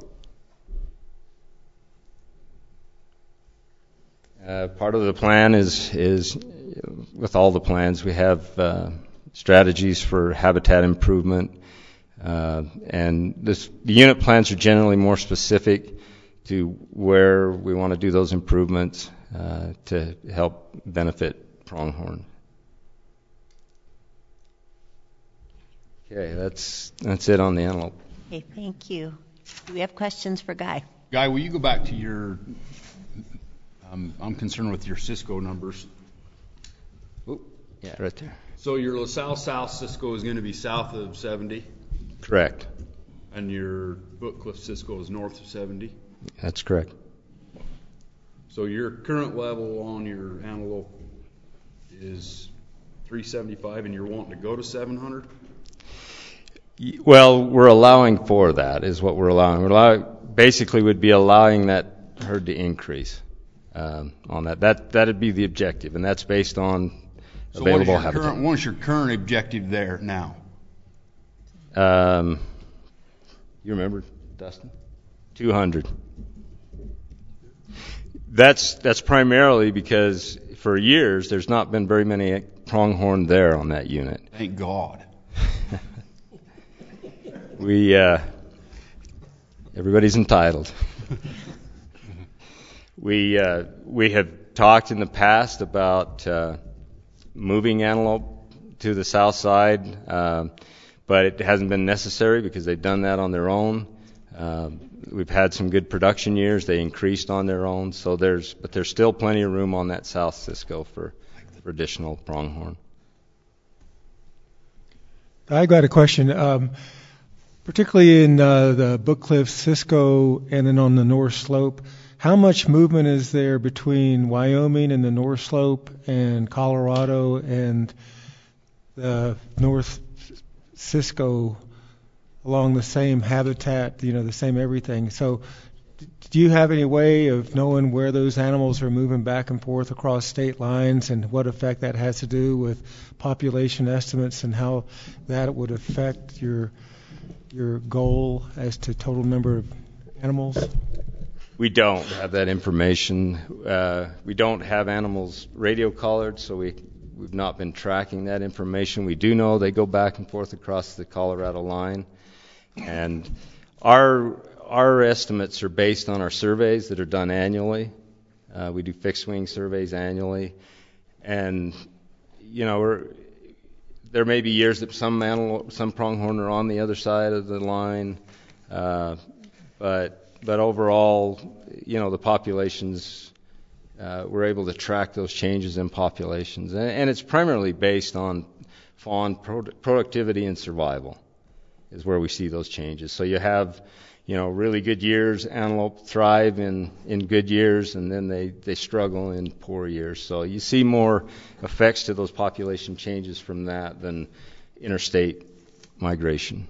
Uh, part of the plan is is with all the plans we have uh, strategies for habitat improvement. Uh, and this, the unit plans are generally more specific to where we want to do those improvements uh, to help benefit pronghorn. Okay, that's that's it on the antelope. Okay, thank you. Do we have questions for Guy? Guy, will you go back to your, um, I'm concerned with your Cisco numbers. Ooh, yeah, right there. So your LaSalle South Cisco is going to be south of seventy? Correct. And your Bookcliff Cisco is north of seventy? That's correct. So your current level on your antelope is three seventy-five and you're wanting to go to seven hundred? Well, we're allowing for that is what we're allowing. We're allowing, basically would be allowing that herd to increase um, on that. That that'd be the objective, and that's based on so available what is your habitat. Current, what's your current objective there now? Um, you remember, Dustin? two hundred. That's that's primarily because for years there's not been very many pronghorn there on that unit. Thank God. we uh, everybody's entitled. we uh, we have talked in the past about uh, moving antelope to the south side. Uh, But it hasn't been necessary because they've done that on their own. Um, we've had some good production years. They increased on their own. So there's, but there's still plenty of room on that South Cisco for, for additional pronghorn. I got a question. Um, particularly in uh, the Bookcliff Cisco and then on the North Slope, how much movement is there between Wyoming and the North Slope and Colorado and the North Cisco along the same habitat, you know, the same everything? So do you have any way of knowing where those animals are moving back and forth across state lines and what effect that has to do with population estimates and how that would affect your your goal as to total number of animals? We don't have that information. Uh, we don't have animals radio collared, so we We've not been tracking that information. We do know they go back and forth across the Colorado line. And our our estimates are based on our surveys that are done annually. Uh, we do fixed wing surveys annually. And, you know, we're, there may be years that some animal, some pronghorn are on the other side of the line. Uh, but but overall, you know, the populations, Uh, we're able to track those changes in populations. And, and it's primarily based on fawn pro- productivity and survival is where we see those changes. So you have, you know, really good years, antelope thrive in, in good years, and then they, they struggle in poor years. So you see more effects to those population changes from that than interstate migration.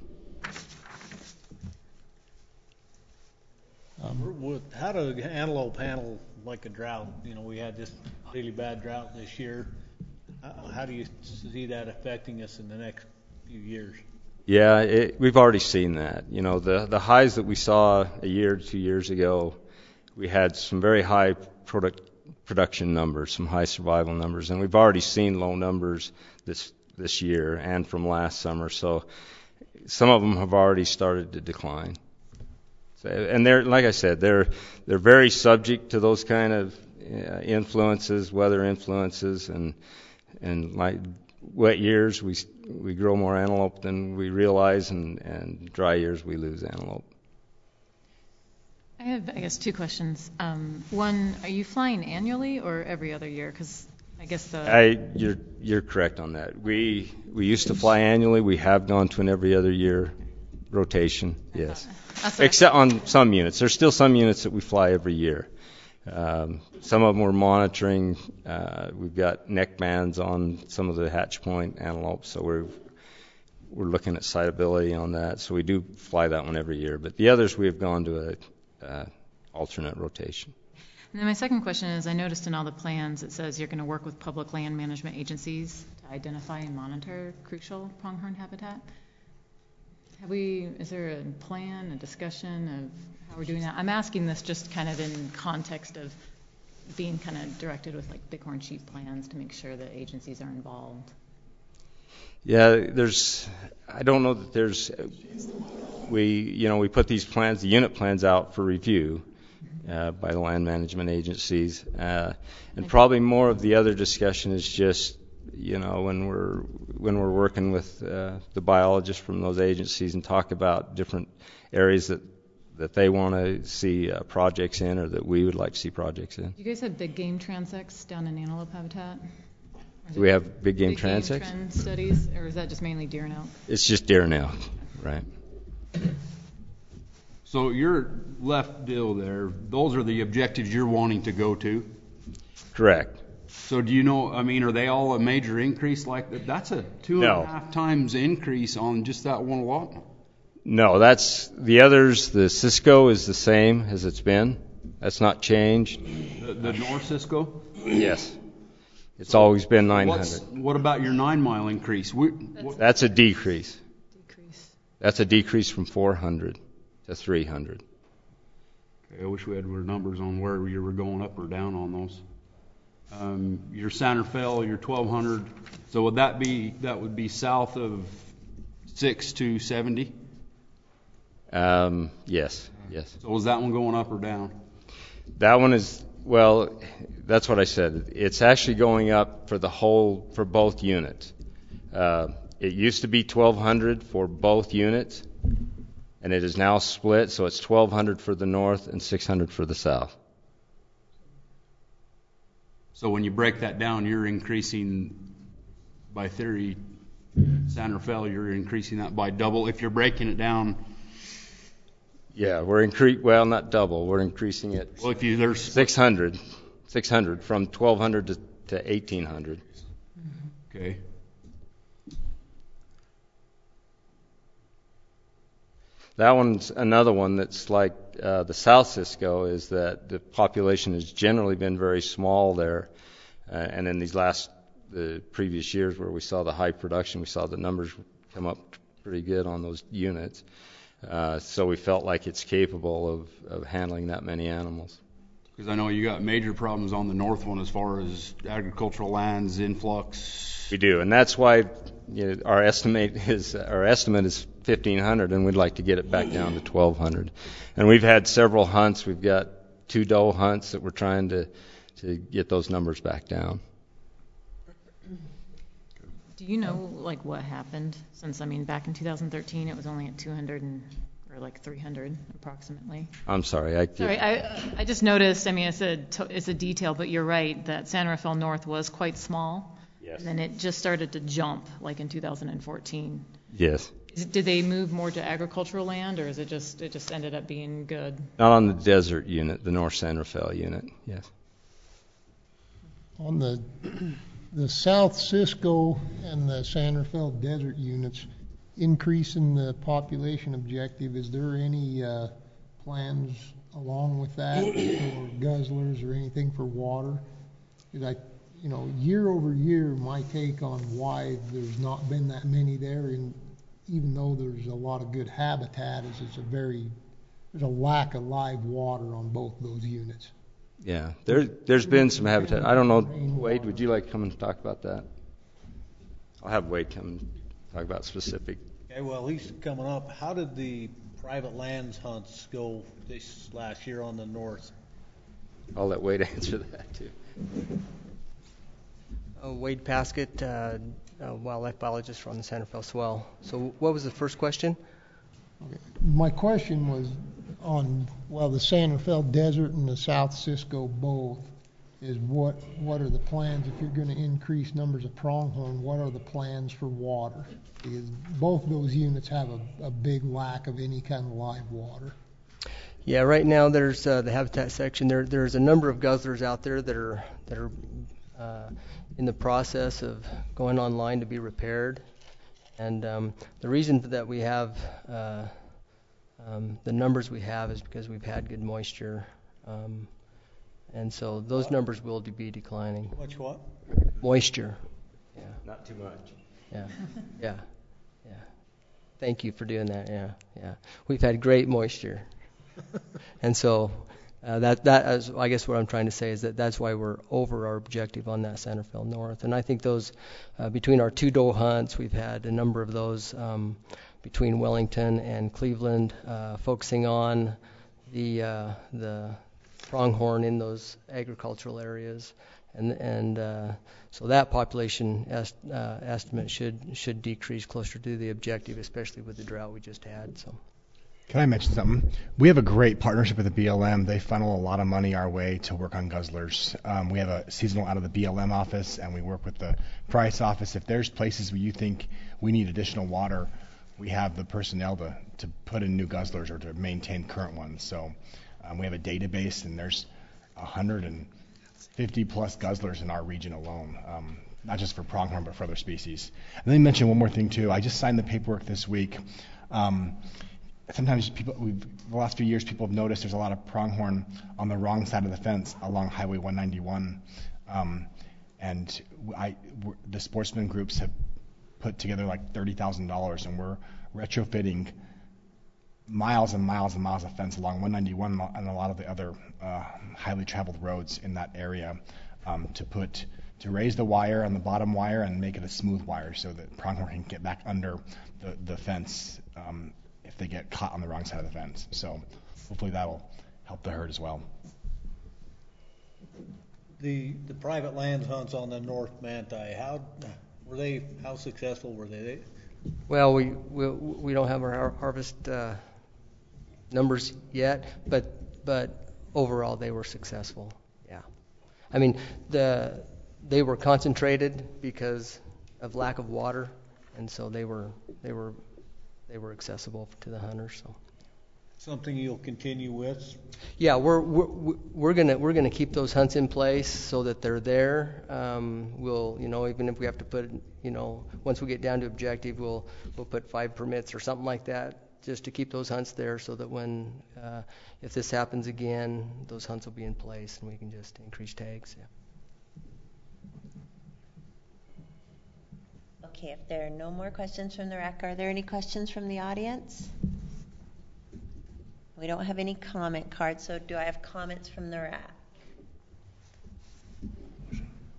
Um, with, how do antelope handle like a drought? You know, we had this really bad drought this year. How, how do you see that affecting us in the next few years? Yeah, it, we've already seen that. You know, the the highs that we saw a year, two years ago we had some very high product, production numbers, some high survival numbers, and we've already seen low numbers this this year and from last summer. So some of them have already started to decline. So, and they're, like I said, they're they're very subject to those kind of uh, influences, weather influences, and and like wet years we we grow more antelope than we realize, and and dry years we lose antelope. I have, I guess, two questions. Um, one, are you flying annually or every other year? Because I guess the I, you're you're correct on that. We we used to fly annually. We have gone to an every other year rotation. Yes, except on some units. There's still some units that we fly every year. Um, some of them we're monitoring. Uh, we've got neck bands on some of the hatch point antelopes, so we're we're looking at sightability on that. So we do fly that one every year. But the others we have gone to a Uh, alternate rotation. And then my second question is, I noticed in all the plans it says you're going to work with public land management agencies to identify and monitor crucial pronghorn habitat. Have we, is there a plan, a discussion of how we're doing that? I'm asking this just kind of in context of being kind of directed with like bighorn sheep plans to make sure that agencies are involved. Yeah, there's, I don't know that there's, we, you know, we put these plans, the unit plans out for review uh, by the land management agencies. Uh, and probably more of the other discussion is just, you know, when we're, when we're working with uh, the biologists from those agencies and talk about different areas that, that they want to see uh, projects in, or that we would like to see projects in. You guys have big game transects down in antelope habitat? Do we have big game big transects? Game trend studies, or is that just mainly deer and elk? It's just deer and elk, right. So your left deal there, those are the objectives you're wanting to go to? Correct. So do you know, I mean, are they all a major increase like that? That's a two and No. a half times increase on just that one lot? No, that's, the others, the Cisco is the same as it's been. That's not changed. The, the North Cisco? Yes. It's So always been nine what's- hundred. What about your nine mile increase? We, what, That's a decrease. That's a decrease from four hundred to three hundred. okay, I wish we had our numbers on where you were going up or down on those. Um, your Santa Fe, your twelve hundred, so would that be, that would be south of six to seventy? Um, yes, yes. So was that one going up or down? That one is, well, that's what I said. It's actually going up for the whole, for both units. Uh, it used to be twelve hundred for both units, and it is now split, so it's twelve hundred for the north and six hundred for the south. So when you break that down, you're increasing, by theory, Santa Fe, you're increasing that by double. If you're breaking it down, Yeah, we're incre, well, not double, we're increasing it. well, if you, there's six hundred, six hundred, from twelve hundred to, to eighteen hundred. okay. That one's another one that's like uh, the South Cisco, is that the population has generally been very small there. Uh, and in these last, the previous years where we saw the high production, we saw the numbers come up pretty good on those units. Uh, so we felt like it's capable of, of handling that many animals. Because I know you got major problems on the north one as far as agricultural lands, influx. We do, and that's why, you know, our estimate is our estimate is fifteen hundred, and we'd like to get it back down to twelve hundred. And we've had several hunts. We've got two doe hunts that we're trying to to get those numbers back down. Do you know like what happened since, I mean, back in two thousand thirteen it was only at two hundred and, or like three hundred approximately? I'm sorry. I Sorry, I I just noticed, I mean, it's a to- it's a detail, but you're right that San Rafael North was quite small. Yes. And then it just started to jump like in two thousand fourteen. Yes. Is it, did they move more to agricultural land, or is it just it just ended up being good? Not on the desert unit, the North San Rafael unit. Yes. On the the South Cisco and the San Rafael Desert units, increasing the population objective, is there any uh, plans along with that for guzzlers or anything for water? Because I, you know, year over year, my take on why there's not been that many there, and even though there's a lot of good habitat, is it's a very there's a lack of live water on both those units. Yeah, there, there's been some habitat. I don't know, Wade, would you like to come and talk about that? I'll have Wade come and talk about specific. Okay, well, he's coming up. How did the private lands hunts go this last year on the north? I'll let Wade answer that too. Uh, Wade Paskett, uh, uh, wildlife biologist from the Santa Fe Swell. So what was the first question? Okay. My question was on, well, the Santa Fe Desert and the South Cisco both, is what what are the plans if you're going to increase numbers of pronghorn? What are the plans for water? Because both those units have a, a big lack of any kind of live water. Yeah, right now there's uh, the habitat section. There there's a number of guzzlers out there that are that are uh, in the process of going online to be repaired, and um, the reason that we have uh, um, the numbers we have is because we've had good moisture. Um, And so those numbers will be declining. Much what? Moisture. Yeah. Not too much. Yeah. Yeah. Yeah. Thank you for doing that. Yeah. Yeah. We've had great moisture. And so uh, that that is, I guess what I'm trying to say is that that's why we're over our objective on that Santa Fe North. And I think those uh, between our two doe hunts, we've had a number of those um, between Wellington and Cleveland, uh, focusing on the uh, the pronghorn in those agricultural areas, and and uh, so that population est, uh, estimate should should decrease closer to the objective, especially with the drought we just had. So, can I mention something? We have a great partnership with the B L M. They funnel a lot of money our way to work on guzzlers. Um, we have a seasonal out of the B L M office, and we work with the Price office. If there's places where you think we need additional water, we have the personnel to to put in new guzzlers or to maintain current ones. So. Um, we have a database, and there's one hundred fifty plus guzzlers in our region alone, um, not just for pronghorn, but for other species. And let me mention one more thing, too. I just signed the paperwork this week. Um, sometimes people, we've, the last few years, people have noticed there's a lot of pronghorn on the wrong side of the fence along Highway one ninety-one. Um, and I, the sportsman groups have put together like thirty thousand dollars, and we're retrofitting miles and miles and miles of fence along one ninety-one and a lot of the other uh, highly traveled roads in that area um, to put to raise the wire on the bottom wire and make it a smooth wire so that pronghorn can get back under the, the fence um, if they get caught on the wrong side of the fence. So hopefully that'll help the herd as well. The the private land hunts on the North Manti, how were they? How successful were they? Well, we we, we don't have our har- harvest uh, numbers yet, but but overall they were successful. Yeah, I mean the they were concentrated because of lack of water, and so they were they were they were accessible to the hunters. So. Something you'll continue with? Yeah, we're we're we're gonna we're gonna keep those hunts in place so that they're there. Um, we'll you know even if we have to put you know once we get down to objective, we'll we'll put five permits or something like that just to keep those hunts there so that when uh, if this happens again, those hunts will be in place and we can just increase tags. Yeah. Okay, if there are no more questions from the R A C, are there any questions from the audience? We don't have any comment cards, so do I have comments from the R A C?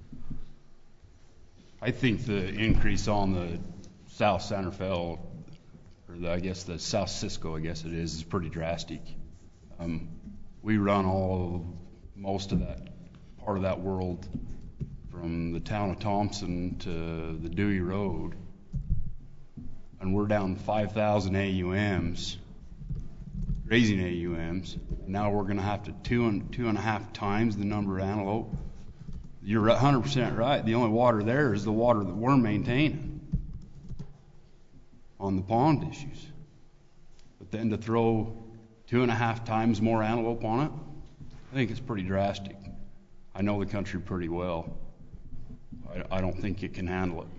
I think the increase on the South Santa Fe, or the, I guess the South Cisco, I guess it is, is pretty drastic. Um, we run all, most of that, part of that world from the town of Thompson to the Dewey Road, and we're down five thousand A U Ms. Raising A U Ms. Now we're going to have to two and two and a half times the number of antelope. You're one hundred percent right. The only water there is the water that we're maintaining on the pond issues. But then to throw two and a half times more antelope on it, I think it's pretty drastic. I know the country pretty well. I, I don't think it can handle it.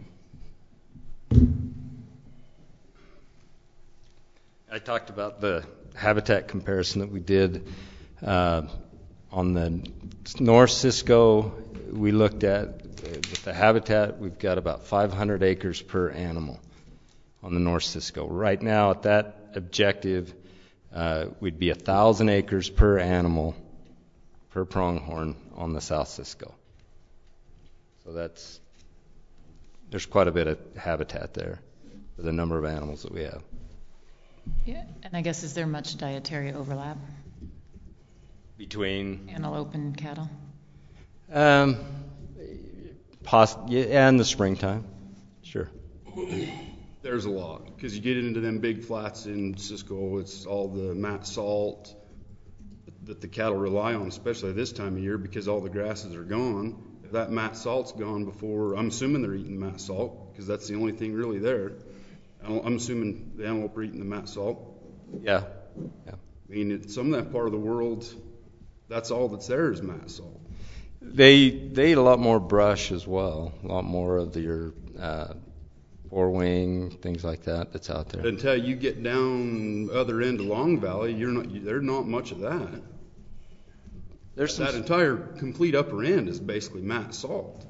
I talked about the habitat comparison that we did uh, on the North Cisco. We looked at with the habitat, we've got about five hundred acres per animal on the North Cisco. Right now at that objective, uh, we'd be a thousand acres per animal per pronghorn on the South Cisco. So that's, there's quite a bit of habitat there for the number of animals that we have. Yeah, and I guess is there much dietary overlap between antelope and cattle? Um, poss- yeah, in the springtime, sure. There's a lot, because you get into them big flats in Cisco, it's all the mat salt that the cattle rely on, especially this time of year, because all the grasses are gone. If that mat salt's gone before, I'm assuming they're eating mat salt, because that's the only thing really there. I'm assuming the antelope are eating the mat salt. Yeah. Yeah. I mean, in some of that part of the world, that's all that's there is mat salt. They they eat a lot more brush as well, a lot more of your uh, four wing, things like that that's out there. Until you get down other end of Long Valley, you're not there's not much of that. There's that some... entire complete upper end is basically mat salt.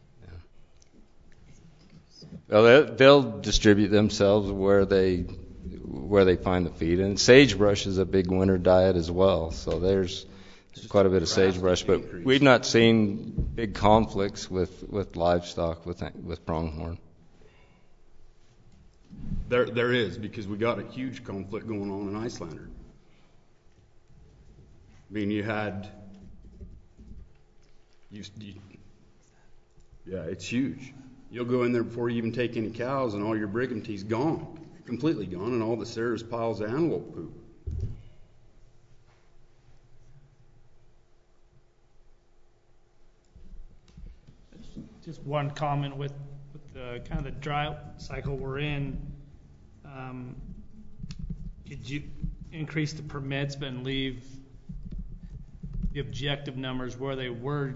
Well, they'll distribute themselves where they where they find the feed, and sagebrush is a big winter diet as well. So there's quite a bit of sagebrush, but we've not seen big conflicts with, with livestock with with pronghorn. There there is, because we got a huge conflict going on in Icelander. I mean, you had you, you yeah, it's huge. You'll go in there before you even take any cows, and all your brigantee's gone, completely gone, and all that's there is piles of antelope poop. Just one comment with, with the kind of the drought cycle we're in. Um, could you increase the permits but leave the objective numbers where they were?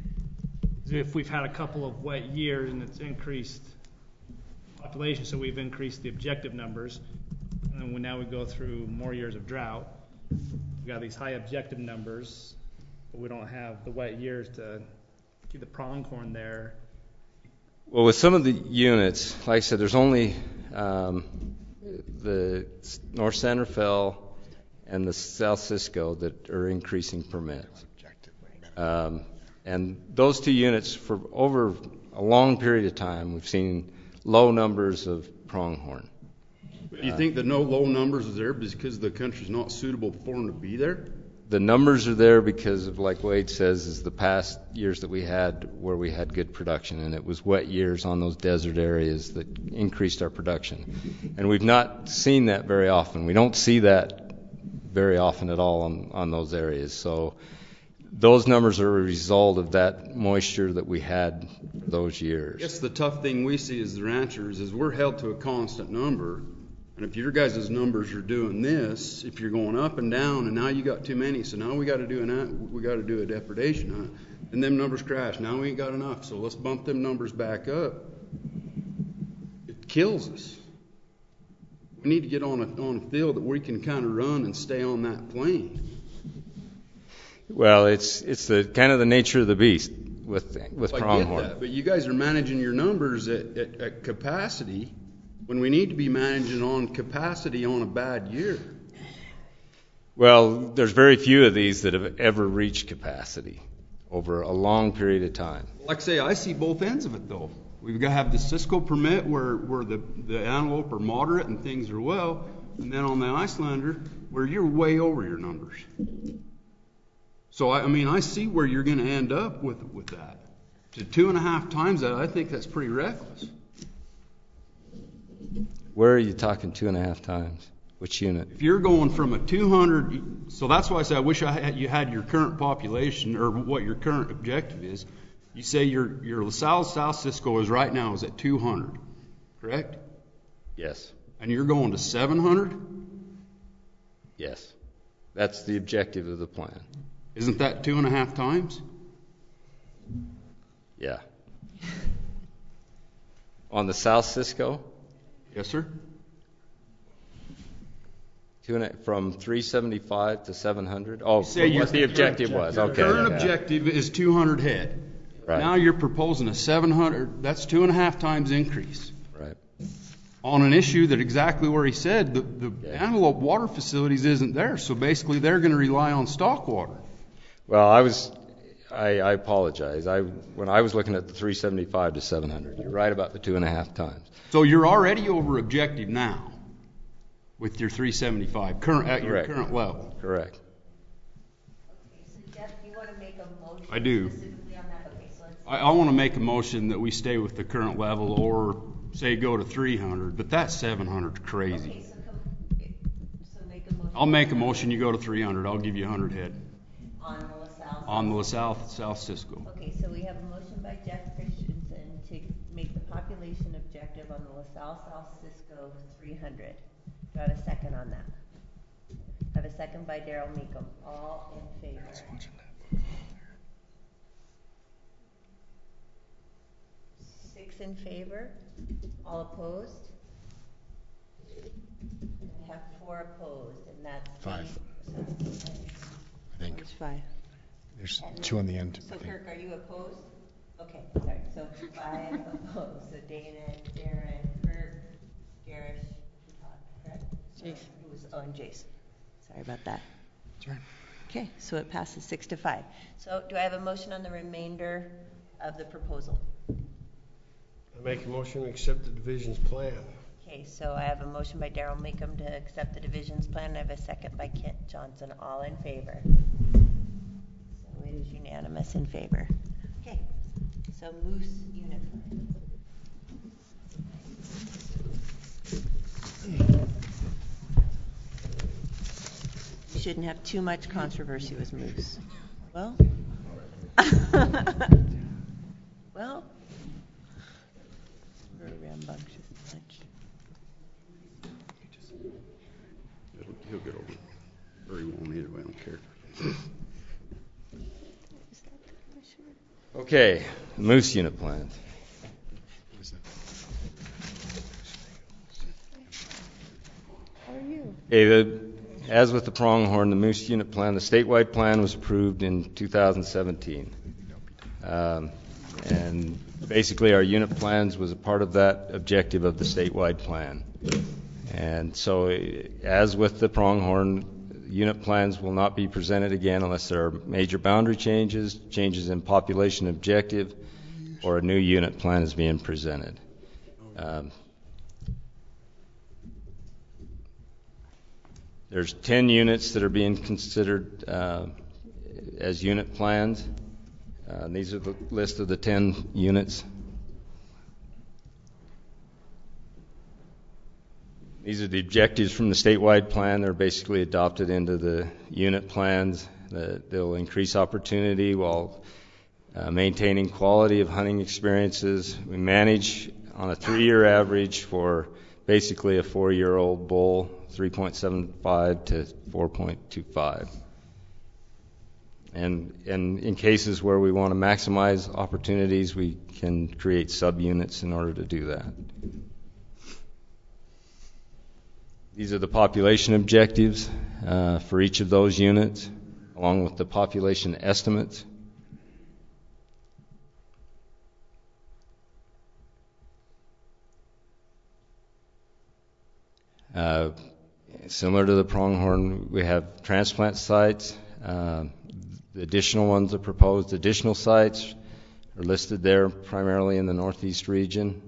If we've had a couple of wet years and it's increased population, so we've increased the objective numbers, and then we, now we go through more years of drought. We've got these high objective numbers, but we don't have the wet years to keep the pronghorn there. Well, with some of the units, like I said, there's only um, the North Santa Fe and the South Cisco that are increasing permits. Um, and those two units, for over a long period of time, we've seen low numbers of pronghorn. Do you uh, think the no low numbers is there because the country's not suitable for them to be there? The numbers are there because of, like Wade says, is the past years that we had where we had good production, and it was wet years on those desert areas that increased our production. And we've not seen that very often. We don't see that very often at all on, on those areas. So those numbers are a result of that moisture that we had those years. I guess the tough thing we see as the ranchers is we're held to a constant number. And if your guys' numbers are doing this, if you're going up and down, and now you got too many, so now we got to do an we got to do a depredation hunt, and them numbers crash. Now we ain't got enough, so let's bump them numbers back up. It kills us. We need to get on a on a field that we can kind of run and stay on that plane. Well, it's it's the kind of the nature of the beast with with well, pronghorn. I get that, but you guys are managing your numbers at, at, at capacity when we need to be managing on capacity on a bad year. Well, there's very few of these that have ever reached capacity over a long period of time. Like I say, I see both ends of it though. We've got to have the Cisco permit where, where the, the antelope are moderate and things are well, and then on the Icelander where you're way over your numbers. So, I, I mean, I see where you're going to end up with with that. To two and a half times that, I think that's pretty reckless. Where are you talking two and a half times? Which unit? If you're going from a two hundred, so that's why I say I wish I had, you had your current population or what your current objective is. You say your your LaSalle South Cisco is right now is at two hundred, correct? Yes. And you're going to seven hundred? Yes. That's the objective of the plan. Isn't that two and a half times? Yeah. On the South Cisco? Yes, sir. Two and a, from three seventy-five to seven hundred. Oh, say what the objective was. Your Okay. current yeah. objective is two hundred head. Right. Now you're proposing a seven hundred. That's two and a half times increase. Right. on an issue that exactly where he said the, the Antelope water facilities isn't there. So basically they're going to rely on stock water. Well, I was, I, I apologize. I, when I was looking at the three seventy-five to seven hundred, you're right about the two and a half times. So you're already over objective now with your three seventy-five current, at Correct. your current level. Correct. Okay, so Jeff, you want to make a motion I do. specifically on that? Okay, so let's. I, I want to make a motion that we stay with the current level or say go to three hundred, but that seven hundred is crazy. Okay, so come, so make a motion. I'll make a motion you go to three hundred. I'll give you one hundred head. On the LaSalle. On the LaSalle, South Cisco. Okay, so we have a motion by Jeff Christensen to make the population objective on the LaSalle South Cisco three hundred. Do I have a second on that? I have a second by Daryl Meekum. All in favor? Six in favor. All opposed? We have four opposed, and that's Five. The, I think. There's five. There's two on the end. So I think. Kirk, are you opposed? Okay, sorry. So five opposed. So Dana, Darren, Kirk, Garish, Todd, correct? Jace. It was, oh, and Jace. Sorry about that. That's right. Okay, so it passes six to five. So do I have a motion on the remainder of the proposal? I make a motion to accept the division's plan. Okay, so I have a motion by Daryl Meekum to accept the division's plan. I have a second by Kent Johnson. All in favor? So it is unanimous in favor. Okay, so Moose unit. You shouldn't have too much controversy with Moose. Well, well, we're a rambunctious bunch. He'll, he'll get over it. Or he won't either way, I don't care. Okay, Moose unit plans. How are you? Okay, the, as with the pronghorn, the Moose unit plan, the statewide plan was approved in two thousand seventeen. Um, and basically our unit plans was a part of that objective of the statewide plan. And so as with the pronghorn, unit plans will not be presented again unless there are major boundary changes, changes in population objective, or a new unit plan is being presented. Um, there's ten units that are being considered uh, as unit plans. Uh, these are the list of the ten units. These are the objectives from the statewide plan. They're basically adopted into the unit plans. That they'll increase opportunity while uh, maintaining quality of hunting experiences. We manage on a three-year average for basically a four-year-old bull, three point seven five to four point two five. And, and in cases where we want to maximize opportunities, we can create subunits in order to do that. These are the population objectives uh, for each of those units, along with the population estimates. Uh, similar to the pronghorn, we have transplant sites. Uh, the additional ones are proposed. Additional sites are listed there primarily in the northeast region.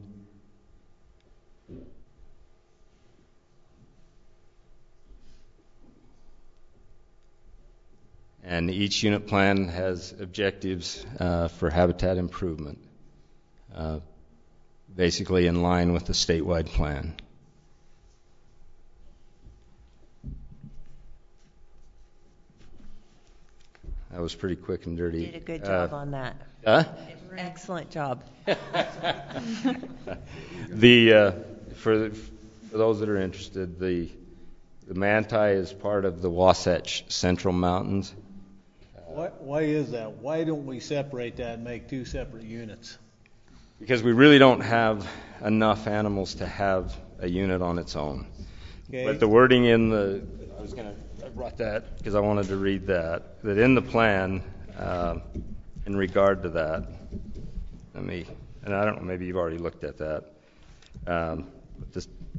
And each unit plan has objectives uh, for habitat improvement, uh, basically in line with the statewide plan. That was pretty quick and dirty. You did a good job uh, on that. Huh? Excellent job. the uh, for, for those that are interested, the the Manti is part of the Wasatch Central Mountains. Why, why is that? Why don't we separate that and make two separate units? Because we really don't have enough animals to have a unit on its own. Okay. But the wording in the, I was going to, I brought that because I wanted to read that, that in the plan, uh, in regard to that, let me, and I don't know, maybe you've already looked at that. Um, this,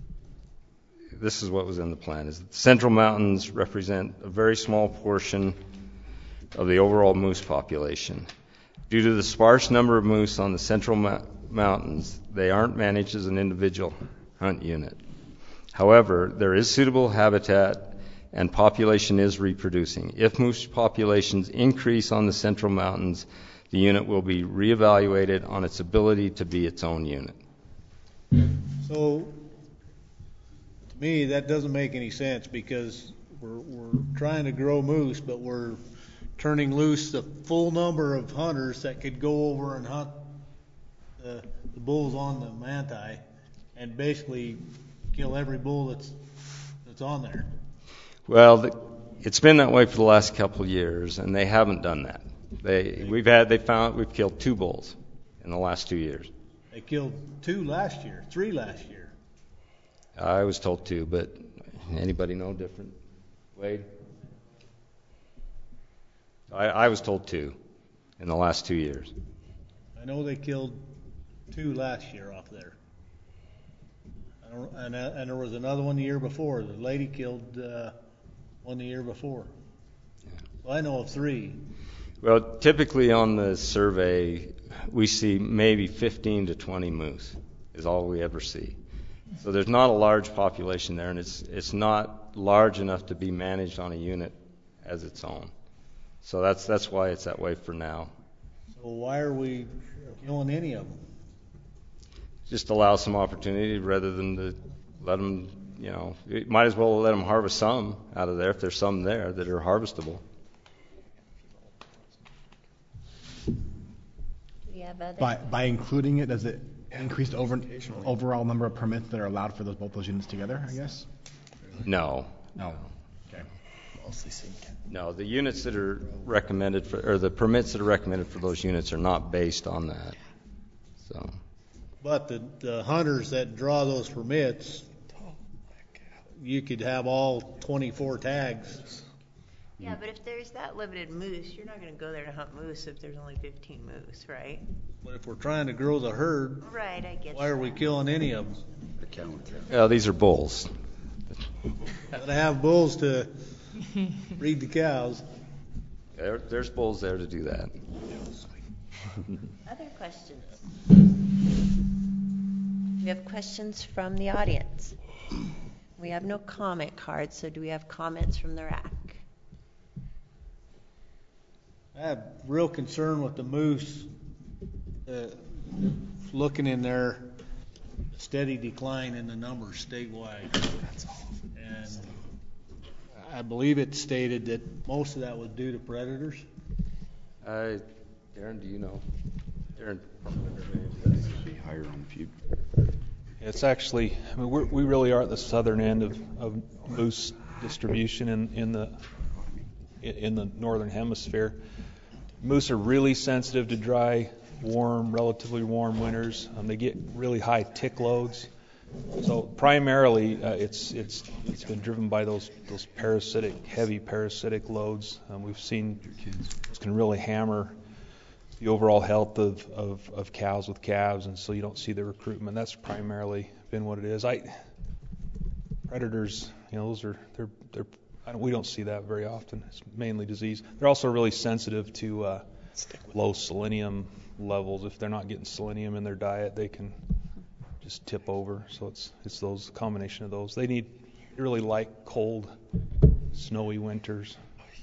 this is what was in the plan, is that the Central Mountains represent a very small portion of the overall moose population. Due to the sparse number of moose on the Central Mo- Mountains, they aren't managed as an individual hunt unit. However, there is suitable habitat and population is reproducing. If moose populations increase on the Central Mountains, the unit will be reevaluated on its ability to be its own unit. So, to me, that doesn't make any sense because we're, we're trying to grow moose, but we're turning loose the full number of hunters that could go over and hunt the, the bulls on the Manti and basically kill every bull that's that's on there. Well, the, it's been that way for the last couple of years, and they haven't done that. They we've had they found we've killed two bulls in the last two years. They killed two last year, three last year. I was told two, but anybody know different? Wade? I, I was told two in the last two years. I know they killed two last year off there. I don't, and, uh, and there was another one the year before. The lady killed uh, one the year before. Yeah. So I know of three. Well, typically on the survey, we see maybe fifteen to twenty moose is all we ever see. So there's not a large population there, and it's it's not large enough to be managed on a unit as its own. So that's that's why it's that way for now. So why are we killing any of them? Just allow some opportunity rather than to let them, you know, you might as well let them harvest some out of there if there's some there that are harvestable. By, by including it, does it increase the over, overall number of permits that are allowed for those, both those units together, I guess? No. No. Okay. No, the units that are recommended for, or the permits that are recommended for those units are not based on that. So. But the, the hunters that draw those permits, you could have all twenty-four tags. Yeah, but if there's that limited moose, you're not going to go there to hunt moose if there's only fifteen moose, right? But if we're trying to grow the herd, right, I get why are we killing any of them? Yeah, these are bulls. Gotta have bulls to breed the cows. There, there's bulls there to do that. Other questions? We have questions from the audience. We have no comment cards, so do we have comments from the rack? I have real concern with the moose. Uh, looking in there, steady decline in the numbers statewide. And I believe it stated that most of that was due to predators. Uh, Darren, do you know? Darren, be higher on the few. It's actually, I mean, we're, we really are at the southern end of, of moose distribution in, in the in the northern hemisphere. Moose are really sensitive to dry, warm, relatively warm winters. Um, they get really high tick loads. So primarily, uh, it's it's it's been driven by those those parasitic, heavy parasitic loads. Um, we've seen this can really hammer the overall health of, of, of cows with calves, and so you don't see the recruitment. That's primarily been what it is. I predators, you know, those are they're they're I don't, we don't see that very often. It's mainly disease. They're also really sensitive to uh, low selenium levels. If they're not getting selenium in their diet, they can just tip over. So it's it's those combination of those. They need they really like cold, snowy winters.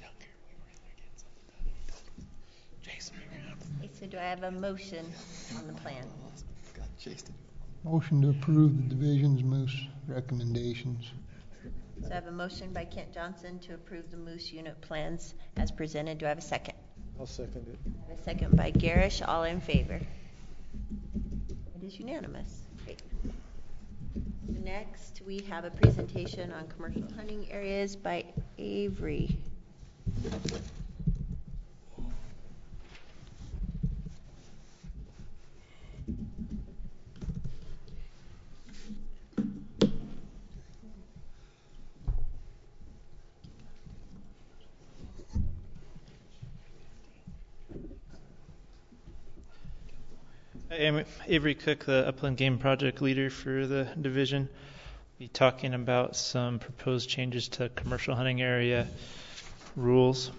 Okay, so do I have a motion on the plan? Motion to approve the division's moose recommendations. So I have a motion by Kent Johnson to approve the moose unit plans as presented. Do I have a second? I'll second it. I have a second by Garish. All in favor? It is unanimous. Great. Next, we have a presentation on commercial hunting areas by Avery. I'm Avery Cook, the Upland Game Project leader for the division. be talking about some proposed changes to commercial hunting area rules.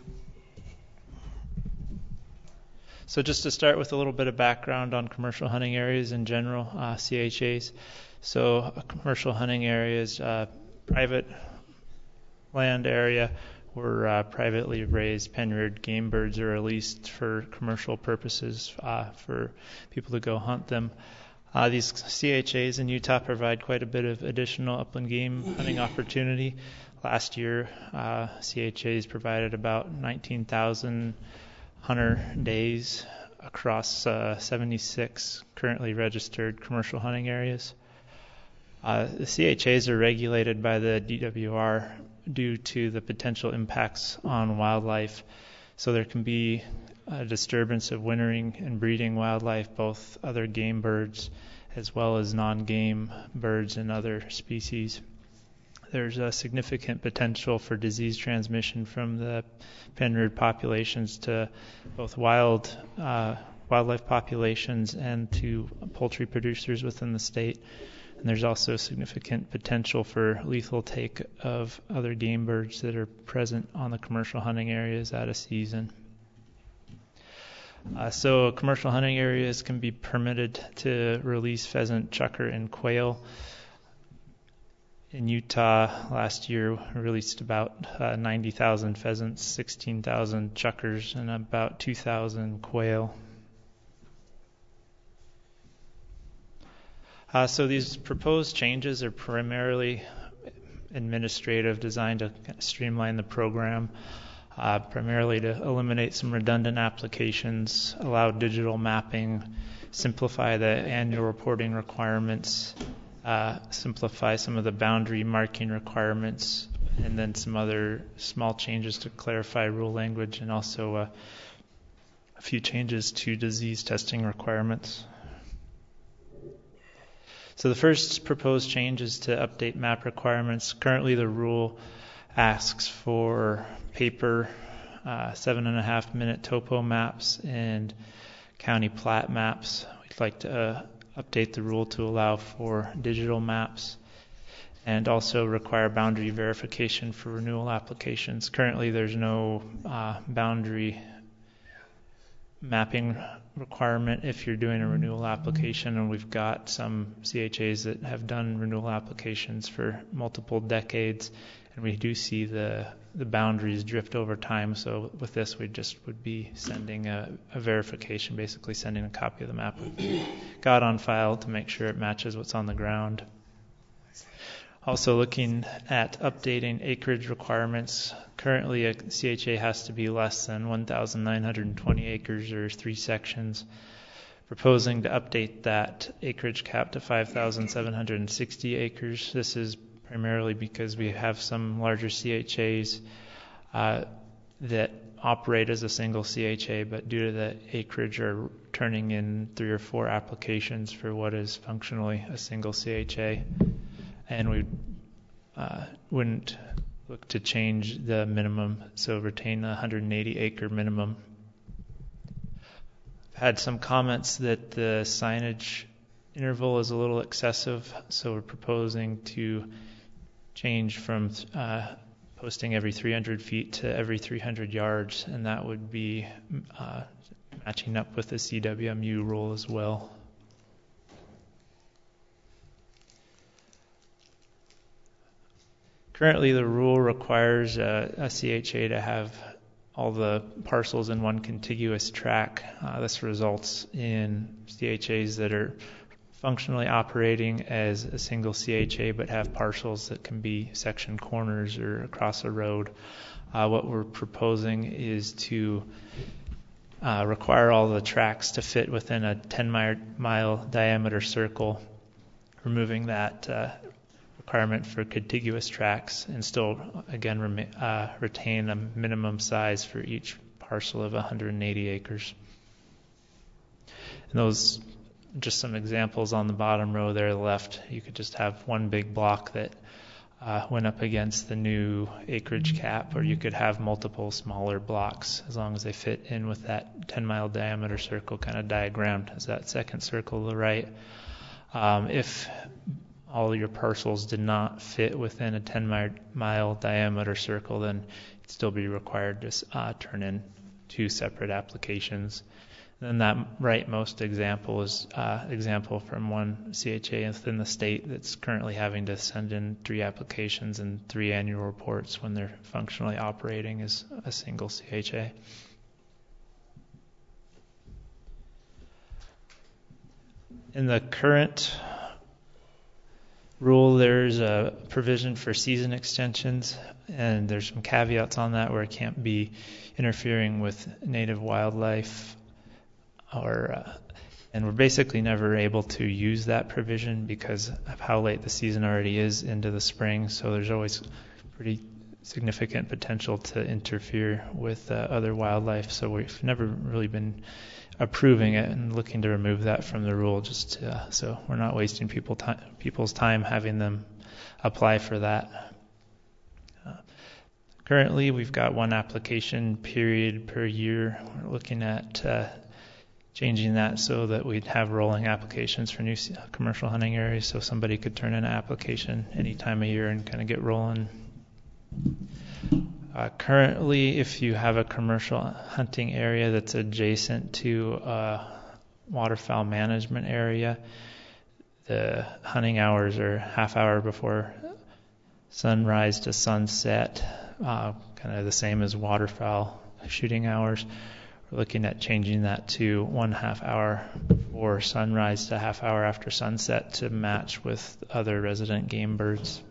So just to start with a little bit of background on commercial hunting areas in general, uh, C H As. So a commercial hunting area is a private land area where uh, privately raised pen-reared game birds are released for commercial purposes uh, for people to go hunt them. Uh, these C H As in Utah provide quite a bit of additional upland game hunting opportunity. Last year, uh, C H As provided about nineteen thousand hunter days across uh, seventy-six currently registered commercial hunting areas. Uh, the C H As are regulated by the D W R due to the potential impacts on wildlife. So there can be a disturbance of wintering and breeding wildlife, both other game birds as well as non-game birds and other species. There's a significant potential for disease transmission from the pen-reared populations to both wild uh, wildlife populations and to poultry producers within the state. And there's also significant potential for lethal take of other game birds that are present on the commercial hunting areas at a season. Uh, so commercial hunting areas can be permitted to release pheasant, chukar, and quail. In Utah, last year, we released about uh, ninety thousand pheasants, sixteen thousand chukars, and about two thousand quail. Uh, so these proposed changes are primarily administrative, designed to kind of streamline the program, uh, primarily to eliminate some redundant applications, allow digital mapping, simplify the annual reporting requirements, uh, simplify some of the boundary marking requirements, and then some other small changes to clarify rule language, and also uh, a few changes to disease testing requirements. So the first proposed change is to update map requirements. Currently the rule asks for paper uh, seven and a half minute topo maps and county plat maps. We'd like to uh, update the rule to allow for digital maps and also require boundary verification for renewal applications. Currently there's no uh, boundary mapping requirement if you're doing a renewal application, and we've got some C H As that have done renewal applications for multiple decades, and we do see the the boundaries drift over time. So with this, we just would be sending a, a verification, basically sending a copy of the map we've got on file to make sure it matches what's on the ground. Also looking at updating acreage requirements. Currently a C H A has to be less than one thousand nine hundred twenty acres or three sections. Proposing to update that acreage cap to five thousand seven hundred sixty acres. This is primarily because we have some larger C H As uh, that operate as a single C H A, but due to the acreage are turning in three or four applications for what is functionally a single C H A. And we uh, wouldn't look to change the minimum, so retain a one hundred eighty acre minimum. I've had some comments that the signage interval is a little excessive, so we're proposing to change from uh, posting every three hundred feet to every three hundred yards, and that would be uh, matching up with the C W M U rule as well. Currently, the rule requires a, a C H A to have all the parcels in one contiguous tract. Uh, this results in C H As that are functionally operating as a single C H A but have parcels that can be section corners or across a road. Uh, what we're proposing is to uh, require all the tracts to fit within a ten mile diameter circle, removing that uh, requirement for contiguous tracts, and still again rem- uh, retain a minimum size for each parcel of one hundred eighty acres. And those, just some examples on the bottom row there left. You could just have one big block that uh, went up against the new acreage cap, or you could have multiple smaller blocks as long as they fit in with that ten mile diameter circle kind of diagrammed as that second circle to the right. Um, if all your parcels did not fit within a ten mile diameter circle, then it'd still be required to uh, turn in two separate applications. Then that rightmost example is uh, example from one C H A within the state that's currently having to send in three applications and three annual reports when they're functionally operating as a single C H A. In the current rule, there's a provision for season extensions, and there's some caveats on that where it can't be interfering with native wildlife, or uh, and we're basically never able to use that provision because of how late the season already is into the spring. So there's always pretty significant potential to interfere with uh, other wildlife. So we've never really been approving it and looking to remove that from the rule, just to, uh, so we're not wasting people time, people's time having them apply for that. Uh, currently, we've got one application period per year. We're looking at uh, changing that so that we'd have rolling applications for new commercial hunting areas, so somebody could turn in an application any time of year and kind of get rolling. Uh, currently, if you have a commercial hunting area that's adjacent to a waterfowl management area, the hunting hours are half hour before sunrise to sunset, uh, kind of the same as waterfowl shooting hours. We're looking at changing that to one half hour before sunrise to half hour after sunset to match with other resident game birds.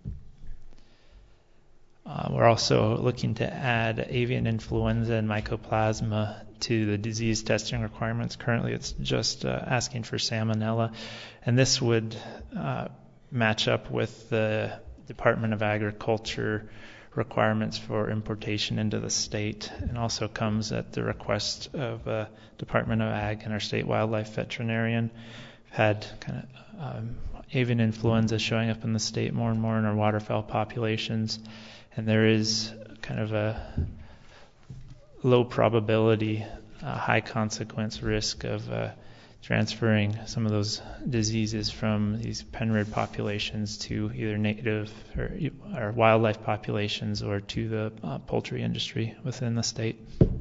Uh, we're also looking to add avian influenza and mycoplasma to the disease testing requirements. Currently, it's just uh, asking for salmonella, and this would uh, match up with the Department of Agriculture requirements for importation into the state, and also comes at the request of uh, Department of Ag and our state wildlife veterinarian. We've had kind of um, avian influenza showing up in the state more and more in our waterfowl populations, and there is kind of a low probability, uh, high consequence risk of uh, transferring some of those diseases from these penrid populations to either native or, or wildlife populations or to the uh, poultry industry within the state.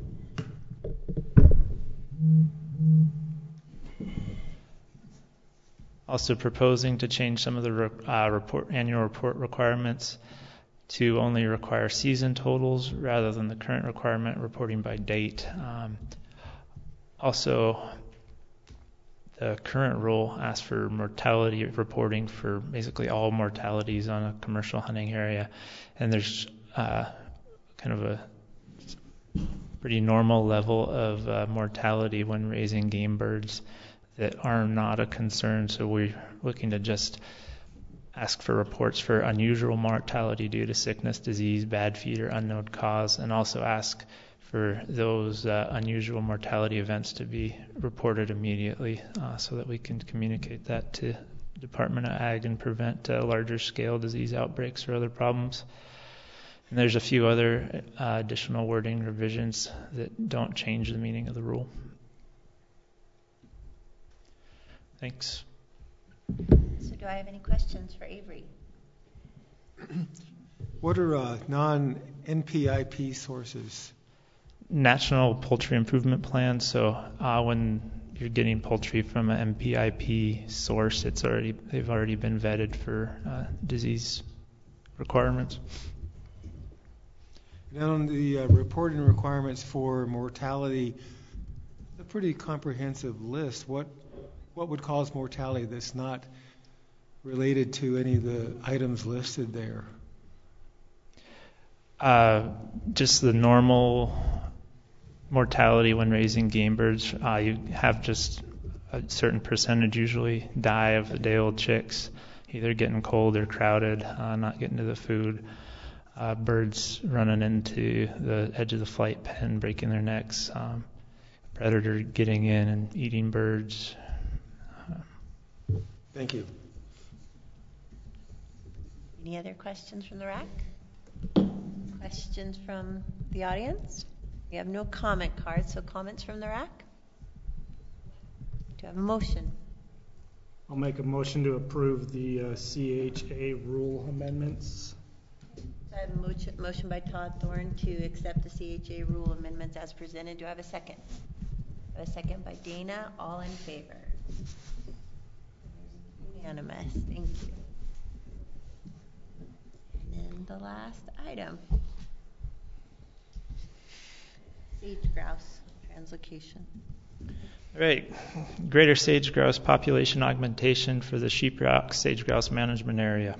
Also proposing to change some of the uh, report, annual report requirements to only require season totals rather than the current requirement reporting by date. Um, also, the current rule asks for mortality reporting for basically all mortalities on a commercial hunting area, and there's uh, kind of a pretty normal level of uh, mortality when raising game birds that are not a concern, so we're looking to just ask for reports for unusual mortality due to sickness, disease, bad feed, or unknown cause, and also ask for those uh, unusual mortality events to be reported immediately uh, so that we can communicate that to the Department of Ag and prevent uh, larger scale disease outbreaks or other problems. And there's a few other uh, additional wording revisions that don't change the meaning of the rule. Thanks. So do I have any questions for Avery? What are uh, non-N P I P sources? National Poultry Improvement Plan. So uh, when you're getting poultry from an N P I P source, it's already they've already been vetted for uh, disease requirements. Now on the uh, reporting requirements for mortality, a pretty comprehensive list. What what would cause mortality that's not related to any of the items listed there? Uh, just the normal mortality when raising game birds. Uh, you have just a certain percentage usually die of the day-old chicks, either getting cold or crowded, uh, not getting to the food. Uh, birds running into the edge of the flight pen, breaking their necks. Um, predator getting in and eating birds. Uh, Thank you. Any other questions from the R A C? Questions from the audience? We have no comment cards, so comments from the R A C? Do you have a motion? I'll make a motion to approve the uh, C H A rule amendments. I have a motion, motion by Todd Thorne to accept the C H A rule amendments as presented. Do I have a second? I have a second by Dana. All in favor? Unanimous. Thank you. And then the last item. Sage grouse translocation. All right, greater sage grouse population augmentation for the Sheeprock Sage Grouse Management Area.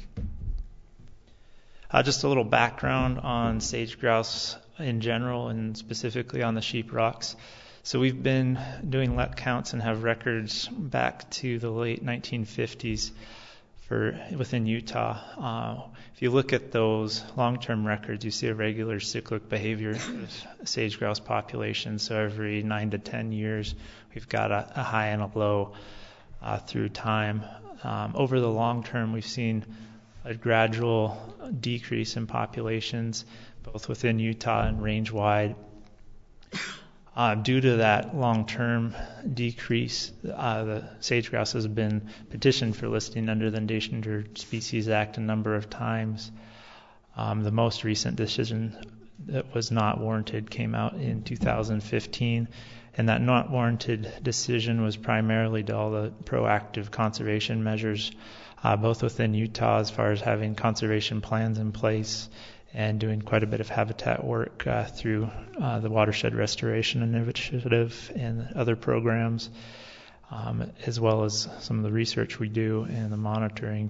Uh, just a little background on sage grouse in general and specifically on the Sheeprocks. So we've been doing let counts and have records back to the late nineteen fifties for within Utah. Uh, if you look at those long-term records, you see a regular cyclic behavior of sage grouse population. So every nine to ten years, we've got a, a high and a low uh, through time. Um, over the long term, we've seen a gradual decrease in populations, both within Utah and range-wide. Uh, due to that long-term decrease, uh, the sage grouse has been petitioned for listing under the Endangered Species Act a number of times. Um, the most recent decision that was not warranted came out in two thousand fifteen, and that not warranted decision was primarily to all the proactive conservation measures, uh, both within Utah as far as having conservation plans in place and doing quite a bit of habitat work uh, through uh, the Watershed Restoration Initiative and other programs, um, as well as some of the research we do and the monitoring.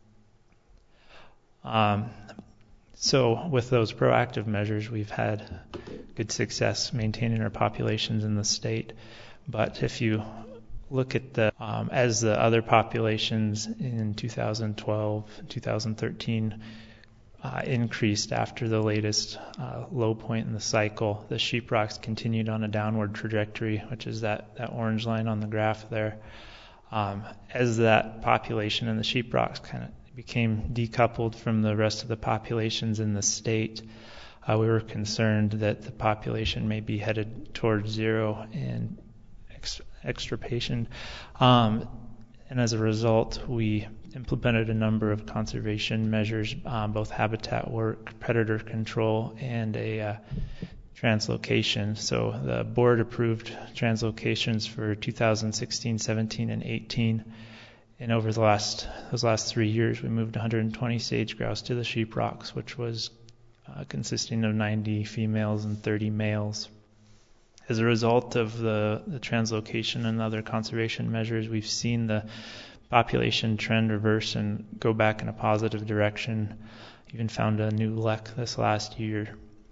Um, so with those proactive measures, we've had good success maintaining our populations in the state. But if you look at the, um, as the other populations in two thousand twelve, two thousand thirteen, Uh, increased after the latest uh, low point in the cycle, the sheeprocks continued on a downward trajectory, which is that, that orange line on the graph there. Um, as that population in the sheeprocks kind of became decoupled from the rest of the populations in the state, uh, we were concerned that the population may be headed towards zero and ex- extirpation. Um, and as a result, we implemented a number of conservation measures, um, both habitat work, predator control, and a uh, translocation. So the board approved translocations for two thousand sixteen, seventeen, and eighteen. And over the last those last three years, we moved one hundred twenty sage grouse to the sheeprocks, which was uh, consisting of ninety females and thirty males. As a result of the, the translocation and other conservation measures, we've seen the population trend reverse and go back in a positive direction. Even found a new L E C this last year.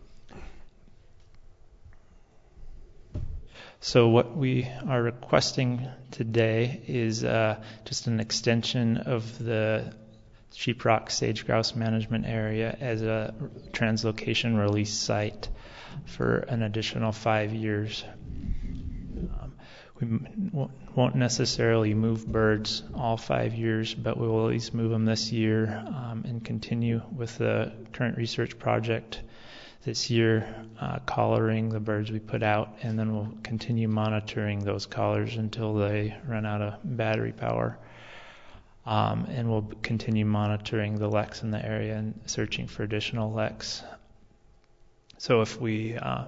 So what we are requesting today is uh, just an extension of the Sheeprock Sage Grouse Management Area as a translocation release site for an additional five years. Um, we m- won't necessarily move birds all five years, but we will at least move them this year um, and continue with the current research project this year, uh, collaring the birds we put out, and then we'll continue monitoring those collars until they run out of battery power. Um, and we'll continue monitoring the L E Cs in the area and searching for additional L E Cs. So if we uh,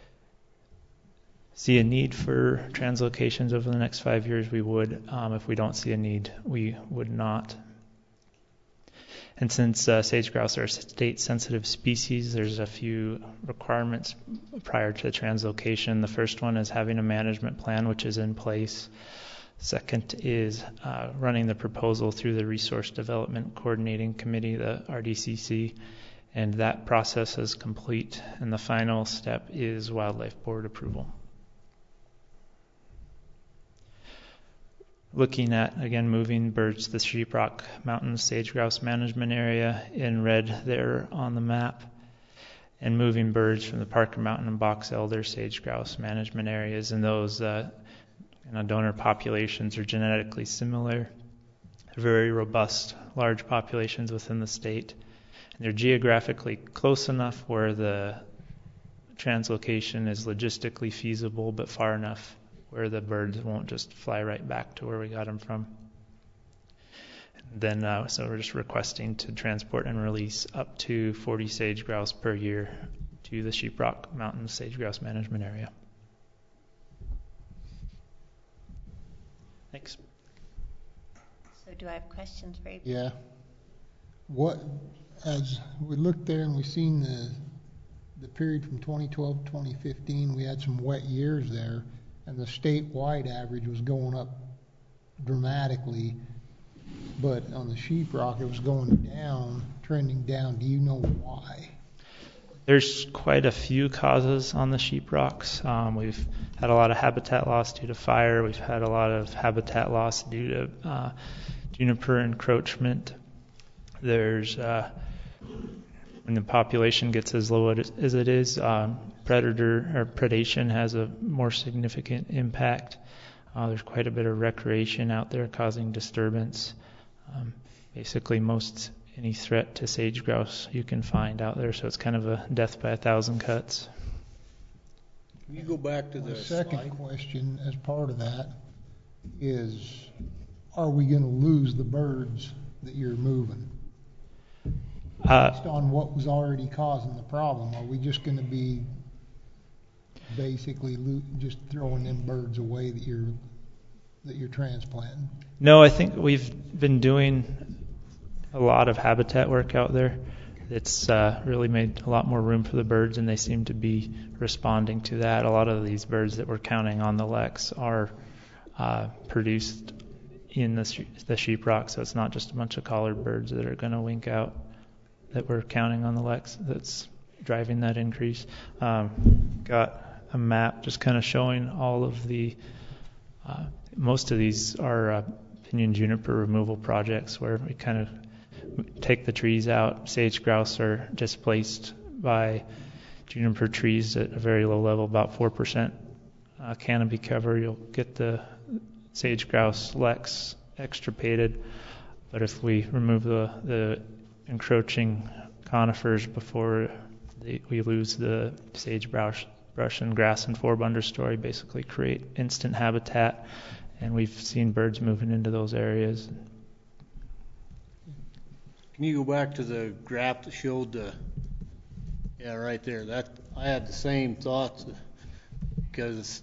see a need for translocations over the next five years, we would. Um, if we don't see a need, we would not. And since uh, sage grouse are state-sensitive species, there's a few requirements prior to translocation. The first one is having a management plan, which is in place. Second is uh, running the proposal through the Resource Development Coordinating Committee, the R D C C, and that process is complete. And the final step is Wildlife Board approval. Looking at, again, moving birds to the Sheeprock Mountain Sage Grouse Management Area in red there on the map, and moving birds from the Parker Mountain and Box Elder Sage Grouse Management Areas, and those uh, you know, donor populations are genetically similar. They're very robust, large populations within the state, and they're geographically close enough where the translocation is logistically feasible, but far enough where the birds won't just fly right back to where we got them from. then, uh, so we're just requesting to transport and release up to forty sage grouse per year to the Sheeprock Mountain Sage Grouse Management Area. Thanks. So do I have questions for you? Yeah. What, as we looked there and we seen the, the period from twenty twelve to twenty fifteen, we had some wet years there, and the statewide average was going up dramatically, but on the sheeprock it was going down, trending down. Do you know why? There's quite a few causes on the sheeprocks. Um, we've had a lot of habitat loss due to fire. We've had a lot of habitat loss due to uh, juniper encroachment. There's uh, when the population gets as low as it is, um, predator or predation has a more significant impact. Uh, there's quite a bit of recreation out there causing disturbance. Um, basically, most any threat to sage grouse you can find out there, so it's kind of a death by a thousand cuts. Can you go back to the My second slide? question as part of that is, are we going to lose the birds that you're moving? Uh, Based on what was already causing the problem, are we just going to be basically lo- just throwing them birds away that you're that you're transplanting? No, I think we've been doing a lot of habitat work out there. It's uh, really made a lot more room for the birds, and they seem to be responding to that. A lot of these birds that we're counting on the Lex are uh, produced in the, sh- the sheeprock, so it's not just a bunch of collared birds that are going to wink out that we're counting on the Lex that's driving that increase. Um, got a map just kind of showing all of the, uh, most of these are uh, pinyon juniper removal projects where we kind of take the trees out. Sage grouse are displaced by juniper trees at a very low level, about four percent uh, canopy cover. You'll get the sage grouse Lex extirpated, but if we remove the, the encroaching conifers before the, we lose the sage brush, brush and grass and four understory, basically create instant habitat, and we've seen birds moving into those areas. Can you go back to the graph that showed the, yeah, right there. That I had the same thoughts because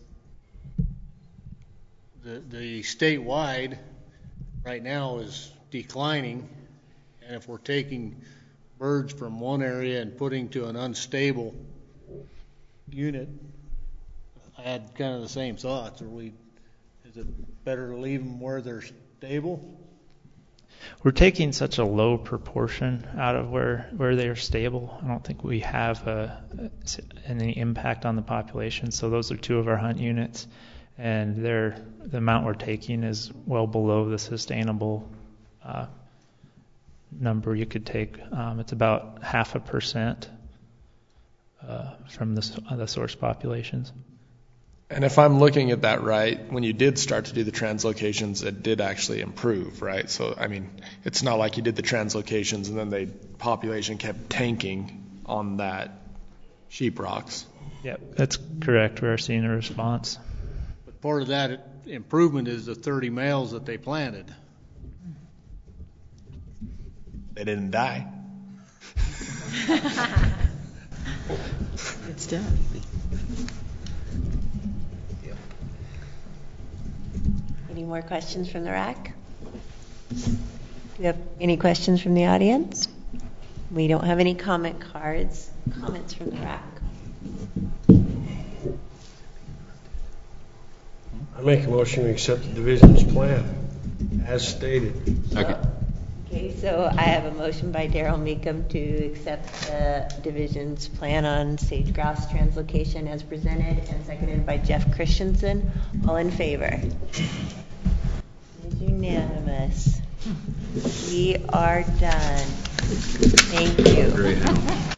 the the statewide right now is declining, and if we're taking birds from one area and putting to an unstable unit, I had kind of the same thoughts. Are we? Is it better to leave them where they're stable? We're taking such a low proportion out of where, where they're stable. I don't think we have a, any impact on the population. So those are two of our hunt units, and they're, the amount we're taking is well below the sustainable uh, number you could take. Um, it's about half a percent uh, from the, uh, the source populations. And if I'm looking at that right, when you did start to do the translocations, it did actually improve, right? So, I mean, it's not like you did the translocations and then the population kept tanking on that sheeprocks. Yep, that's correct. We're seeing a response. But part of that improvement is the thirty males that they planted. They didn't die. It's done. Any more questions from the R A C? Do we have any questions from the audience? We don't have any comment cards. Comments from the R A C? I make a motion to accept the division's plan as stated. Second. Okay, so I have a motion by Daryl Meekum to accept the division's plan on sage grouse translocation as presented, and seconded by Jeff Christensen. All in favor? It is unanimous. We are done. Thank you. Great.